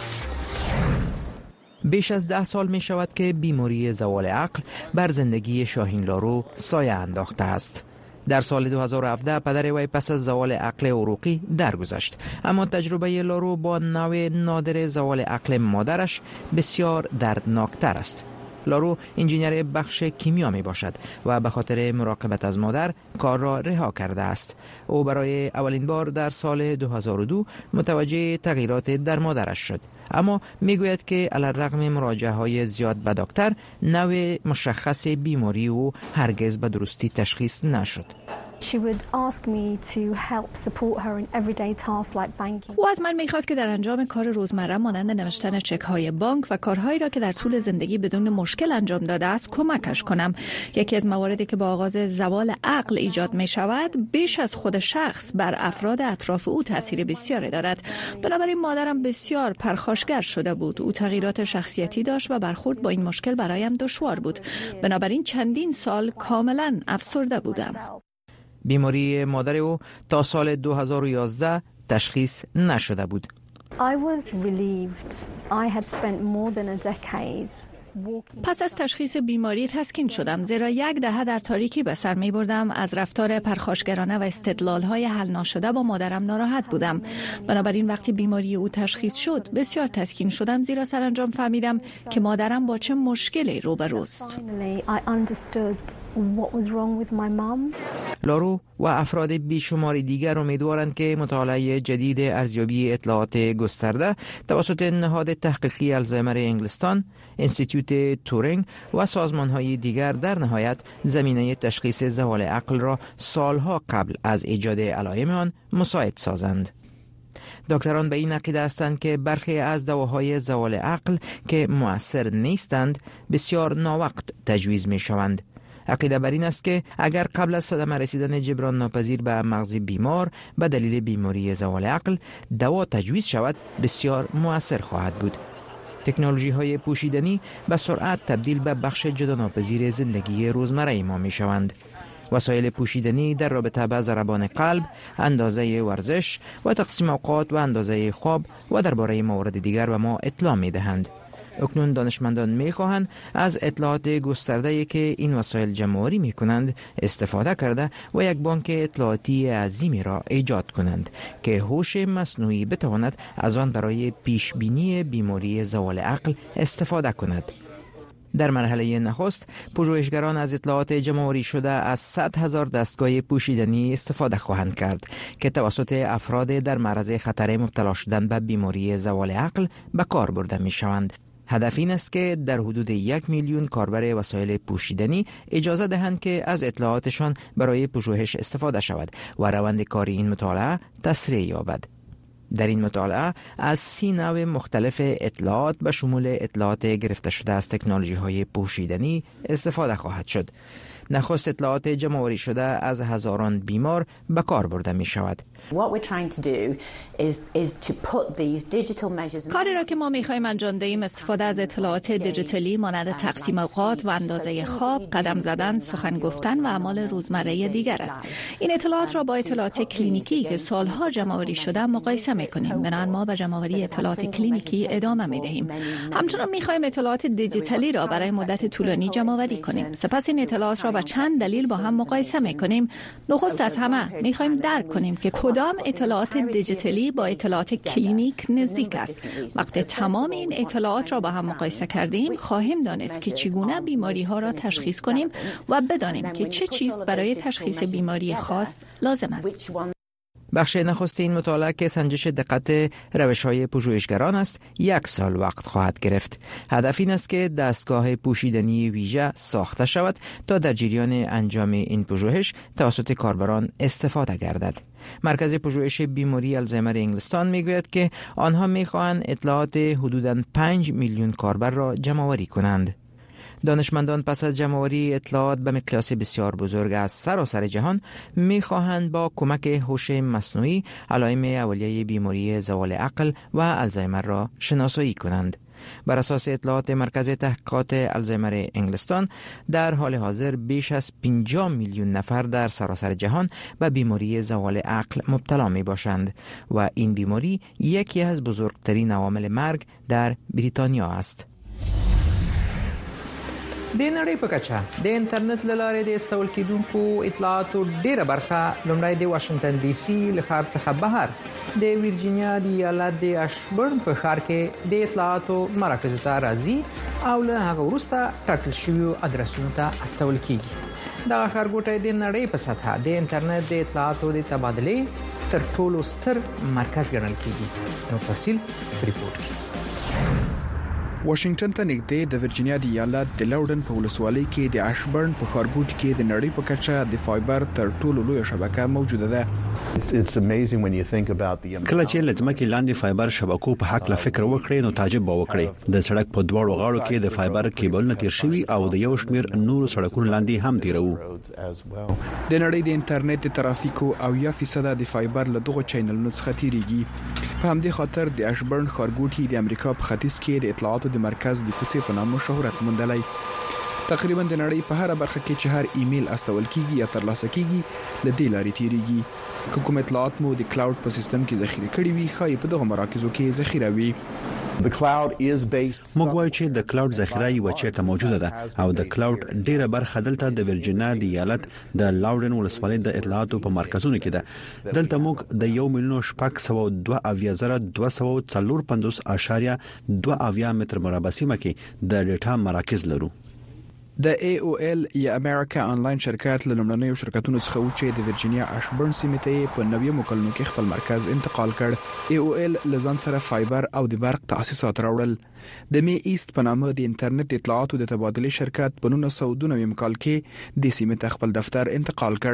بیش از ده سال می شود که بیماری زوال عقل بر زندگی شاهین لارو سایه انداخته است. در سال دو هزار و هفده پدر وی پس از زوال عقل عروقی درگذشت، اما تجربه لارو با نوع نادر زوال عقل مادرش بسیار دردناکتر است. لارو انجینیر بخش کیمیا می باشد و به خاطر مراقبت از مادر کار را رها کرده است. او برای اولین بار در سال دو هزار و دو متوجه تغییرات در مادرش شد، اما می گوید که علیرغم مراجعه های زیاد به دکتر نوع مشخص بیماری او هرگز به درستی تشخیص نشد. She would ask me to help support her in everyday tasks like banking. او از من می‌خواست که در انجام کار روزمره مانند نوشتن چک‌های بانک و کارهایی را که در طول زندگی بدون مشکل انجام داده است کمکش کنم. یکی از مواردی که با آغاز زوال عقل ایجاد می‌شود بیش از خود شخص بر افراد اطراف او تاثیر بسیاری دارد. بنابراین مادرم بسیار پرخاشگر شده بود. او تغییرات شخصیتی داشت و برخورد با این مشکل برایم دشوار بود. بنابراین چندین سال کاملا افسرده بودم. بیماری مادر او تا سال دو هزار و یازده تشخیص نشده بود. I was relieved. I had spent more than a decade. پس از تشخیص بیماری تسکین شدم، زیرا یک دهه در تاریکی به سر می بردم. از رفتار پرخاشگرانه و استدلال‌های حل ناشده با مادرم ناراحت بودم. بنابراین وقتی بیماری او تشخیص شد بسیار تسکین شدم، زیرا سرانجام فهمیدم که مادرم با چه مشکلی روبروست. What was wrong with my mom? لارو و افراد بیشماری دیگر امیدوارند که مطالعه جدید ارزیابی اطلاعات گسترده توسط نهاد تحقیقی الزایمر انگلستان، انستیتوت تورینگ و سازمان‌های دیگر در نهایت زمینه تشخیص زوال عقل را سالها قبل از ایجاد علائم آن مساعد سازند. دکتران به این عقیده هستند که برخی از دواهای زوال عقل که مؤثر نیستند بسیار ناوقت تجویز می شوند. عقیده بر این است که اگر قبل از صدمه رسیدن جبران ناپذیر به مغز بیمار به دلیل بیماری زوال عقل دوا تجویز شود بسیار مؤثر خواهد بود. تکنولوژی های پوشیدنی به سرعت تبدیل به بخش جدا ناپذیر زندگی روزمره ما می شوند. وسایل پوشیدنی در رابطه با ضربان قلب، اندازه ورزش و تقسیم اوقات و اندازه خواب و درباره موارد دیگر به ما اطلاع می دهند. اکنون دانشمندان می خواهند از اطلاعات گسترده‌ای که این وسایل جمع‌آوری می کنند استفاده کرده و یک بانک اطلاعاتی عظیمی را ایجاد کنند که هوش مصنوعی بتواند از آن برای پیش بینی بیماری زوال عقل استفاده کند. در مرحله نخست پژوهشگران از اطلاعات جمع‌آوری شده از صد هزار دستگاه پوشیدنی استفاده خواهند کرد که توسط افراد در معرض خطر مبتلا شدن به بیماری زوال عقل به کار برده می شوند. هدف این است که در حدود یک میلیون کاربر وسایل پوشیدنی اجازه دهند که از اطلاعاتشان برای پژوهش استفاده شود و روند کاری این مطالعه تسریع یابد. در این مطالعه از سی نوع مختلف اطلاعات به شمول اطلاعات گرفته شده از تکنولوژی‌های پوشیدنی استفاده خواهد شد. نخست اطلاعات جمع‌آوری شده از هزاران بیمار به کار برده می شود. کاری را که ما می‌خوایم انجام دهیم استفاده از اطلاعات دیجیتالی مانند تقسیم اوقات و اندازه خواب، قدم زدن، سخن گفتن و اعمال روزمره دیگر است. این اطلاعات را با اطلاعات کلینیکی که سالها جمع‌آوری شده مقایسه می‌کنیم. بنابراین ما به جمع‌آوری اطلاعات کلینیکی ادامه می‌دهیم. همچنین می‌خوایم اطلاعات دیجیتالی را برای مدت طولانی جمع‌آوری کنیم. سپس این اطلاعات را با چند دلیل با هم مقایسه می‌کنیم. نخست از همه می‌خوایم درک کنیم که کدام اطلاعات دیجیتالی با اطلاعات کلینیک نزدیک است. وقتی تمام این اطلاعات را با هم مقایسه کردیم، خواهیم دانست که چگونه بیماری ها را تشخیص کنیم و بدانیم که چه چیز برای تشخیص بیماری خاص لازم است. بخش نخست این مطالعه که سنجش دقت روش‌های پژوهشگران است، یک سال وقت خواهد گرفت. هدف این است که دستگاه پوشیدنی ویژه ساخته شود تا در جریان انجام این پژوهش توسط کاربران استفاده گردد. مرکز پژوهش بیماری آلزایمر انگلستان میگوید که آنها میخواهند اطلاعات حدوداً پنج میلیون کاربر را جمع‌آوری کنند. دانشمندان پس از جمع‌آوری اطلاعات به مقیاس بسیار بزرگ از سراسر جهان می‌خواهند با کمک هوش مصنوعی علائم اولیه بیماری زوال عقل و آلزایمر را شناسایی کنند. بر اساس اطلاعات مرکز تحقیقات آلزایمر انگلستان، در حال حاضر بیش از پنجاه میلیون نفر در سراسر جهان به بیماری زوال عقل مبتلا می باشند و این بیماری یکی از بزرگترین عوامل مرگ در بریتانیا است. د نړۍ په کچه د انټرنیټ له لارې د استول کېدونکو اطلاعاتو ډیره برخه لومړی د واشنگټن ډي سي له ښار څخه بهر د ویرجینیا د ایالت د اشبرن په ښار کې د اطلاعاتو مراکزو ته راځي او له هغه وروسته ټاکل شویو ادرسونو ته استول کیږي. دغه ښارګوټی د نړۍ په سطحه د انټرنیټ د اطلاعاتو د تبادلې تر ټولو ستر مرکز ګڼل کیږي. نو تفصیل ریپورت کې واشنگټن ته نږدې د ورجینیا د ایالت د لوډن په ولسوالۍ کې د اشبرن په ښارګوټي کې د نړۍ په کچه د فایبر تر ټولو لوی شبکه موجوده ده. کله چې لږمکه لاندې فایبر شبکو په حق لا فکر وکړي نو تعجب وکړي. د سړک په دواړو غاړو کې د فایبر کیبلونه تیر شوي او د یو شمیر نور سړکونو لاندې هم تیرو. د نړۍ د انټرنیټ د ترافیکو او یا فیصد د فایبر له دغه چینلونو څخه تیریږي. په همدې خاطر د اشبرن ښارګوټي د امریکا په ختیځ کې د اطلاعاتو د مرکز د کوڅې په نامه شهرت موندلی. تقریبا د نړۍ په هر برخه کې چې هر ایمیل استول کیږي یا ترلاسه کیږي له دې لارې تیریږي. کوم اطلاعات مو د کلاود په سیستم کې ذخیره کړي وي، خای په دغه مراکزو کې ذخیره وي. موږ وایو چې د کلاود ذخیره یو چیرته موجوده ده او د کلاود ډیره برخه دلته د ورجینیا د ایالت د لاوډن ولسوالۍ د اطلاعاتو په مرکزونو کې ده. دلته موږ د یو میلیون شپږ سوه دوه اویا زره دوه سوه څلور پنځوس اشاریه دوه اویا متر مربع سیمه کې د ډیټا مراکز لرو. د ای او ال یا امریکا آنلاین شرکت له لومړنیو شرکتونو څخه و چې د ورجینیا اشبرن سیمې ته په نوې مکلنو کې خپل مرکز انتقال کړ. ای او ال لزان سره فایبر او د برق تاسیسات راوړل. د می ایست په نامه د انټرنیټ اطلاعاتو د تبادلې شرکت په نولس سوه دوه نوي کال کې د سیمې ته خپل دفتر انتقال کړ.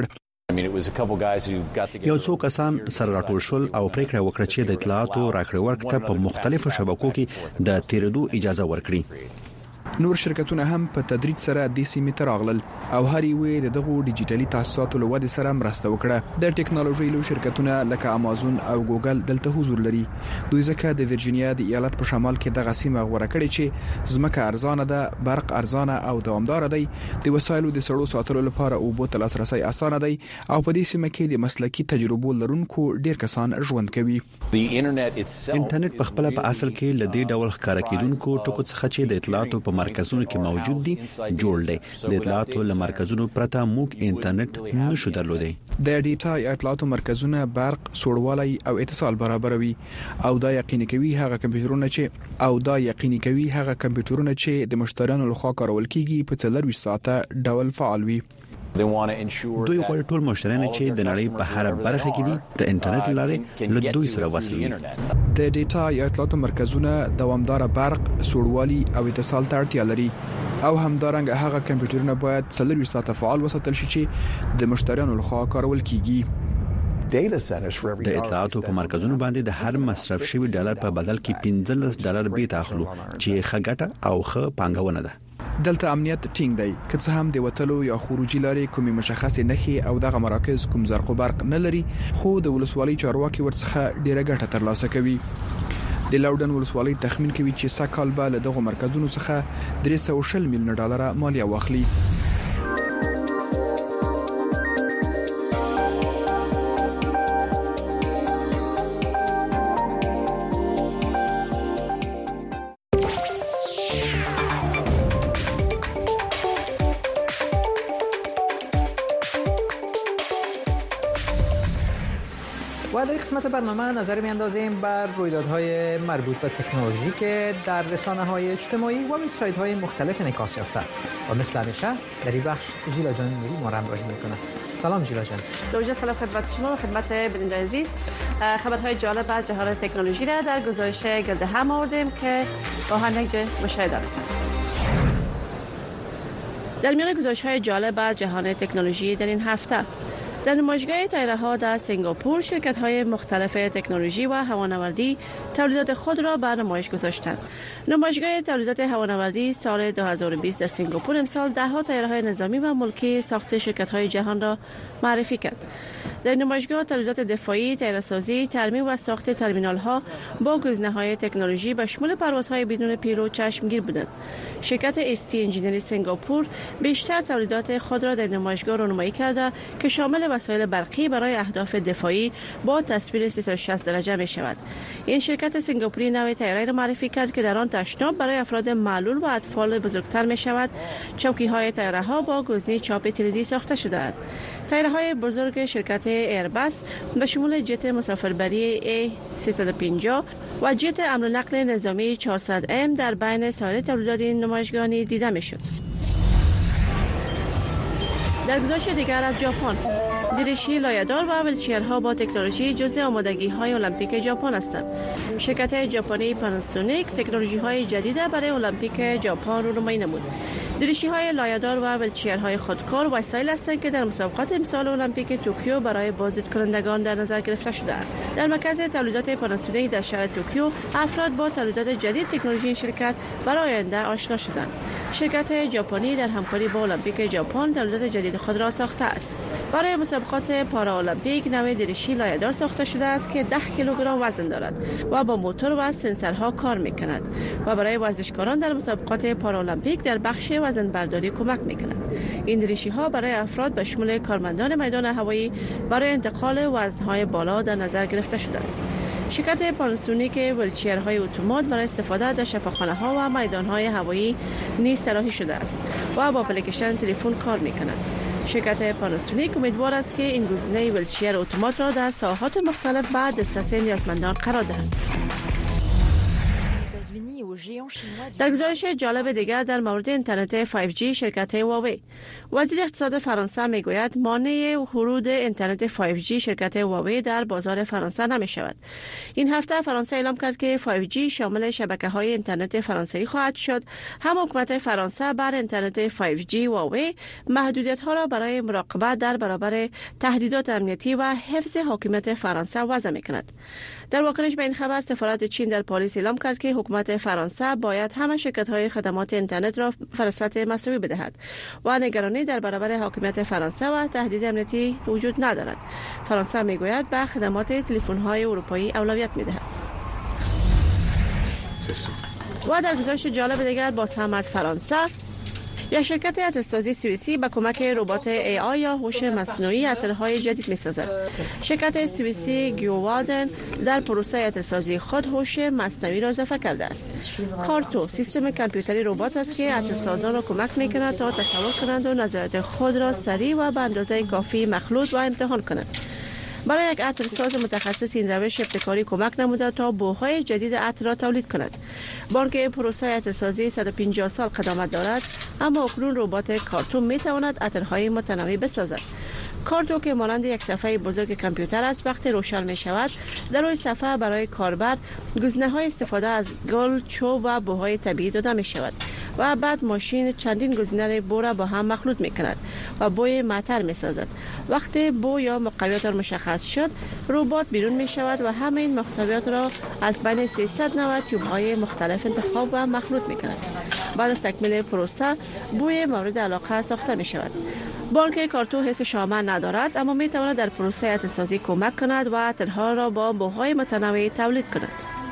یو څو کسان سره راټول شول او پریکړه وکړه چې د اطلاعاتو راکړې ورکړه په مختلفو شبکو کې د تیرېدو اجازه ورکړي. نور شرکتونه هم په تدریج سره د سیمې ته راغلل او هر یو دغه ډیجیټلي تاسیساتو له ودې سره مرسته وکړه. د ټیکنالوژي له شرکتونه لکه امازون او ګوګل دلته حضور لري. دوی ځکه د ورجینیا د ایالت په شمال کې دغه سیمه غوړه کړې چې ځمکه ارزانه ده، برق ارزانه او دوامدار دی، د وسایلو د سړو ساتلو لپاره او بو تل لاسرسي اسانه دی او په دې سیمه کې د مسلکي تجربو لرونکو ډیر کسان ژوند کوي. انټرنیټ په خپل په اصل کې لدی ډول ښکارا کیدونکو ټکو څخه چې د اطلاعاتو په مرکزونو کې موجود دي جوړ دي. د اطلاعاتو له مرکزونو پرته موږ انټرنیټ نشو درلودای. د ډیټا یا اطلاعاتو مرکزونه برق، سوړوالی او اتصال برابروي او دا یقیني کوي هغه کمپیوټرونه چې او دا یقیني کوي هغه کمپیوټرونه چې د مشتریانو لخوا کارول کیږي په څلور ساعته ډول فعال وي. دوی غواړي ټول مشتریان چې د نړۍ په هر برخه کې دي د انټرنیټ لارې له دوی سره وصل وي. د ډیټا یا اطلاعاتو مرکزونه دوامدار برق، سوړوالی او اتصال ته اړتیا لري او همدارنګه هغه کمپیوټرونه باید څلور ساعته فعال وساتل شي چې د مشتریانو لخوا کارول کیږي. د اطلاعاتو په مرکزونو باندې د هر مصرف شوی ډالر په بدل کې پنځلس ډالر بیت اخلو چې خګټه او خ پانګونه ده. دلته امنیت ټینګ دی که څه هم د وټلو یا خروجي لارې کومي مشخصه نخي او دغه مراکز کوم زرق برق نه لري خو د ولسوالۍ چارواکي ورڅخه ډیره ګټه ترلاسه کوي. د لاودن ولسوالۍ تخمین کوي چې سکهال به له دغه مرکزونو څخه درې سوه او شل میلیون ډالر مالیه واخلي. و در قسمت برنامه نظر می‌اندازیم بر رویدادهای مربوط به تکنولوژی که در رسانه‌های اجتماعی و وبسایت‌های مختلف انعکاس یافته و مثل همیشه در این بخش ژیلا جان نوری ما را همراهی می‌کنه. سلام ژیلا جان. دوجه سلام خدمت شما و خدمت بیننده عزیز. خبرهای جالب از جهان تکنولوژی را در گزارش گرد هم آوردیم که با هم یک مشاهده کنیم. در میان گزارش‌های جالب از جهان تکنولوژی در این هفته در نمایشگاه طیاره‌ها در سنگاپور شرکت‌های مختلف تکنولوژی و هوانوردی تولیدات خود را به نمایش گذاشتند. نمایشگاه تولیدات هوانوردی سال دو هزار و بیست در سنگاپور امسال ده‌ها طیاره‌های نظامی و ملکی ساخت شرکت‌های جهان را معرفی کرد. در نمایشگاه تولیدات دفاعی، طیاره‌سازی، ترمیم و ساخت ترمینال‌ها با گزینه‌های تکنولوژی به شمول پروازهای بدون پیلوت چشمگیر بودند. شرکت استی انجینری سنگاپور بیشتر تولیدات خود را در نمایشگاه رونمایی کرده که شامل وسایل برقی برای اهداف دفاعی با تصویر سیصد و شصت درجه می شود. این شرکت سنگاپوری نوع طیاره را معرفی کرد که در آن تشناب برای افراد معلول و اطفال بزرگتر می شود. چوکی های طیاره ها با گزینه چاپ تریدی ساخته شده اند. طیاره های بزرگ شرکت ایرباس به شمول جت مسافربری ای سیصد و پنجاه و جت حمل و نقل نظامی چهارصد ام در بین سایر تولیدات این نمایشگاه نیز دیده می شد. در گزارش دیگر از ژاپن، درشی لایه‌دار و ویلچرها با تکنولوژی جزء آمادگی‌های المپیک ژاپن هستند. شرکت ژاپنی پاناسونیک تکنولوژی‌های جدید برای المپیک ژاپن رونمایی نمود. درشی‌های لایه‌دار و ویلچرهای خودکار وسایل هستند که در مسابقات امسال المپیک توکیو برای بازدید کنندگان در نظر گرفته شده‌اند. در مرکز تولیدات پاناسونیک در شهر توکیو افراد با تولیدات جدید تکنولوژی شرکت برای آینده آشنا شدند. شرکت ژاپنی در همکاری با المپیک ژاپن تولیدات جدید خود را ساخته است. برای مسابقات پارالمپیک نوع درشی لایه‌دار ساخته شده است که ده کیلوگرم وزن دارد و با موتور و سنسورها کار می‌کند و برای ورزشکاران در مسابقات پارالمپیک در بخش وزن برداری کمک می‌کند. این درشی‌ها برای افراد به شمول کارمندان میدان هوایی برای انتقال وزن‌های بالا در نظر گرفته شده است. شرکت پاناسونیک ویلچرهای اتومات برای استفاده در شفاخانه‌ها و میدان‌های هوایی نیز طراحی شده است و با اپلیکیشن تلفن کار می‌کند. شرکت پاناسونیک امیدوار است که این گزینه ویلچر اتومات را در ساحات مختلف به دسترسی نیازمندان قرار دهد. در گزارش جالب دیگر در مورد اینترنت فایو جی شرکت هواوی، وزیر اقتصاد فرانسه میگوید مانع ورود اینترنت فایو جی شرکت هواوی در بازار فرانسه نمی شود. این هفته فرانسه اعلام کرد که فایو جی شامل شبکه‌های اینترنت فرانسوی خواهد شد. هم حکومت فرانسه بر اینترنت فایو جی هواوی محدودیت‌ها را برای مراقبت در برابر تهدیدات امنیتی و حفظ حاکمیت فرانسه وضع می‌کند. در واکنش به این خبر سفارت چین در پاریس اعلام کرد که حکومت فرانسه باید همه شرکت‌های خدمات اینترنت را فرصت مساوی بدهد و نگرانی در برابر حاکمیت فرانسه و تهدید امنیتی وجود ندارد. فرانسه میگوید به خدمات تلفن‌های اروپایی اولویت می‌دهد. و در گزارش جالب دیگر باز هم از فرانسه، یک شرکت عطرسازی سوئیسی با کمک ربات ای آی یا هوش مصنوعی عطرهای جدید می‌سازد. شرکت سوئیسی گیووادن در پروسه عطرسازی خود هوش مصنوعی را اضافه کرده است. کارتو سیستم کامپیوتری ربات است که عطرسازان را کمک می‌کند تا تصور کنند و نظرات خود را سریع و به اندازه کافی مخلوط و امتحان کنند. برای یک عطرساز متخصص این روش ابتکاری کمک نموده تا بوهای جدید عطر را تولید کند. با آنکه پروسه عطرسازی صد و پنجاه سال قدامت دارد، اما اکنون ربات کارتو میتواند عطرهای متنوع بسازد. کارتو که مانند یک صفحه بزرگ کامپیوتر است، وقتی روشن می شود در روی صفحه برای کاربر گزینه‌های استفاده از گل، چوب و بوهای طبیعی داده می شود و بعد ماشین چندین گزینه بو را با هم مخلوط می کند و بوی معطر می سازد. وقتی بو یا محتویات مشخص شد، ربات بیرون می شود و همه این محتویات را از بین سیصد و نود تیوب های مختلف انتخاب و مخلوط می کند. بعد از تکمیل پروسه بوی مورد علاقه ساخته می شود. بانک کارتو حس شامل ندارد، اما می تواند در پروسه عطرسازی کمک کند و عطرها را با بوهای متنوع تولید کند.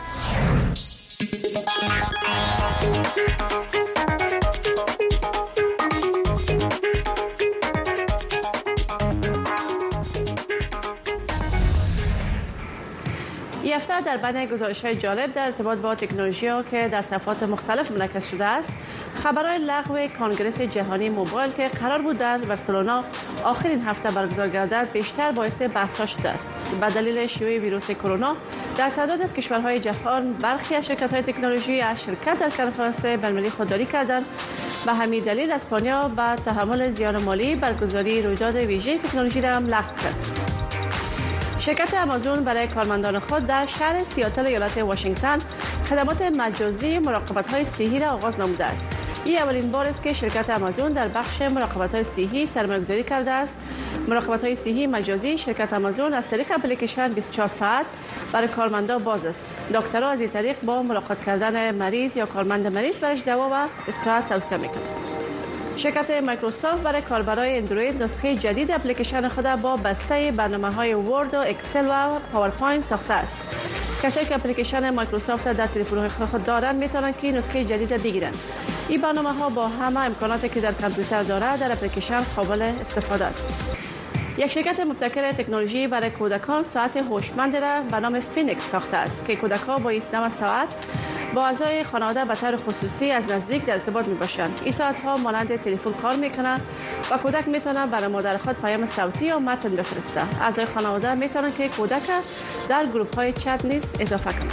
این هفته در بین گزارش‌های جالب در ارتباط با تکنولوژی‌ها که در صفحات مختلف منعکس شده است، خبرهای لغو کنگره جهانی موبایل که قرار بود در بارسلونا آخرین هفته برگزار گردد بیشتر باعث بحث‌ها شده است. به دلیل شیوع ویروس کرونا در تعداد از کشورهای جهان برخی از شرکت‌های تکنولوژی از شرکت در کنفرانس بین‌المللی خودداری کردند. به همین دلیل اسپانیا با تحمل زیان مالی برگزاری رویداد ویژه تکنولوژی را هم لغو کرد. شرکت آمازون برای کارمندان خود در شهر سیاتل ایالت واشنگتن خدمات مجازی مراقبت‌های صحی را آغاز نموده است. این اولین بار است که شرکت آمازون در بخش مراقبت‌های صحی سرمایه‌گذاری کرده است. مراقبت‌های صحی مجازی شرکت آمازون از طریق اپلیکیشن بیست و چهار ساعت برای کارمندان باز است. دکترها از این طریق با ملاقات کردن مریض یا کارمند مریض برایش دوا و استراحت توصیه می‌کنند. شرکت مایکروسافت برای کاربرای اندروید نسخه جدید اپلیکیشن خود با بسته برنامه‌های ورد و اکسل و پاورپوینت ساخته است. کسایی که اپلیکیشن مایکروسافت در تلفن‌های خود دارند میتونند که نسخه جدید بگیرند. این برنامه‌ها با همه امکاناتی که در کامپیوتر دارد در اپلیکیشن قابل استفاده است. یک شرکت مبتکر تکنولوژی برای کودکان ساعت هوشمند را به نام فینکس ساخته است که کودکان با ایستادن ساعت با اعضای خانواده به طور خصوصی از نزدیک در ارتباط میباشند. این ساعت‌ها مانند تلفن کار میکنند و کودک میتونه برای مادر خود پیام صوتی یا متن بفرسته. اعضای خانواده میتونن که کودک در گروپ‌های چت نیز اضافه کنند.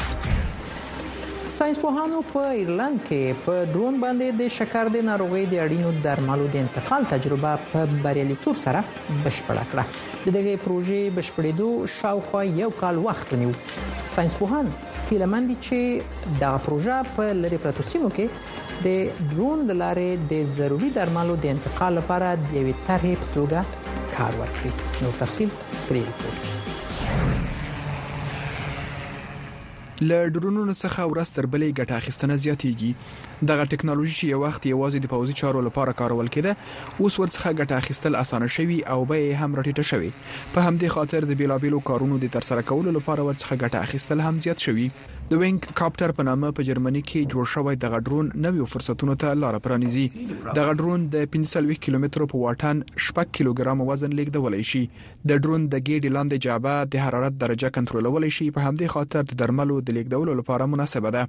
ساينسپوهانو په ایرلند کې په ډرون باندې د شکر د ناروغۍ د اړینو درملو د انتقال تجربه په بریالیتوب سره بشپړه کړه. د دغه پروژې بشپړېدو شاوخوا یو کال وخت ونیو. ساينسپوهان هیله مند دي چې دا پروژه په لری پرتو سیمو کې د ډرون د لارې د ضروري درملو د انتقال لپاره د یوې طرحې په توګه کار وکړي. نو تفصیل پرې وکړو. له ډرونونو څخه ورځ تر بلې ګټه اخیستنه زیاتېږي. دغه ټکنالوژي چې یو وخت یوازې د پوځي چارو لپاره کارول کېده، اوس ورڅخه ګټه اخیستل اسانه شوي او به هم راټیټه شوي. په همدې خاطر د بیلابیلو کارونو د ترسره کولو لپاره ورڅخه ګټه اخیستل هم زیات شوي. د وینګ کاپټر په نامه په جرمني کې جوړ شوی دغه ډرون نویو فرصتونو ته لار پرانیزي. دغه ډرون د پنځه سوه کیلومترو په واټن شپږ کیلوګرام وزن لیږدولی شي. د ډرون د ګېډې لاندې جعبه د حرارت درجه کنټرولولی شي. په همدې خاطر د درملو د لیږدولو لپاره مناسبه ده.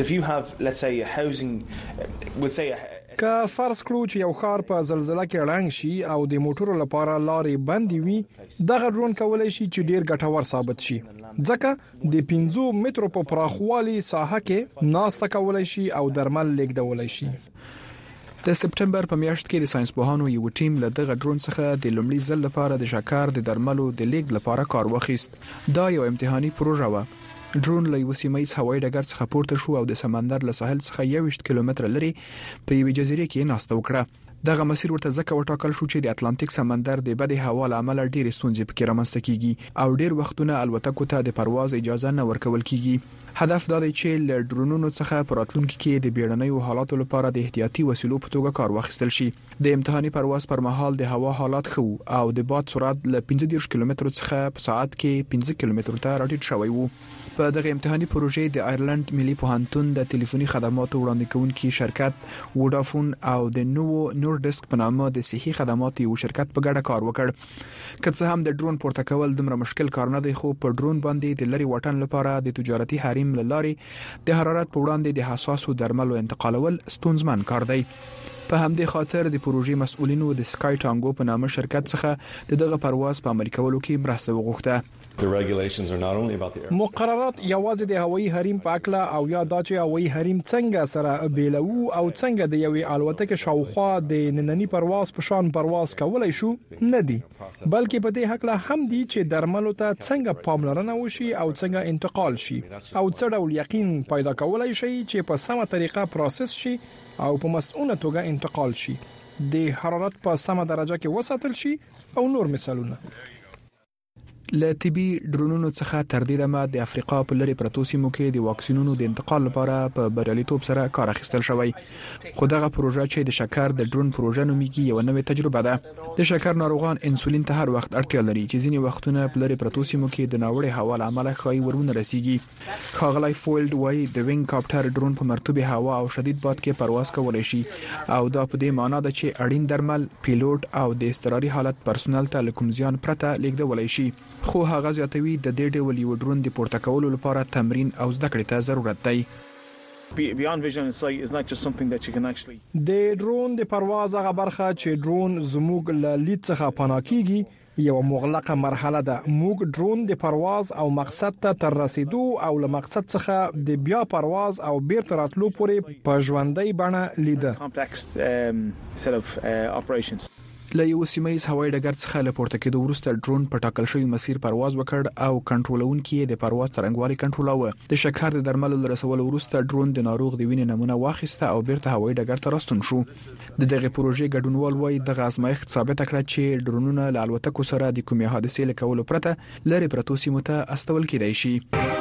که فرض کړو چې یو ښار په زلزلہ کې ړنګ شي او د موټرو لپاره لارې بندې وي، دغه ډرون کولای شي چې ډیر ګټور ثابت شي. ځکه د پنځه مترو په پراخوالي ساحه کې ناسته کولای شي او درمل لیږدولای شي. د سپټمبر په میاشت کې د ساينسپوهانو یو ټیم له دغه ډرون څخه د لومړي ځل لپاره د شکر د درملو د لیږد لپاره کار واخیست. دا یو امتحاني پروژه و. ډرون له یو سیمایي هوایي ډګر څخه پورته شو او د سمندر له ساحل څخه یوویشت کیلومتره لري په یوې جزیره کې ناسته وکړه. دغه مسیر ورته ځکه وټاکل شو چې د اتلانتیک سمندر د بدې هوا له امله ډېرې ستونزې پکې رامنځته کیږي او ډېر وختونه الوتکو ته د پرواز اجازه نه ورکول کیږي. هدف دا دی چې له ډرونونو څخه په راتلونکي کې د بیړنیو حالاتو لپاره د احتیاطي وسیلو په توګه کار واخیستل شي. د امتحاني پرواز پر مهال د هوا حالات ښه او د باد سرعت له پنځه دېرش کیلومترو څخه په ساعت کې پنځه کیلومترو ته راټیټ شوی و. په دغه امتحاني پروژې د آیرلند ملي پوهنتون د ټلیفوني خدماتو وړاندې کوونکي شرکت وډافون او د نوو نوردسک په نامه د صحي خدماتو یو شرکت په ګډه کار وکړ. که څه هم د ډرون پورته کول دومره مشکل کار نه دی، خو په ډرون باندې د لری واټن لپاره د تجارتي حریم لارې د حرارت په وړاندې د حساسو درملو انتقالول ستونزمن کار دی. په همدې خاطر د پروژې مسؤلینو د سکای ټانګو په نامه شرکت څخه د دغه پرواز په عملي کولو کې مرسته وغوښته. مقررات یوازې د هوایي حریم په اړه او یا د هوایي حریم څنګه سره بیلو او څنګه د یوې الوتکې شاوخوا د نننی پرواز په شان پرواز کولای شو نه دي، بلکې په دې حق له هم دي چې درملو ته څنګه پاملرنه وشي او څنګه انتقال شي او څه ډول یقین پیدا کولای شي چې په سمه طریقه پروسس شي او په مسؤله توګه انتقال شي، د حرارت په سمه درجه کې وساتل شي او نور مثالونه. له طبي ډرونونو څخه تر ډیره ما د افریقا په لری پرتو سیمو کې د واکسینونو د انتقال لپاره په بریالیتوب سره کار اخیستل شوی. خو دغه پروژه چې د شکر د ډرون پروژه نومیږي یو نوې تجربه ده. د شکر ناروغان انسولین ته هر وخت اړتیا لري چې ځینې وختونه په لری پرتو سیمو کې د ناوړه هوا له امله خای ورونه رسیږي. خاغلی فولډ وایي د وینګ کاپټر ډرون په مرطوبه هوا او شدید باد کې پرواز کولای شي او دا په دې معنی ده چې اړین درمل، پیلوټ او د اضطراري حالت پرسونل ته کوم زیان پرته لیږدولای شي. خو هغه زیاتوي د دې ډول یو ډرون د پورته کولو لپاره تمرین او زده کړې ته ضرورت دی. د ډرون د پرواز هغه برخه چې ډرون زموږ له لید څخه پناه کیږي یو مغلقه مرحله ده. موږ ډرون د پرواز او مقصد ته تر رسیدو او له مقصد څخه د بیا پرواز او بیرته راتلو پورې په ژوندۍ بڼه لیده. له یو سیمایي هوایي ډګر څخه له پورته کېدو وروسته ډرون په ټاکل شوی مسیر پرواز وکړ او کنټرولونکي د پرواز څرنګوالي کنټرولوه. د شکر د درملو رسولو وروسته ډرون د ناروغ د وینې نمونه واخیسته او بیرته هوایي ډګر ته راستون شو. د دغه پروژې ګډونوال وایي د غازمایښت ثابت کړ چې ډرونونه له الوتکو سره د کومې حادثې لکولو پرته لری پرتو سیمو ته استول کېدای شي.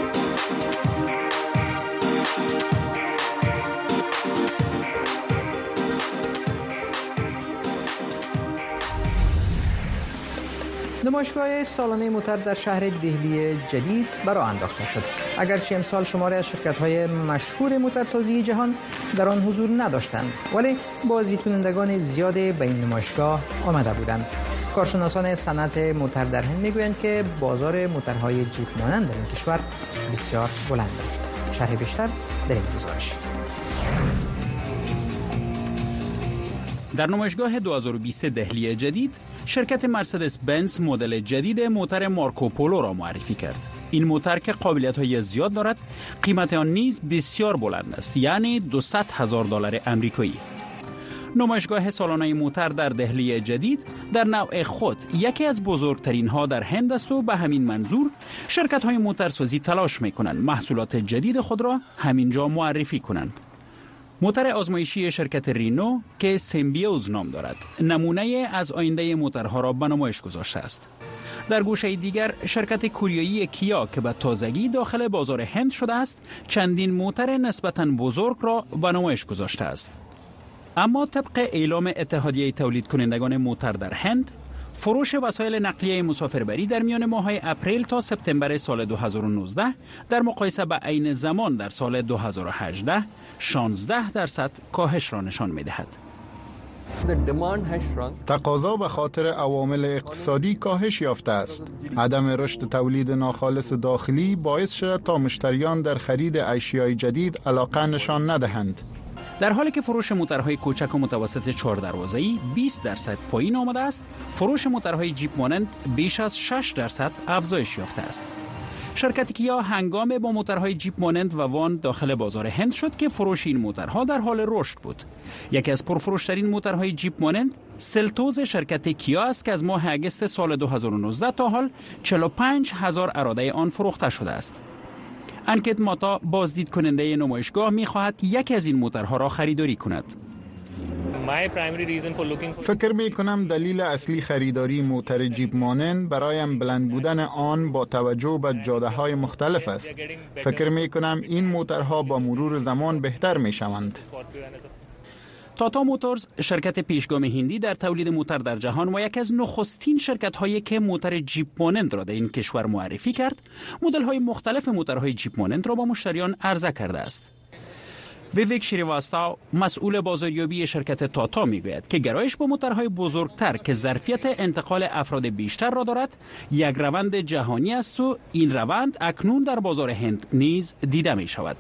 نمایشگاه سالانه موتر در شهر دهلی جدید برای انداخته شد. اگرچه امسال شماری از شرکت‌های مشهور موترسازی جهان در آن حضور نداشتند، ولی بازدید کنندگان زیاد به این نمایشگاه آمده بودند. کارشناسان صنعت موتر در هند میگویند که بازار موترهای جیپ مانند در این کشور بسیار بلند است. شرح بیشتر در این گزارش. در نمایشگاه دو هزار و بیست دهلی جدید شرکت مرسدس بنز مدل جدید موتر مارکوپولو را معرفی کرد. این موتر که قابلیت‌های زیاد دارد، قیمت آن نیز بسیار بلند است، یعنی دویست هزار دلار آمریکایی. نمایشگاه سالانه موتر در دهلی جدید در نوع خود یکی از بزرگترین ها در هند است و به همین منظور شرکت های موترسازی تلاش می‌کنند محصولات جدید خود را همینجا معرفی کنند. موتر آزمایشی شرکت رینو که سیمبیوز نام دارد نمونه از آینده موترها را به نمایش گذاشته است. در گوشه دیگر شرکت کوریایی کیا که به تازگی داخل بازار هند شده است چندین موتر نسبتاً بزرگ را به نمایش گذاشته است. اما طبق اعلام اتحادیه تولید کنندگان موتر در هند، فروش وسایل نقلیه مسافربری در میان ماه‌های اپریل تا سپتامبر سال دو هزار و نوزده در مقایسه با عین زمان در سال دو هزار و هجده شانزده درصد کاهش را نشان می‌دهد. تقاضا به خاطر عوامل اقتصادی کاهش یافته است. عدم رشد تولید ناخالص داخلی باعث شده تا مشتریان در خرید اشیای جدید علاقه نشان ندهند. در حالی که فروش موترهای کوچک و متوسط چهار دروازه‌ای بیست درصد پایین آمده است، فروش موترهای جیپ مانند بیش از شش درصد افزایش یافته است. شرکت کیا هنگام با موترهای جیپ مانند و وان داخل بازار هند شد که فروش این موترها در حال رشد بود. یکی از پرفروشترین موترهای جیپ مانند سلتوز شرکت کیا است که از ماه اگست سال دو هزار و نوزده تا حال چهل و پنج هزار اراده آن فروخته شده است. انکت ماتا بازدید کننده نمایشگاه می‌خواهد یکی از این موترها را خریداری کند. فکر می کنم دلیل اصلی خریداری موتر جیپ مانند برایم بلند بودن آن با توجه به جاده های مختلف است. فکر می کنم این موترها با مرور زمان بهتر می شوند. تاتا موتورز شرکت پیشگام هندی در تولید موتر در جهان و یکی از نخستین شرکت‌هایی که موتر جیپ مانند را در این کشور معرفی کرد، مدل‌های مختلف موترهای جیپ مانند را با مشتریان عرضه کرده است. ویویک شریواستاو مسئول بازاریابی شرکت تاتا میگوید که گرایش به موتورهای بزرگتر که ظرفیت انتقال افراد بیشتر را دارد یک روند جهانی است و این روند اکنون در بازار هند نیز دیده می شود.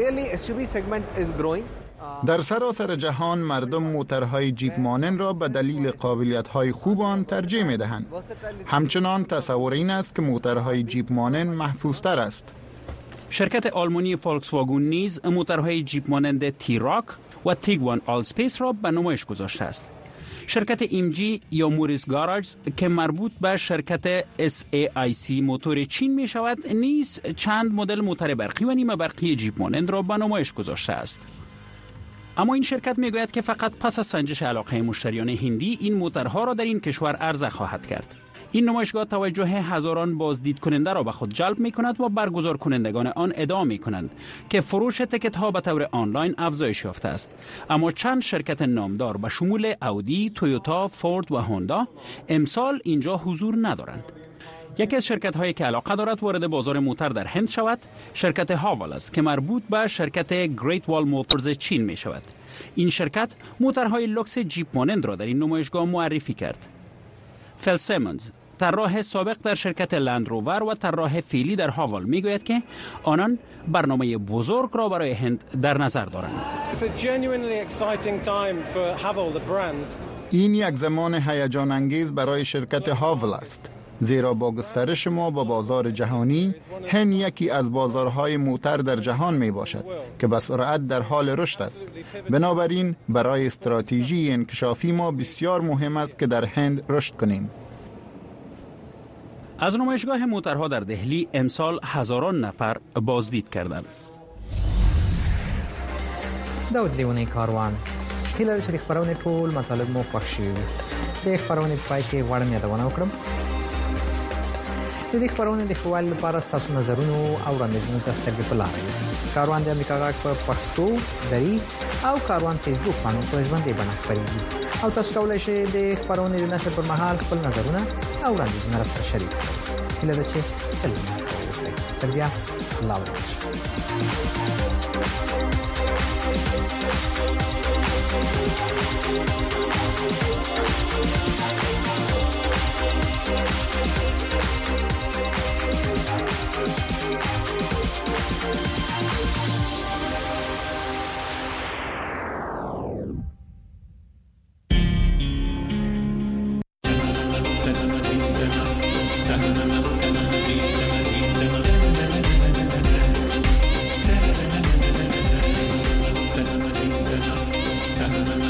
در سراسر جهان مردم موتورهای جیپ مانند را به دلیل قابلیت‌های خوب آن ترجیح می‌دهند. همچنان تصور این است که موتورهای جیپ مانند محفوظتر است. شرکت آلمانی فولکس واگن نیز موتورهای جیپ مانند تیراک و تیگوان آلسپیس را به نمایش گذاشته است. شرکت ام جی یا موریس گاراژ که مربوط به شرکت اس ای آی سی موتور چین می شود نیز چند مدل موتور برقی و نیمه برقی جیپ مانند را به نمایش گذاشته است. اما این شرکت میگوید که فقط پس از سنجش علاقه مشتریان هندی این موتورها را در این کشور عرضه خواهد کرد. این نمایشگاه توجه هزاران بازدید کننده را به خود جلب می کند و برگزار کنندگان آن ادعا می کنند که فروش تکت ها به طور آنلاین افزایش یافته است. اما چند شرکت نامدار به شمول اودی، تویوتا، فورد و هوندا امسال اینجا حضور ندارند. یکی از شرکت هایی که علاقه دارد وارد بازار موتور در هند شود شرکت هاول است که مربوط به شرکت گریت وال موتورز چین می شود. این شرکت موتورهای لوکس جیپ مانند را در این نمایشگاه معرفی کرد. فل سیمنز طراح سابق در شرکت لند روور و طراح فعلی در هاول میگوید که آنان برنامه بزرگ را برای هند در نظر دارند. این یک زمان هیجان انگیز برای شرکت هاول است، زیرا با گسترش ما با بازار جهانی، هند یکی از بازارهای موتر در جهان می باشد که به سرعت در حال رشد است. بنابراین برای استراتژی انکشافی ما بسیار مهم است که در هند رشد کنیم. از نمایشگاه موتورها در دهلی امسال هزاران نفر بازدید کردند. داود لیونی کاروان هیله چې خبرونه ټول مطالب مو خوښ شي. د خبرونه پای کې غواړم یادونه وکړم چې د خبرونه د خپل لپاره تاسو نظرونه او وړاندیزونه تاسو ته په لاره دي. کاروان د امریکا غاک په پښتو دری او کاروان فیسبوک باندې په ژوندۍ بڼه خبرېږي او تاسو کولای شئ د خبرونه د نشر پر مهال خپل نظرونه او وړاندیزونه سره شریک کړئ. هیله ده چې تل مو اوسئ. تر بیا الله Thank you.